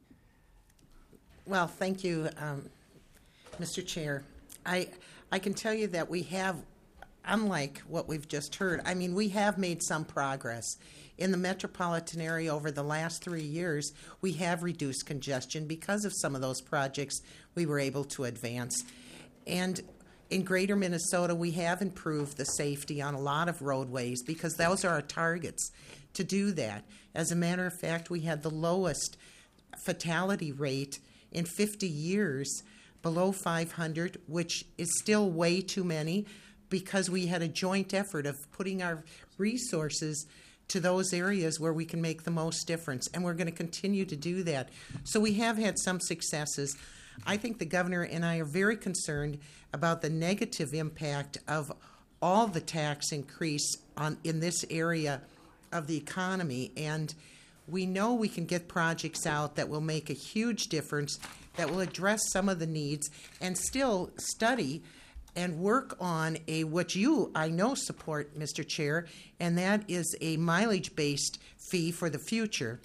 Well, thank you, um, Mister Chair. I I can tell you that we have, unlike what we've just heard, I mean, we have made some progress. In the metropolitan area over the last three years, we have reduced congestion because of some of those projects we were able to advance. And in greater Minnesota, we have improved the safety on a lot of roadways because those are our targets to do that. As a matter of fact, we had the lowest fatality rate in fifty years, below five hundred, which is still way too many because we had a joint effort of putting our resources to those areas where we can make the most difference, and we're going to continue to do that. So we have had some successes. I think the governor and I are very concerned about the negative impact of all the tax increase on in this area of the economy, and we know we can get projects out that will make a huge difference, that will address some of the needs, and still study and work on a what you, I know, support, Mister Chair, and that is a mileage-based fee for the future,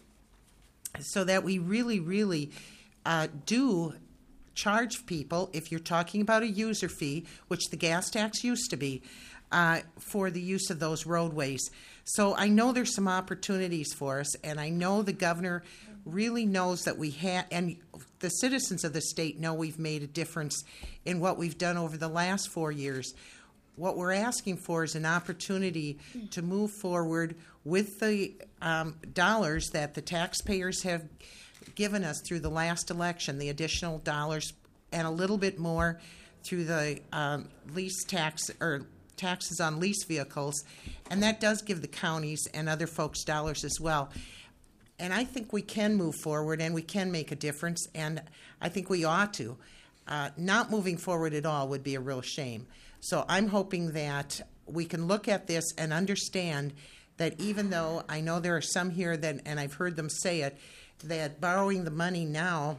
so that we really, really uh, do charge people, if you're talking about a user fee, which the gas tax used to be, uh, for the use of those roadways. So I know there's some opportunities for us, and I know the governor really knows that we have, and the citizens of the state know we've made a difference in what we've done over the last four years. What we're asking for is an opportunity to move forward with the um, dollars that the taxpayers have given us through the last election, the additional dollars, and a little bit more through the um, lease tax or taxes on lease vehicles, and that does give the counties and other folks dollars as well. And I think we can move forward and we can make a difference, and I think we ought to. Uh, not moving forward at all would be a real shame. So I'm hoping that we can look at this and understand that even though I know there are some here that, and I've heard them say it, that borrowing the money now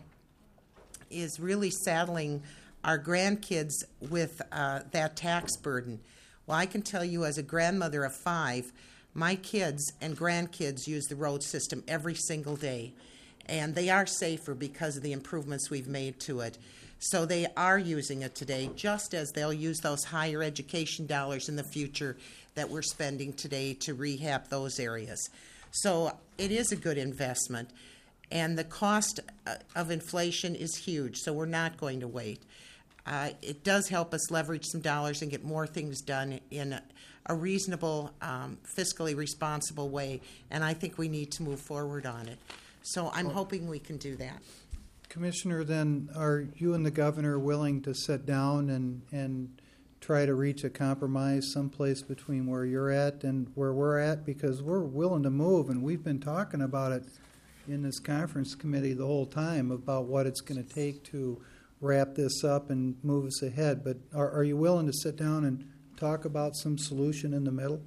is really saddling our grandkids with uh, that tax burden. Well, I can tell you as a grandmother of five, my kids and grandkids use the road system every single day, and they are safer because of the improvements we've made to it. So they are using it today, just as they'll use those higher education dollars in the future that we're spending today to rehab those areas. So it is a good investment, and the cost of inflation is huge, so we're not going to wait. Uh, it does help us leverage some dollars and get more things done in a, a reasonable, um, fiscally responsible way, and I think we need to move forward on it. So I'm well, hoping we can do that. Commissioner, then are you and the governor willing to sit down and, and try to reach a compromise someplace between where you're at and where we're at? Because we're willing to move, and we've been talking about it in this conference committee the whole time about what it's going to take to wrap this up and move us ahead. But are, are you willing to sit down and talk about some solution in the middle?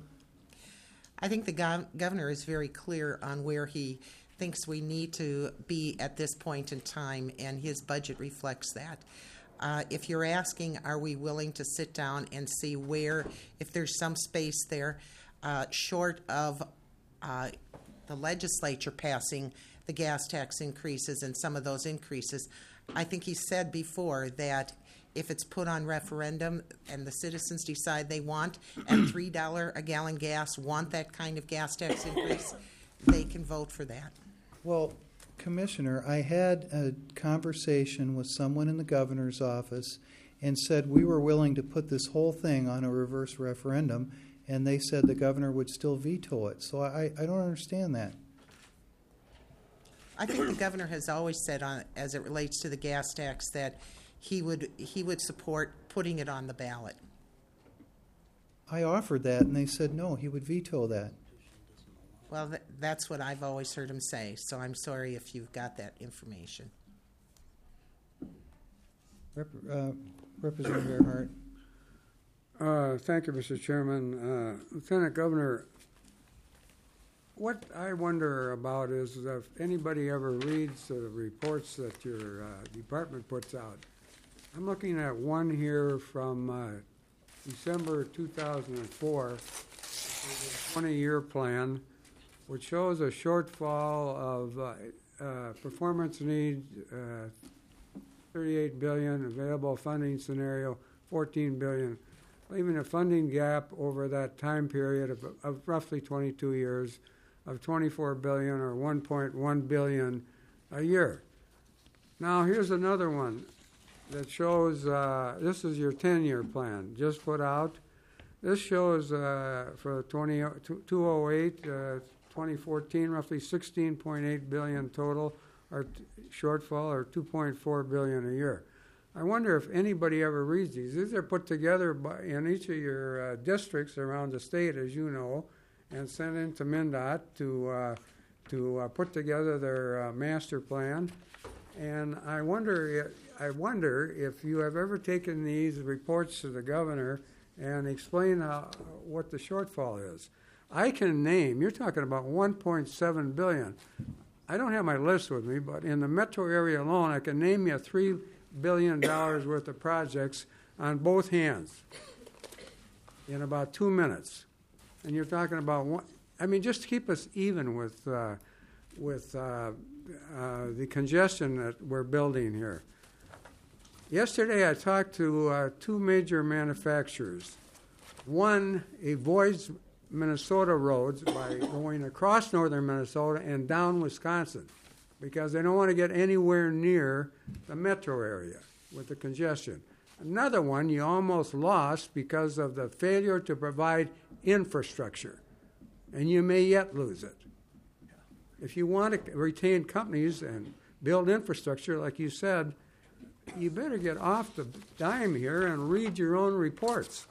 I think the gov- governor is very clear on where he thinks we need to be at this point in time, and his budget reflects that. Uh, if you're asking, are we willing to sit down and see where, if there's some space there, uh, short of uh, the legislature passing the gas tax increases and some of those increases, I think he said before that if it's put on referendum and the citizens decide they want, at three dollars a gallon gas, want that kind of gas tax increase, they can vote for that. Well, Commissioner, I had a conversation with someone in the governor's office and said we were willing to put this whole thing on a reverse referendum, and they said the governor would still veto it. So I, I don't understand that. I think the governor has always said, on as it relates to the gas tax, that he would he would support putting it on the ballot. I offered that, and they said no, he would veto that. Well, th- that's what I've always heard him say, so I'm sorry if you've got that information. Rep, uh, Representative Earhart. Uh, thank you, Mister Chairman. Uh, Lieutenant Governor, what I wonder about is if anybody ever reads the reports that your uh, department puts out. I'm looking at one here from uh, December two thousand four, twenty-year plan, which shows a shortfall of uh, uh, performance needs, uh, thirty-eight billion, available funding scenario, fourteen billion, leaving a funding gap over that time period of, of roughly twenty-two years of twenty-four billion or one point one billion a year. Now here's another one that shows, uh, this is your ten-year plan, just put out. This shows uh, for two oh eight, uh, twenty fourteen, roughly sixteen point eight billion total, or t- shortfall, or two point four billion a year. I wonder if anybody ever reads these. These are put together by, in each of your uh, districts around the state, as you know, and sent into MnDOT to uh, to uh, put together their uh, master plan. And I wonder, I wonder if you have ever taken these reports to the governor and explain how, what the shortfall is. I can name, you're talking about one point seven billion. I don't have my list with me, but in the metro area alone, I can name you three billion dollars worth of projects on both hands in about two minutes. And you're talking about one, I mean, just to keep us even with uh, with uh, uh, the congestion that we're building here. Yesterday, I talked to uh, two major manufacturers. One avoids Minnesota roads by going across northern Minnesota and down Wisconsin because they don't want to get anywhere near the metro area with the congestion. Another one you almost lost because of the failure to provide infrastructure, and you may yet lose it. If you want to retain companies and build infrastructure, like you said, you better get off the dime here and read your own reports.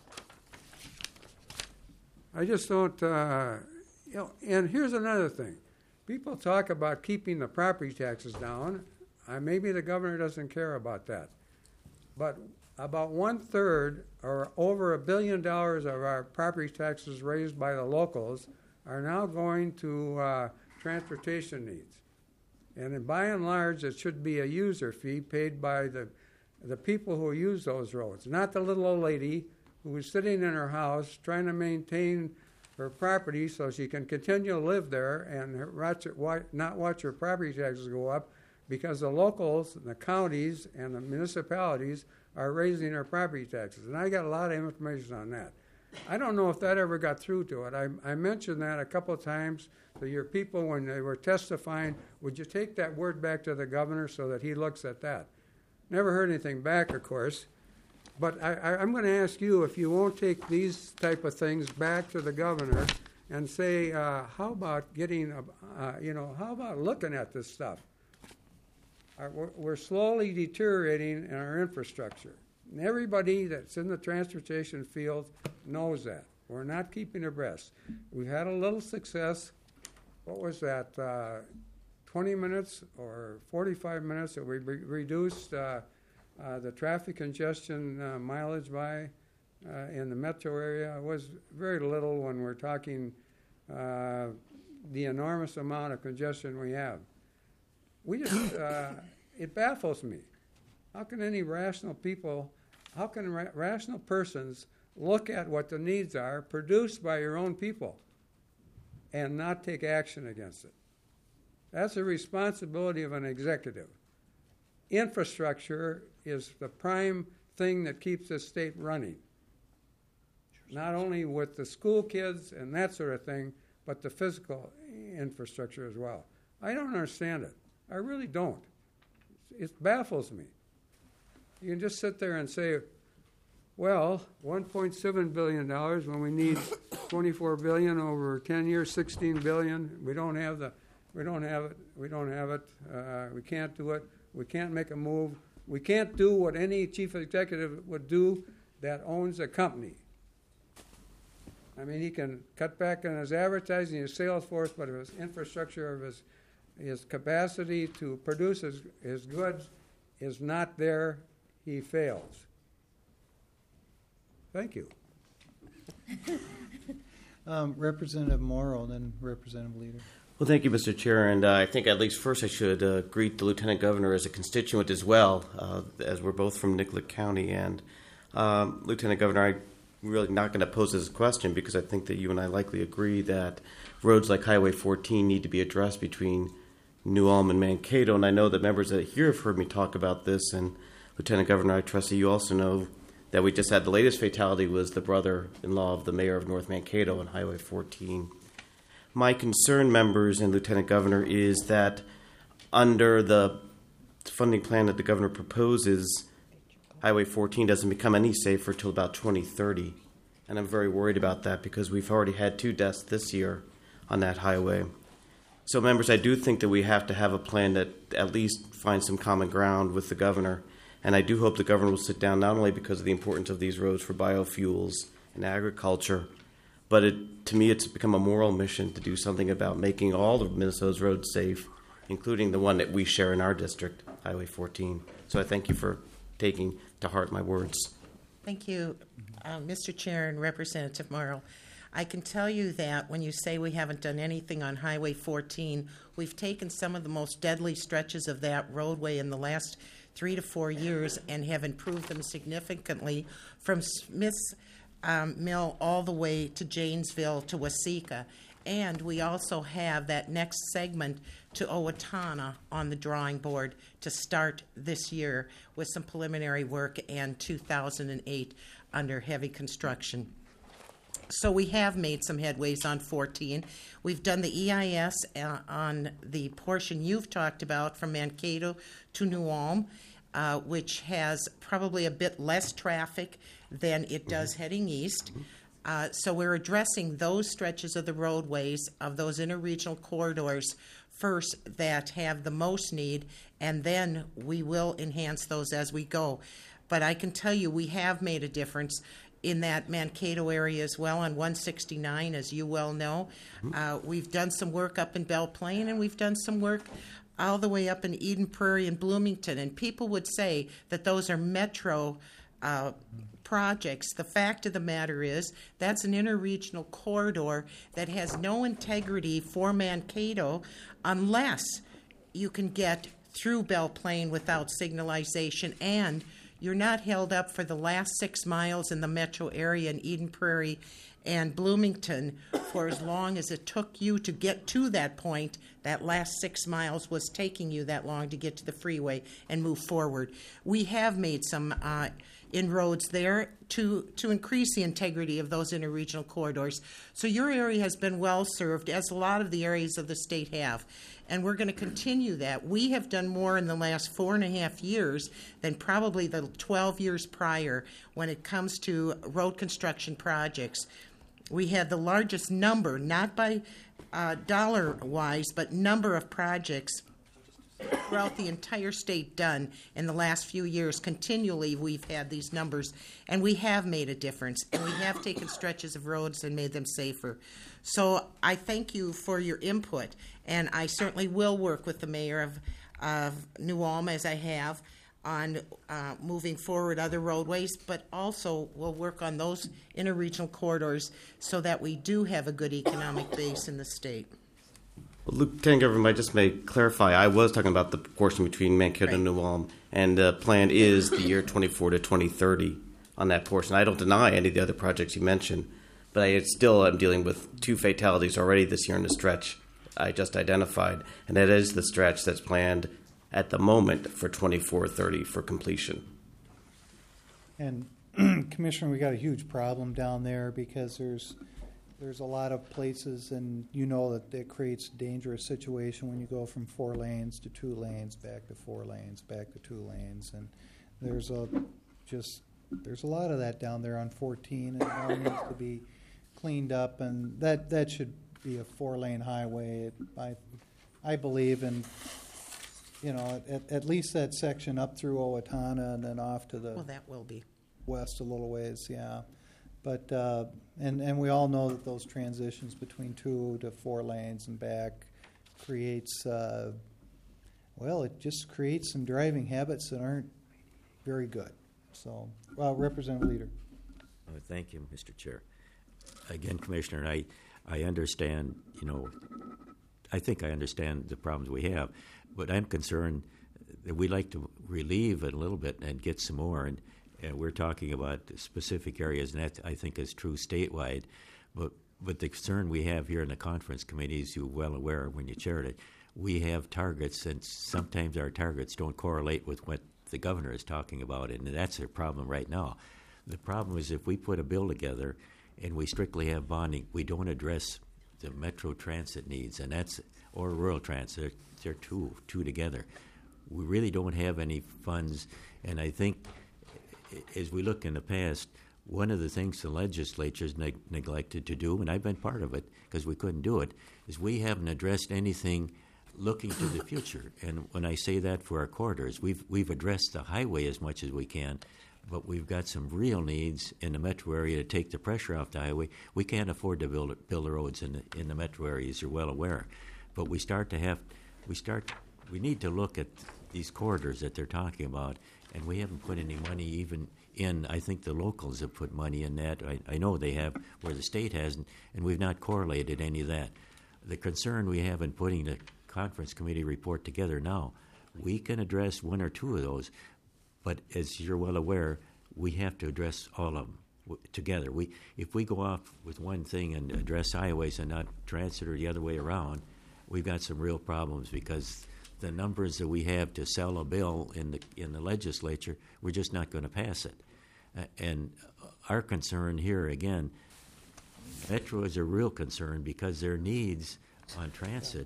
I just don't, uh, you know, and here's another thing. People talk about keeping the property taxes down. Uh, maybe the governor doesn't care about that. But about one-third, or over a billion dollars of our property taxes raised by the locals are now going to uh, transportation needs. And by and large, it should be a user fee paid by the the people who use those roads, not the little old lady who is sitting in her house trying to maintain her property so she can continue to live there and watch it, not watch her property taxes go up because the locals, the counties, and the municipalities are raising their property taxes. And I got a lot of information on that. I don't know if that ever got through to it. I, I mentioned that a couple of times to your people when they were testifying. Would you take that word back to the governor so that he looks at that? Never heard anything back, of course. But I, I, I'm going to ask you if you won't take these type of things back to the governor and say, uh, how about getting, a, uh, you know, how about looking at this stuff? Uh, we're, we're slowly deteriorating in our infrastructure. And everybody that's in the transportation field knows that. We're not keeping abreast. We've had a little success. What was that, uh, twenty minutes or forty-five minutes that we re- reduced uh, uh, the traffic congestion uh, mileage by uh, in the metro area? It was very little when we're talking uh, the enormous amount of congestion we have. We just, uh, it baffles me. How can any rational people, how can ra- rational persons look at what the needs are produced by your own people and not take action against it? That's the responsibility of an executive. Infrastructure is the prime thing that keeps this state running. Not only with the school kids and that sort of thing, but the physical infrastructure as well. I don't understand it. I really don't. It baffles me. You can just sit there and say, Well, one point seven billion dollars when we need twenty-four billion dollars over ten years, sixteen billion dollars. We don't have the, we don't have it. We don't have it. Uh, we can't do it. We can't make a move. We can't do what any chief executive would do that owns a company. I mean, he can cut back on his advertising, his sales force, but if his infrastructure, of his his capacity to produce his, his goods is not there, he fails. Thank you. Um, Representative Morrow, then Representative Leader. Well, thank you, Mister Chair. And uh, I think at least first I should uh, greet the Lieutenant Governor as a constituent as well, uh, as we're both from Nicollet County. And um, Lieutenant Governor, I'm really not going to pose this question because I think that you and I likely agree that roads like Highway fourteen need to be addressed between New Ulm and Mankato. And I know that members that here have heard me talk about this. And Lieutenant Governor, I trust that you also know that we just had the latest fatality was the brother-in-law of the mayor of North Mankato on Highway fourteen. My concern, members and Lieutenant Governor, is that under the funding plan that the governor proposes, Highway fourteen doesn't become any safer till about twenty thirty. And I'm very worried about that because we've already had two deaths this year on that highway. So, members, I do think that we have to have a plan that at least finds some common ground with the governor. And I do hope the governor will sit down not only because of the importance of these roads for biofuels and agriculture, but it, to me it's become a moral mission to do something about making all of Minnesota's roads safe, including the one that we share in our district, Highway fourteen. So I thank you for taking to heart my words. Thank you, uh, Mister Chair and Representative Morrow. I can tell you that when you say we haven't done anything on Highway fourteen, we've taken some of the most deadly stretches of that roadway in the last three to four years and have improved them significantly from Smith's um, Mill all the way to Janesville to Waseca. And we also have that next segment to Owatonna on the drawing board to start this year with some preliminary work and two thousand eight under heavy construction. So we have made some headways on fourteen. We've done the E I S uh, on the portion you've talked about from Mankato to New Ulm, uh, which has probably a bit less traffic than it does heading east. Uh, so we're addressing those stretches of the roadways of those interregional corridors first that have the most need, and then we will enhance those as we go. But I can tell you we have made a difference in that Mankato area as well on one sixty-nine, as you well know. Uh, we've done some work up in Belle Plaine, and we've done some work all the way up in Eden Prairie and Bloomington. And people would say that those are metro uh, projects. The fact of the matter is that's an interregional corridor that has no integrity for Mankato unless you can get through Belle Plaine without signalization, and you're not held up for the last six miles in the metro area in Eden Prairie and Bloomington for as long as it took you to get to that point. That last six miles was taking you that long to get to the freeway and move forward. We have made some uh, inroads there to, to increase the integrity of those interregional corridors. So your area has been well served, as a lot of the areas of the state have. And we're going to continue that. We have done more in the last four and a half years than probably the twelve years prior when it comes to road construction projects. We had the largest number, not by uh, dollar-wise, but number of projects throughout the entire state done in the last few years. Continually, we've had these numbers, and we have made a difference, and we have taken stretches of roads and made them safer. So I thank you for your input, and I certainly will work with the mayor of, of New Ulm, as I have, on uh, moving forward other roadways, but also we'll work on those interregional corridors so that we do have a good economic base in the state. Well, Lieutenant Governor, I just may clarify, I was talking about the portion between Mankato right. and New Ulm, and the plan is the year twenty-four to twenty thirty on that portion. I don't deny any of the other projects you mentioned, but I still am dealing with two fatalities already this year in the stretch I just identified, and that is the stretch that's planned at the moment for twenty-four thirty for completion. And Commissioner, we got a huge problem down there because there's there's a lot of places, and you know that it creates a dangerous situation when you go from four lanes to two lanes, back to four lanes, back to two lanes, and there's a just there's a lot of that down there on fourteen, and it all needs to be cleaned up, and that, that should be a four-lane highway. It, I, I believe in, you know, at, at least that section up through Owatonna and then off to the Well, that will be. west a little ways, yeah. But, uh, and, and we all know that those transitions between two to four lanes and back creates, uh, well, it just creates some driving habits that aren't very good. So, uh, Representative Leader. Uh, thank you, Mister Chair. Again, Commissioner, I, I understand, you know, I think I understand the problems we have, but I'm concerned that we like to relieve it a little bit and get some more. And, and we're talking about specific areas, and that I think is true statewide. But but the concern we have here in the conference committee, as you're well aware when you chaired it, we have targets, and sometimes our targets don't correlate with what the governor is talking about, and that's a problem right now. The problem is if we put a bill together and we strictly have bonding, we don't address the metro transit needs, and that's or rural transit. They're, they're two two together. We really don't have any funds, and I think as we look in the past, one of the things the legislature's neg- neglected to do, and I've been part of it because we couldn't do it, is we haven't addressed anything looking to the future. And when I say that for our corridors, we've we've addressed the highway as much as we can, but we've got some real needs in the metro area to take the pressure off the highway. We can't afford to build build the roads in the in the metro area, as you're well aware. But we start to have we start we need to look at these corridors that they're talking about, and we haven't put any money even in. I think the locals have put money in that. I, I know they have, where the state hasn't, and we've not correlated any of that. The concern we have in putting the conference committee report together now, we can address one or two of those, but as you're well aware, we have to address all of them w- together. We, if we go off with one thing and address highways and not transit or the other way around, we've got some real problems because the numbers that we have to sell a bill in the in the legislature, we're just not going to pass it. Uh, and our concern here, again, Metro is a real concern because their needs on transit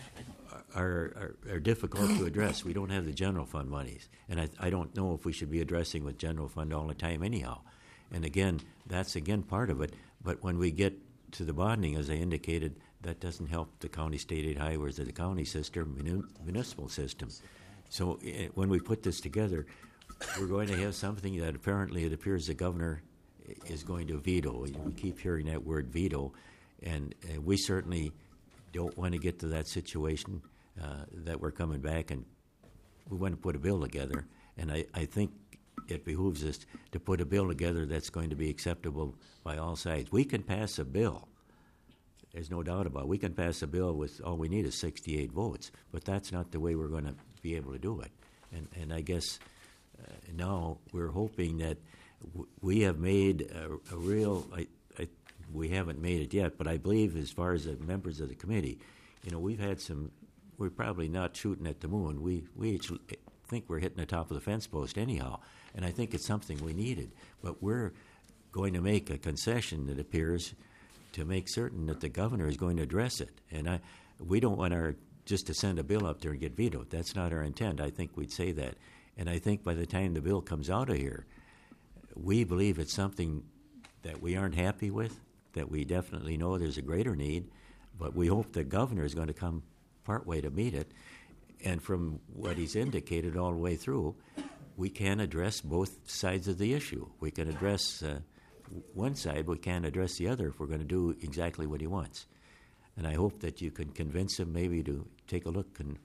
are, are, are difficult to address. We don't have the general fund monies, and I, I don't know if we should be addressing with general fund all the time anyhow. And again, that's again part of it. But when we get to the bonding, as I indicated, that doesn't help the county state aid highways or the county system, muni- municipal system. So uh, when we put this together, we're going to have something that apparently it appears the governor is going to veto. We keep hearing that word veto, and uh, we certainly don't want to get to that situation uh, that we're coming back and we want to put a bill together. And I, I think it behooves us to put a bill together that's going to be acceptable by all sides. We can pass a bill. There's no doubt about it. We can pass a bill with all we need is sixty-eight votes, but that's not the way we're going to be able to do it. And, and I guess uh, now we're hoping that w- we have made a, a real, I, I, we haven't made it yet, but I believe as far as the members of the committee, you know, we've had some, we're probably not shooting at the moon. We, we each think we're hitting the top of the fence post anyhow, and I think it's something we needed. But we're going to make a concession, it appears, to make certain that the governor is going to address it. And I, we don't want our just to send a bill up there and get vetoed. That's not our intent. I think we'd say that. And I think by the time the bill comes out of here, we believe it's something that we aren't happy with, that we definitely know there's a greater need, but we hope the governor is going to come partway to meet it. And from what he's indicated all the way through, we can address both sides of the issue. We can address uh, one side, we can't address the other if we're going to do exactly what he wants. And I hope that you can convince him maybe to take a look, and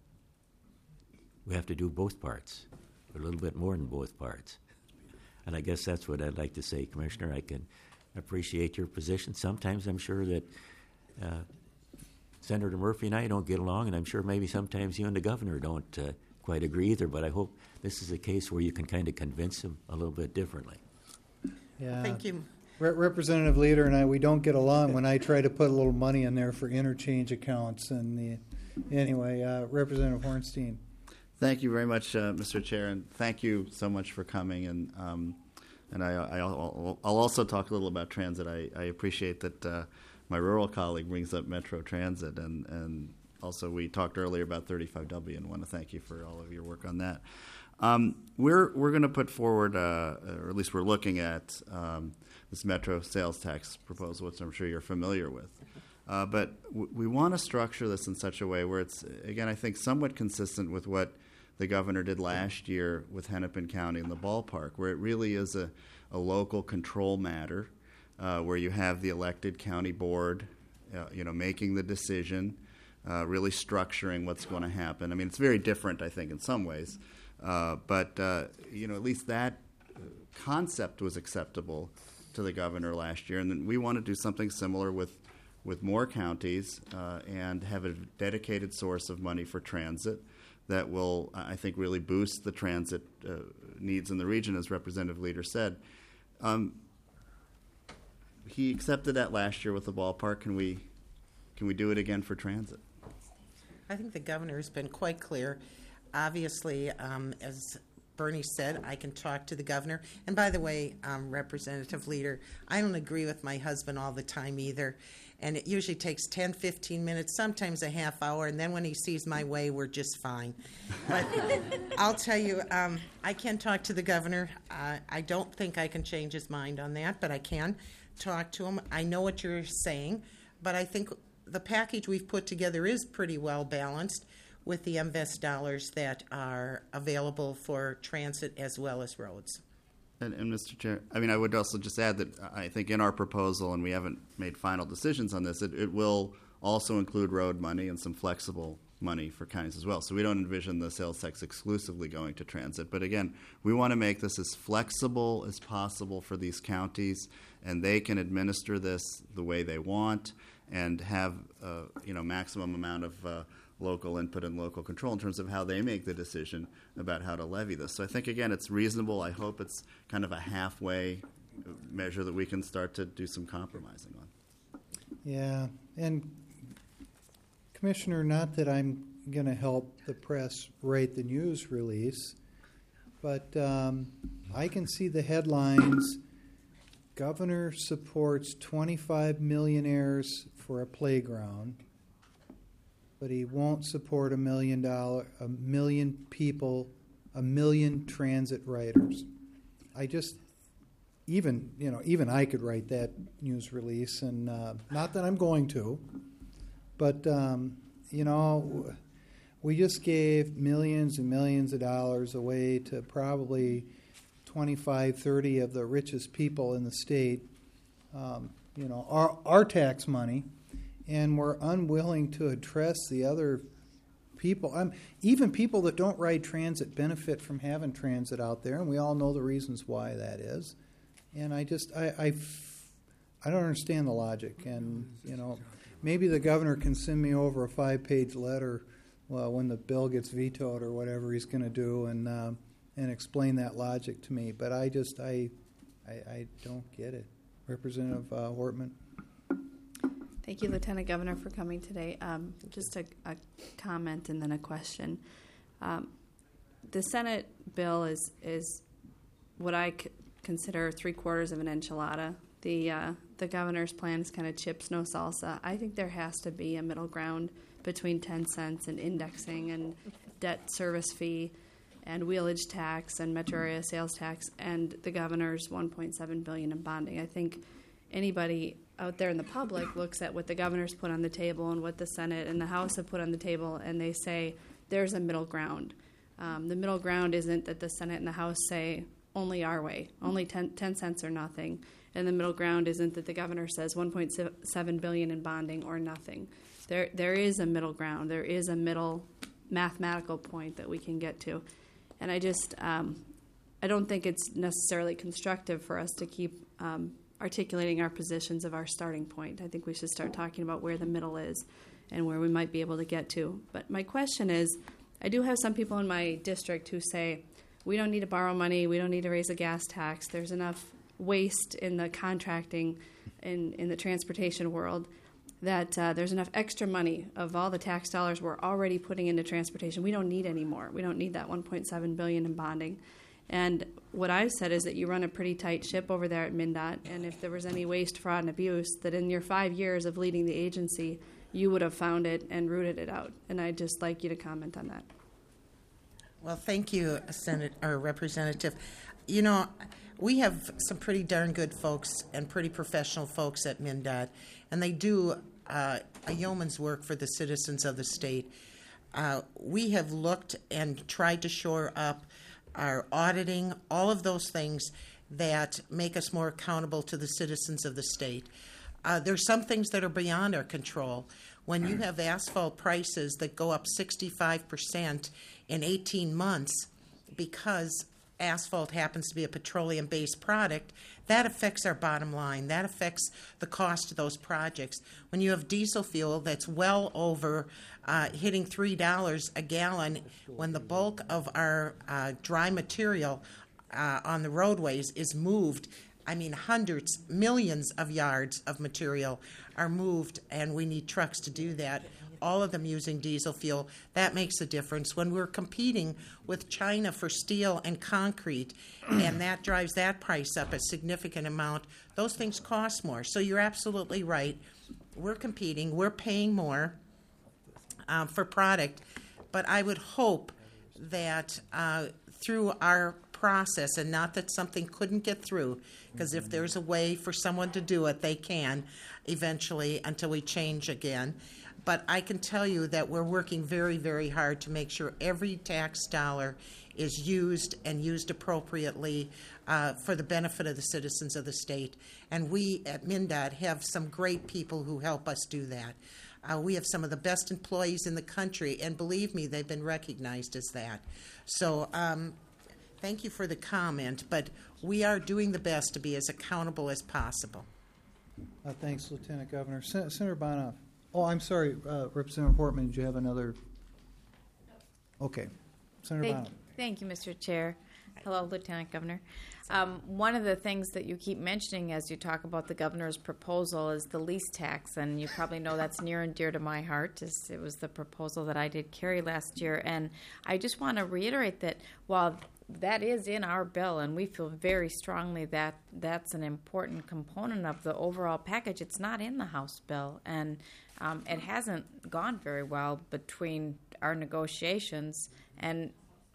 we have to do both parts, a little bit more than both parts. And I guess that's what I'd like to say, Commissioner. I can appreciate your position. Sometimes I'm sure that uh, Senator Murphy and I don't get along, and I'm sure maybe sometimes you and the governor don't uh, quite agree either, but I hope this is a case where you can kind of convince him a little bit differently. Yeah. Thank you. Re- Representative Leader and I, we don't get along when I try to put a little money in there for interchange accounts. And the, anyway, uh, Representative Hornstein. Thank you very much, uh, Mister Chair, and thank you so much for coming. And um, and I, I, I'll, I'll also talk a little about transit. I, I appreciate that uh, my rural colleague brings up Metro Transit, and, and also we talked earlier about thirty-five W, and want to thank you for all of your work on that. Um, we're we're going to put forward, uh, or at least we're looking at um, this Metro sales tax proposal, which I'm sure you're familiar with. Uh, but w- we want to structure this in such a way where it's, again, I think somewhat consistent with what the governor did last year with Hennepin County and the ballpark, where it really is a, a local control matter, uh, where you have the elected county board, uh, you know, making the decision, uh, really structuring what's going to happen. I mean, it's very different, I think, in some ways, uh, but uh, you know, at least that concept was acceptable to the governor last year, and then we want to do something similar with with more counties uh, and have a dedicated source of money for transit that will, I think, really boost the transit uh, needs in the region, as Representative Leader said. Um, he accepted that last year with the ballpark. Can we, can we do it again for transit? I think the governor has been quite clear. Obviously, um, as Bernie said, I can talk to the governor. And by the way, um, Representative Leader, I don't agree with my husband all the time either. And it usually takes ten, fifteen minutes, sometimes a half hour, and then when he sees my way, we're just fine. But I'll tell you, um, I can talk to the governor. Uh, I don't think I can change his mind on that, but I can talk to him. I know what you're saying, but I think the package we've put together is pretty well balanced with the M V E S dollars that are available for transit as well as roads. And, and Mister Chair, I mean, I would also just add that I think in our proposal, and we haven't made final decisions on this, it, it will also include road money and some flexible money for counties as well. So we don't envision the sales tax exclusively going to transit. But again, we want to make this as flexible as possible for these counties, and they can administer this the way they want and have uh, you know maximum amount of uh, local input and local control in terms of how they make the decision about how to levy this. So I think, again, it's reasonable. I hope it's kind of a halfway measure that we can start to do some compromising on. Yeah, and Commissioner, not that I'm going to help the press write the news release, but um, I can see the headlines, Governor supports twenty-five millionaires for a playground, but he won't support a million dollar, a million people, a million transit riders. I just, even you know, even I could write that news release, and uh, not that I'm going to, but um, you know, we just gave millions and millions of dollars away to probably twenty-five, thirty of the richest people in the state. Um, you know, our our tax money. And we're unwilling to address the other people. Um, even people that don't ride transit benefit from having transit out there, and we all know the reasons why that is. And I just, I, I, I don't understand the logic. And, you know, maybe the governor can send me over a five-page letter well, when the bill gets vetoed or whatever he's going to do, and uh, and explain that logic to me. But I just, I, I, I don't get it. Representative uh, Hortman. Thank you, Lieutenant Governor, for coming today. Um, just a, a comment and then a question. Um, the Senate bill is is what I c- consider three quarters of an enchilada. The uh, the governor's plan is kind of chips, no salsa. I think there has to be a middle ground between ten cents and indexing and debt service fee and wheelage tax and metro area sales tax and the governor's one point seven billion dollars in bonding. I think anybody out there in the public looks at what the governor's put on the table and what the Senate and the House have put on the table, and they say there's a middle ground. Um, the middle ground isn't that the Senate and the House say only our way, only ten, ten cents or nothing, and the middle ground isn't that the governor says one point seven billion dollars in bonding or nothing. There, there is a middle ground. There is a middle mathematical point that we can get to, and I just, um, I don't think it's necessarily constructive for us to keep um, articulating our positions of our starting point. I think we should start talking about where the middle is and where we might be able to get to. But my question is, I do have some people in my district who say, we don't need to borrow money, we don't need to raise a gas tax, there's enough waste in the contracting in, in the transportation world that uh, there's enough extra money of all the tax dollars we're already putting into transportation. We don't need any more. We don't need that one point seven billion dollars in bonding. And what I've said is that you run a pretty tight ship over there at MnDOT, and if there was any waste, fraud, and abuse, that in your five years of leading the agency, you would have found it and rooted it out. And I'd just like you to comment on that. Well, thank you, Senate or Representative. You know, we have some pretty darn good folks and pretty professional folks at MnDOT, and they do uh, a yeoman's work for the citizens of the state. Uh, we have looked and tried to shore up our auditing, all of those things that make us more accountable to the citizens of the state. Uh, there's some things that are beyond our control. When you have asphalt prices that go up sixty-five percent in eighteen months because asphalt happens to be a petroleum-based product, that affects our bottom line. That affects the cost of those projects. When you have diesel fuel that's well over uh, hitting three dollars a gallon, when the bulk of our uh, dry material uh, on the roadways is moved, I mean, hundreds, millions of yards of material are moved, and we need trucks to do that, all of them using diesel fuel. That makes a difference. When we're competing with China for steel and concrete, and that drives that price up a significant amount, those things cost more. So you're absolutely right. We're competing. We're paying more um, for product, but I would hope that uh, through our process, and not that something couldn't get through, because if there's a way for someone to do it, they can eventually until we change again. But I can tell you that we're working very, very hard to make sure every tax dollar is used and used appropriately uh, for the benefit of the citizens of the state. And we at MnDOT have some great people who help us do that. Uh, we have some of the best employees in the country, and believe me, they've been recognized as that. So um, thank you for the comment, but we are doing the best to be as accountable as possible. Uh, thanks, Lieutenant Governor. Sen- Senator Bonoff. Oh, I'm sorry, uh, Representative Portman, did you have another? Okay. Senator Thank, Bonoff. thank you, Mister Chair. Hello, Lieutenant Governor. Um, one of the things that you keep mentioning as you talk about the governor's proposal is the lease tax, and you probably know that's near and dear to my heart. As it was the proposal that I did carry last year, and I just want to reiterate that while that is in our bill, and we feel very strongly that that's an important component of the overall package, it's not in the House bill, and um, it hasn't gone very well between our negotiations, and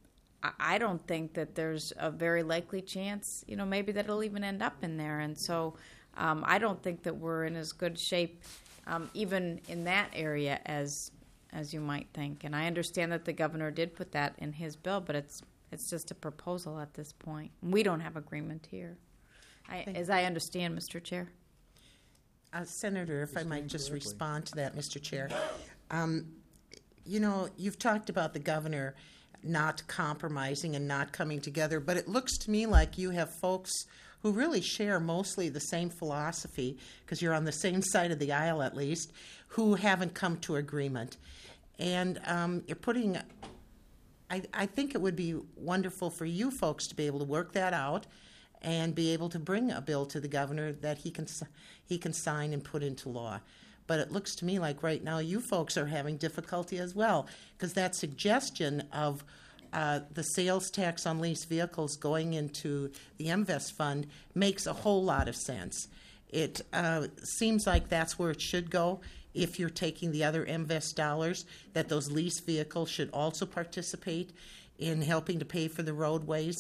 I don't think that there's a very likely chance, you know, maybe that it'll even end up in there. And so um, I don't think that we're in as good shape, um, even in that area, as as you might think. And I understand that the governor did put that in his bill, but it's it's just a proposal at this point. We don't have agreement here, I, as I understand, Mister Chair. Uh, Senator, if I might just respond to that, Mister Chair. Um, you know, you've talked about the governor not compromising and not coming together, but it looks to me like you have folks who really share mostly the same philosophy, because you're on the same side of the aisle at least, who haven't come to agreement. And um, you're putting, I, I think it would be wonderful for you folks to be able to work that out and be able to bring a bill to the governor that he can he can sign and put into law. But it looks to me like right now you folks are having difficulty as well, because that suggestion of uh, the sales tax on leased vehicles going into the M V E S fund makes a whole lot of sense. It uh, seems like that's where it should go. If you're taking the other M V E S dollars, that those leased vehicles should also participate in helping to pay for the roadways.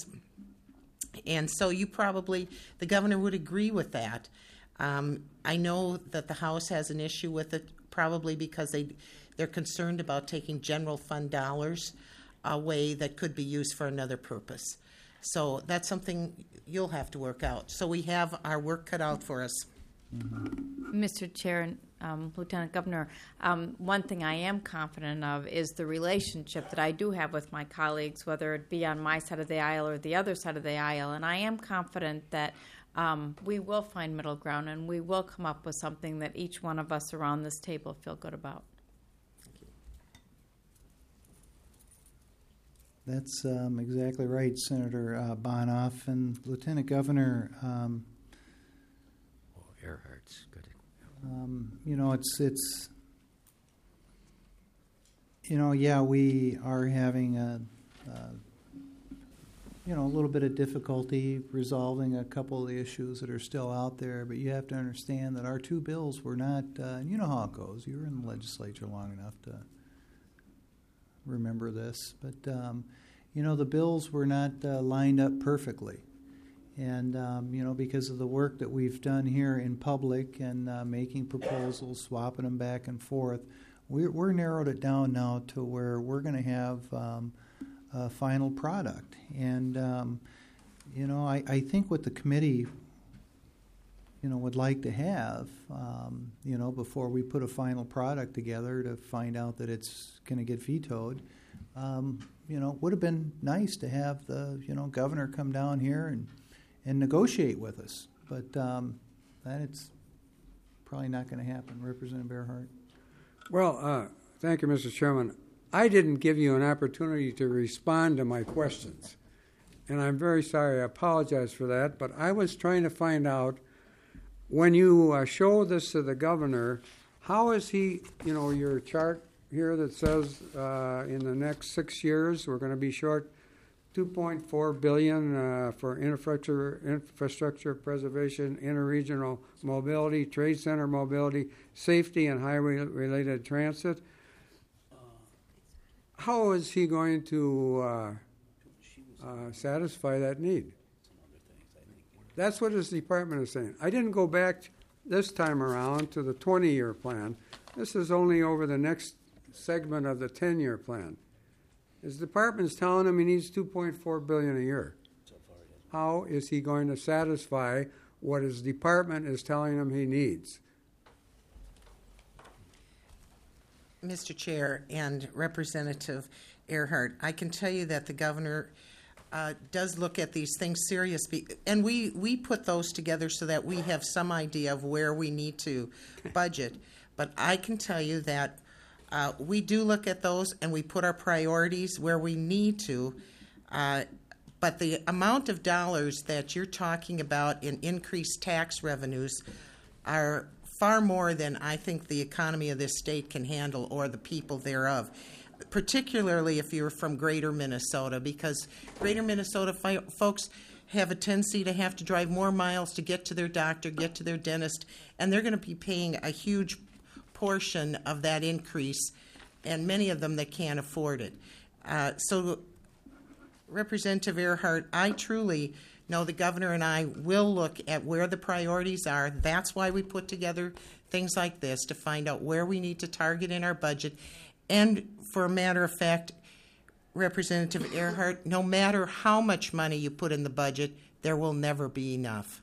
And so you probably, the governor would agree with that. Um, I know that the House has an issue with it, probably because they, they're concerned about taking general fund dollars away that could be used for another purpose. So that's something you'll have to work out. So we have our work cut out for us. Mm-hmm. Mister Chair and um, Lieutenant Governor, um, one thing I am confident of is the relationship that I do have with my colleagues, whether it be on my side of the aisle or the other side of the aisle, and I am confident that Um, we will find middle ground, and we will come up with something that each one of us around this table feel good about. That's um, exactly right, Senator uh, Bonoff. And Lieutenant Governor, um, oh, Earhart's good. Um, you know, it's it's you know, yeah, we are having a. a you know, a little bit of difficulty resolving a couple of the issues that are still out there, but you have to understand that our two bills were not, uh, you know how it goes. You were in the legislature long enough to remember this. But, um, you know, the bills were not uh, lined up perfectly. And, um, you know, because of the work that we've done here in public and uh, making proposals, swapping them back and forth, we're, we're narrowed it down now to where we're going to have um, a final product. And, um, you know, I, I think what the committee, you know, would like to have, um, you know, before we put a final product together to find out that it's going to get vetoed, um, you know, would have been nice to have the, you know, governor come down here and and negotiate with us. But um, that it's probably not going to happen. Representative Earhart. Well, uh, thank you, Mister Chairman. I didn't give you an opportunity to respond to my questions, and I'm very sorry. I apologize for that, but I was trying to find out, when you uh, show this to the governor, how is he, you know, your chart here that says uh, in the next six years we're going to be short two point four billion dollars uh, for infrastructure, infrastructure preservation, interregional mobility, trade center mobility, safety, and highway-related transit. How is he going to uh, uh, satisfy that need? That's what his department is saying. I didn't go back this time around to the twenty-year plan. This is only over the next segment of the ten-year plan. His department's telling him he needs two point four billion dollars a year. How is he going to satisfy what his department is telling him he needs? Mister Chair and Representative Earhart, I can tell you that the governor uh, does look at these things seriously, and we, we put those together so that we have some idea of where we need to budget. But I can tell you that Uh, we do look at those, and we put our priorities where we need to. Uh, but the amount of dollars that you're talking about in increased tax revenues are far more than I think the economy of this state can handle, or the people thereof, particularly if you're from Greater Minnesota, because Greater Minnesota fi- folks have a tendency to have to drive more miles to get to their doctor, get to their dentist, and they're going to be paying a huge portion of that increase, and many of them that can't afford it. Uh, so, Representative Earhart, I truly know the governor and I will look at where the priorities are. That's why we put together things like this, to find out where we need to target in our budget. And for a matter of fact, Representative Earhart, no matter how much money you put in the budget, there will never be enough.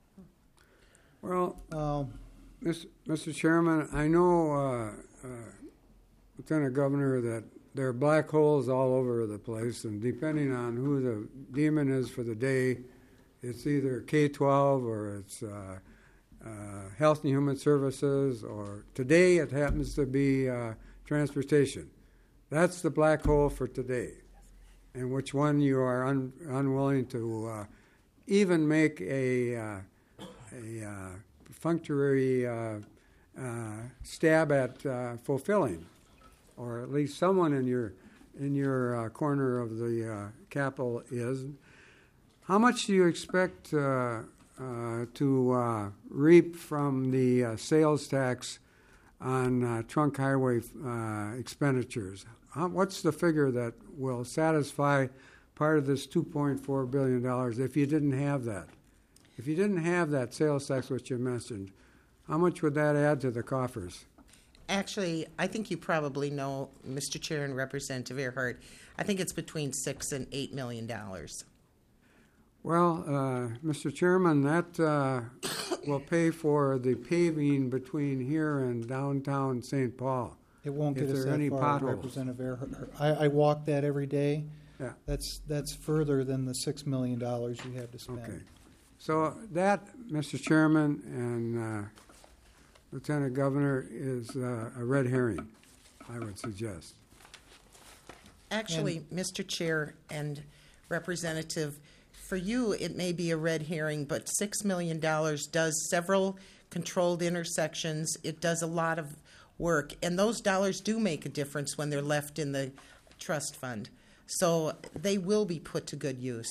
Well, uh, Mister Chairman, I know, uh, uh, Lieutenant Governor, that there are black holes all over the place, and depending on who the demon is for the day, it's either K twelve or it's uh, uh, Health and Human Services, or today it happens to be uh, transportation. That's the black hole for today, and which one you are un- unwilling to uh, even make a, uh, a uh, perfunctory uh, uh, stab at uh, fulfilling, or at least someone in your in your uh, corner of the uh, Capitol is. How much do you expect uh, uh, to uh, reap from the uh, sales tax on uh, trunk highway uh, expenditures? How, what's the figure that will satisfy part of this two point four billion dollars if you didn't have that? If you didn't have that sales tax, which you mentioned, how much would that add to the coffers? Actually, I think you probably know, Mister Chair and Representative Earhart, I think it's between six and eight million dollars. Well, uh, Mister Chairman, that uh, will pay for the paving between here and downtown Saint Paul. It won't get if us there are that any far, potholes. Representative Earhart. I, I walk that every day. Yeah. That's that's further than the six million dollars you have to spend. Okay. So that, Mister Chairman and uh, Lieutenant Governor, is uh, a red herring, I would suggest. Actually, And- Mister Chair and Representative, for you it may be a red herring, but six million dollars does several controlled intersections. It does a lot of work, and those dollars do make a difference when they're left in the trust fund. So they will be put to good use.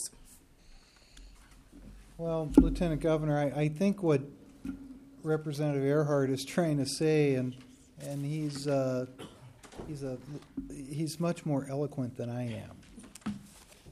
Well, Lieutenant Governor, I, I think what Representative Earhart is trying to say, and and he's uh, he's a he's much more eloquent than I am.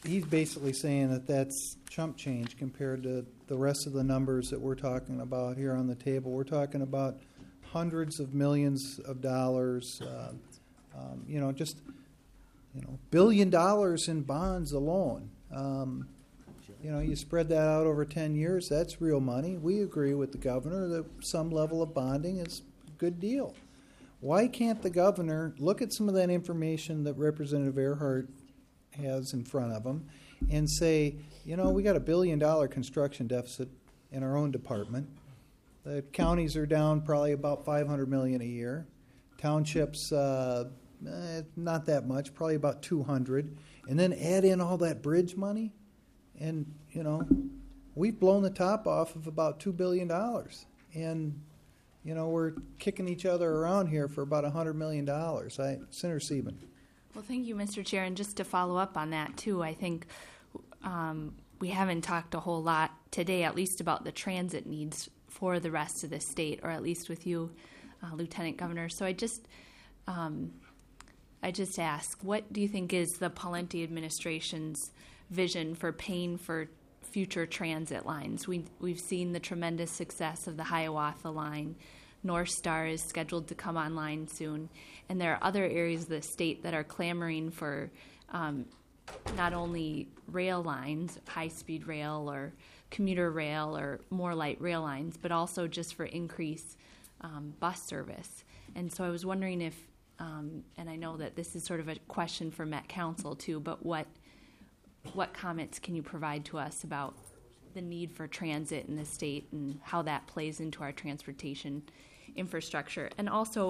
he's basically saying that that's chump change compared to the rest of the numbers that we're talking about here on the table. We're talking about hundreds of millions of dollars, uh, um, you know, just, you know, billion dollars in bonds alone. Um, you know, you spread that out over ten years, that's real money. We agree with the governor that some level of bonding is a good deal. Why can't the governor look at some of that information that Representative Earhart has in front of him and say, you know, we got a billion dollar construction deficit in our own department. The counties are down probably about five hundred million dollars a year. Townships, uh, eh, not that much, probably about two hundred. And then add in all that bridge money, and, you know, we've blown the top off of about two billion dollars. And, you know, we're kicking each other around here for about one hundred million dollars. I, Senator Sieben. Well, thank you, Mister Chair. And just to follow up on that, too, I think um, we haven't talked a whole lot today, at least about the transit needs for the rest of the state, or at least with you, uh, Lieutenant Governor. So I just, um, I just ask, what do you think is the Pawlenty administration's vision for paying for future transit lines? We, we've seen the tremendous success of the Hiawatha line. North Star is scheduled to come online soon, and there are other areas of the state that are clamoring for um, not only rail lines, high-speed rail or commuter rail or more light rail lines, but also just for increased um, bus service. And so I was wondering if, um, and I know that this is sort of a question for Met Council too, but what what comments can you provide to us about the need for transit in the state and how that plays into our transportation infrastructure? And also,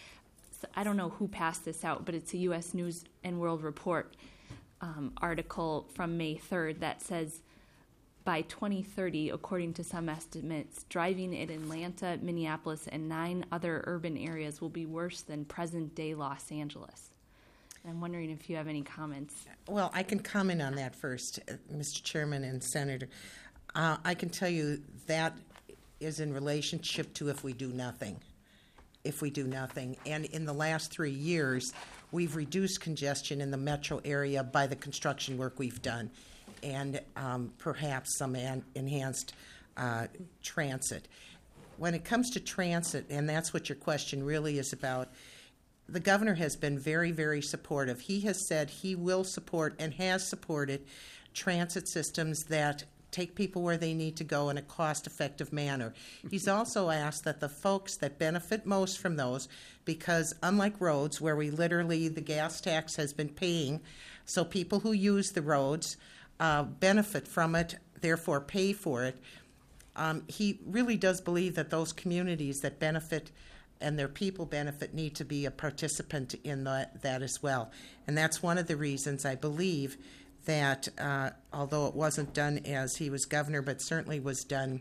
I don't know who passed this out, but it's a U S News and World Report um, article from May third that says by twenty thirty, according to some estimates, driving in Atlanta, Minneapolis, and nine other urban areas will be worse than present-day Los Angeles. I'm wondering if you have any comments. Well, I can comment on that first, uh, Mister Chairman and Senator. Uh, I can tell you that is in relationship to if we do nothing. If we do nothing. And in the last three years, we've reduced congestion in the metro area by the construction work we've done, and um, perhaps some an- enhanced uh, transit. When it comes to transit, and that's what your question really is about, the governor has been very, very supportive. He has said he will support and has supported transit systems that take people where they need to go in a cost-effective manner. He's also asked that the folks that benefit most from those, because unlike roads where we literally, the gas tax has been paying, so people who use the roads uh, benefit from it, therefore pay for it. Um, he really does believe that those communities that benefit and their people benefit need to be a participant in the, that as well. And that's one of the reasons I believe that, uh, although it wasn't done as he was governor, but certainly was done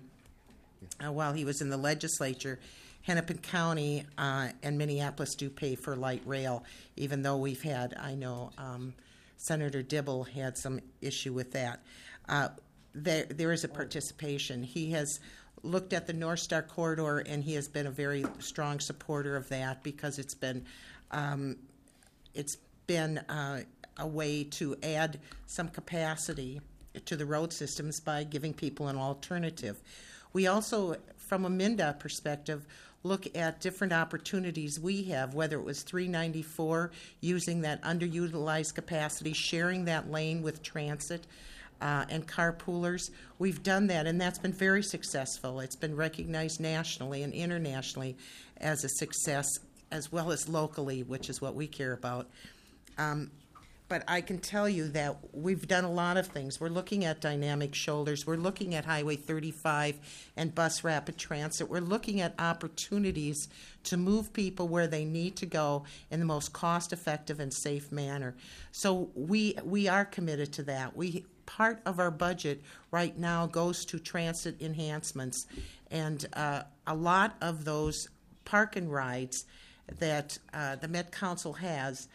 uh, while he was in the legislature, Hennepin County uh, and Minneapolis do pay for light rail, even though we've had, I know um, Senator Dibble had some issue with that. Uh, there, there is a participation. He has looked at the North Star corridor, and he has been a very strong supporter of that because it's been um, it's been uh, a way to add some capacity to the road systems by giving people an alternative. We also, from a MnDOT perspective, look at different opportunities we have, whether it was three ninety-four, using that underutilized capacity, sharing that lane with transit, Uh, and carpoolers. We've done that, and that's been very successful. It's been recognized nationally and internationally as a success, as well as locally, which is what we care about. Um, but I can tell you that we've done a lot of things. We're looking at dynamic shoulders. We're looking at Highway thirty-five and bus rapid transit. We're looking at opportunities to move people where they need to go in the most cost-effective and safe manner. So we we are committed to that. We part of our budget right now goes to transit enhancements, and uh, a lot of those park and rides that uh, the Met Council has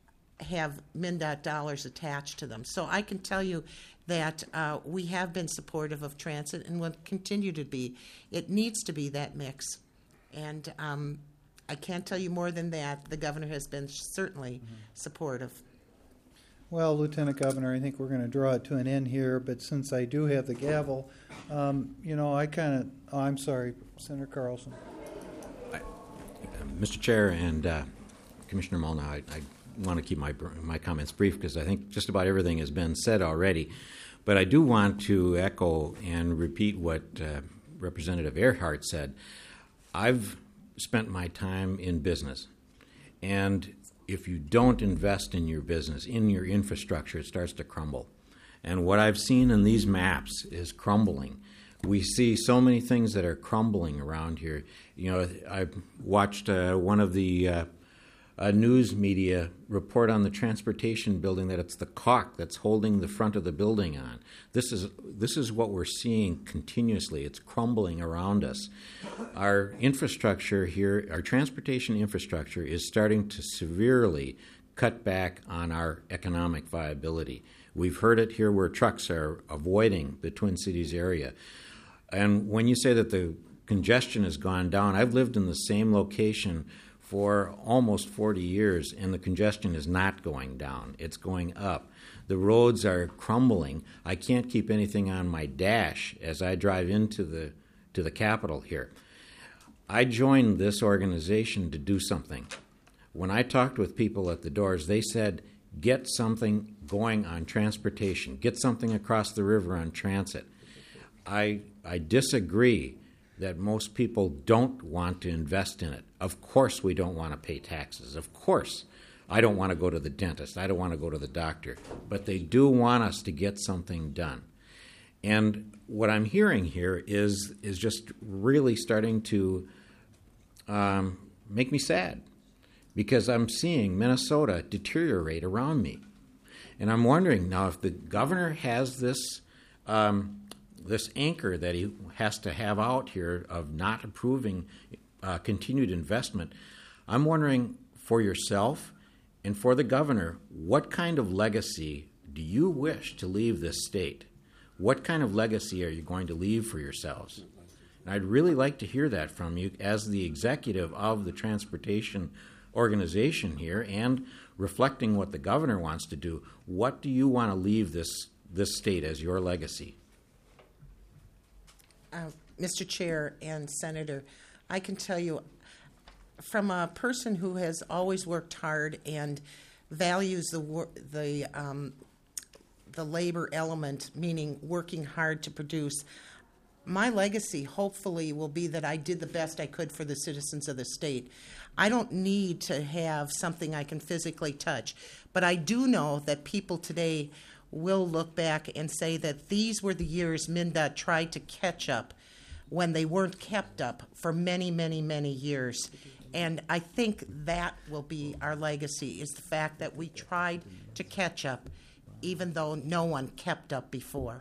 have MnDOT dollars attached to them. So I can tell you that uh, we have been supportive of transit and will continue to be. It needs to be that mix. And um, I can't tell you more than that. The governor has been certainly mm-hmm. supportive. Well, Lieutenant Governor, I think we're going to draw it to an end here, but since I do have the gavel, um, you know, I kind of, oh, I'm sorry, Senator Carlson. I, uh, Mister Chair and uh, Commissioner Molnar, I, I want to keep my my comments brief because I think just about everything has been said already. But I do want to echo and repeat what uh, Representative Earhart said. I've spent my time in business, and if you don't invest in your business, in your infrastructure, it starts to crumble. And what I've seen in these maps is crumbling. We see so many things that are crumbling around here. You know, I watched uh, one of the uh, uh, news media report on the transportation building that it's the caulk that's holding the front of the building on. This is this is what we're seeing continuously. It's crumbling around us. Our infrastructure here, our transportation infrastructure is starting to severely cut back on our economic viability. We've heard it here where trucks are avoiding the Twin Cities area. And when you say that the congestion has gone down, I've lived in the same location for almost forty years, and the congestion is not going down. It's going up. The roads are crumbling. I can't keep anything on my dash as I drive into the to the Capitol here. I joined this organization to do something. When I talked with people at the doors, they said, get something going on transportation. Get something across the river on transit. I I disagree that most people don't want to invest in it. Of course we don't want to pay taxes. Of course I don't want to go to the dentist. I don't want to go to the doctor. But they do want us to get something done. And what I'm hearing here is is just really starting to um, make me sad, because I'm seeing Minnesota deteriorate around me. And I'm wondering now if the governor has this um, this anchor that he has to have out here of not approving uh, continued investment. I'm wondering for yourself and for the governor, what kind of legacy do you wish to leave this state? What kind of legacy are you going to leave for yourselves? And I'd really like to hear that from you as the executive of the transportation organization here, and reflecting what the governor wants to do. What do you want to leave this this state as your legacy? Uh, Mister Chair and Senator, I can tell you, from a person who has always worked hard and values the wor- the um, the labor element, meaning working hard to produce, my legacy hopefully will be that I did the best I could for the citizens of the state. I don't need to have something I can physically touch, but I do know that people today will look back and say that these were the years MnDOT tried to catch up when they weren't kept up for many, many, many years. And I think that will be our legacy, is the fact that we tried to catch up even though no one kept up before.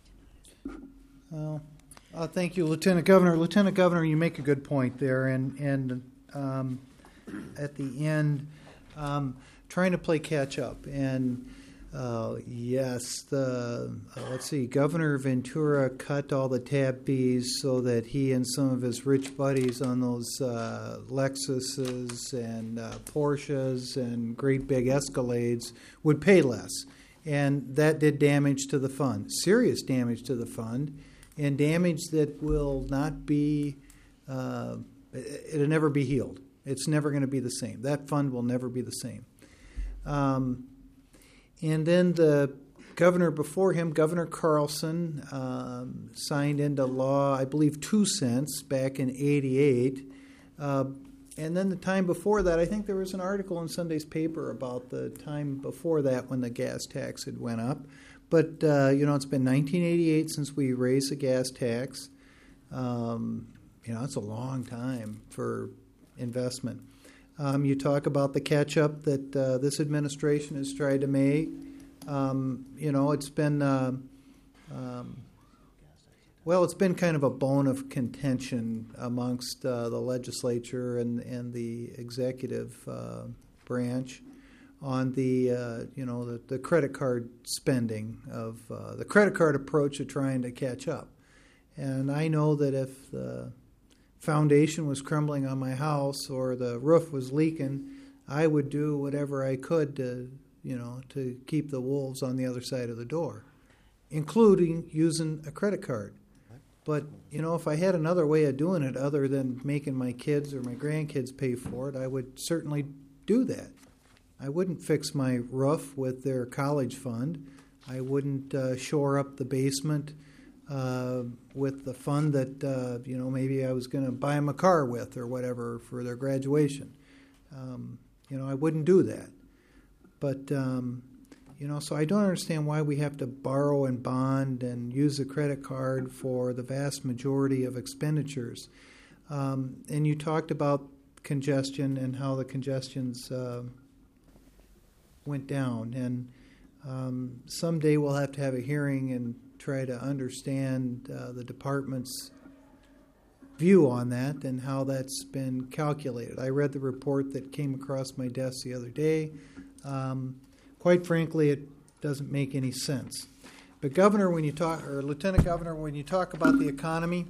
Well, uh, thank you, Lieutenant Governor. Lieutenant Governor, you make a good point there, and and um, at the end, um, trying to play catch up. And uh, yes, the uh, let's see, Governor Ventura cut all the tab fees so that he and some of his rich buddies on those uh, Lexuses and uh, Porsches and great big Escalades would pay less. And that did damage to the fund, serious damage to the fund, and damage that will not be, uh, it'll never be healed. It's never going to be the same. That fund will never be the same. Um, and then the governor before him, Governor Carlson, um, signed into law, I believe, two cents back in eighty-eight. Uh, And then the time before that, I think there was an article in Sunday's paper about the time before that when the gas tax had went up. But, uh, you know, it's been nineteen eighty-eight since we raised the gas tax. Um, you know, it's a long time for investment. Um, you talk about the catch-up that uh, this administration has tried to make. Um, you know, it's been... Uh, um, Well, it's been kind of a bone of contention amongst uh, the legislature and, and the executive uh, branch on the, uh, you know, the, the credit card spending of uh, the credit card approach of trying to catch up. And I know that if the foundation was crumbling on my house or the roof was leaking, I would do whatever I could to you know, to keep the wolves on the other side of the door, including using a credit card. But, you know, if I had another way of doing it other than making my kids or my grandkids pay for it, I would certainly do that. I wouldn't fix my roof with their college fund. I wouldn't uh, shore up the basement uh, with the fund that, uh, you know, maybe I was going to buy them a car with or whatever for their graduation. Um, you know, I wouldn't do that. But, um, you know, so I don't understand why we have to borrow and bond and use a credit card for the vast majority of expenditures. Um, and you talked about congestion and how the congestions uh, went down. And um, someday we'll have to have a hearing and try to understand uh, the department's view on that and how that's been calculated. I read the report that came across my desk the other day. Um, quite frankly, it doesn't make any sense. But Governor, when you talk, or Lieutenant Governor, when you talk about the economy,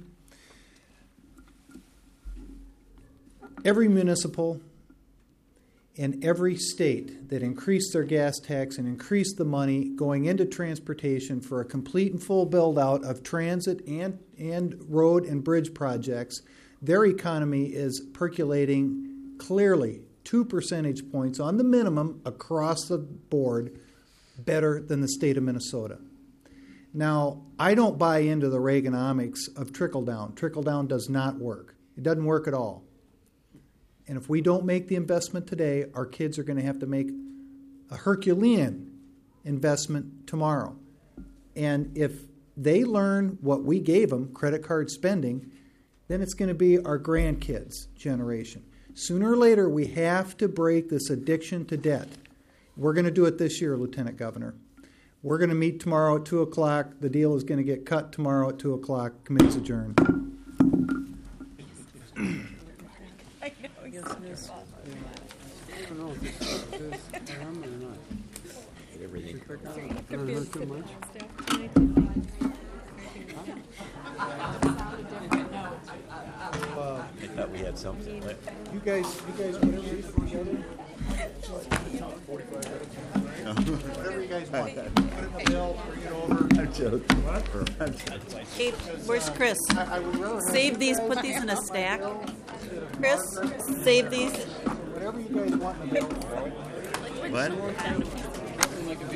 every municipal in every state that increased their gas tax and increased the money going into transportation for a complete and full build-out of transit and, and road and bridge projects, their economy is percolating clearly two percentage points on the minimum across the board better than the state of Minnesota. Now, I don't buy into the Reaganomics of trickle-down. Trickle-down does not work. It doesn't work at all. And if we don't make the investment today, our kids are going to have to make a Herculean investment tomorrow. And if they learn what we gave them, credit card spending, then it's going to be our grandkids' generation. Sooner or later, we have to break this addiction to debt. We're going to do it this year, Lieutenant Governor. We're going to meet tomorrow at two o'clock. The deal is going to get cut tomorrow at two o'clock. Committee's adjourned. Everything. Uh, I thought we had something. You guys, you guys, whatever you whatever you guys want. Put it in the bill, bring it over. I'm joking. Kate, where's Chris? Save these, put these in a stack. Chris, save these. Whatever you guys want in the bill. What?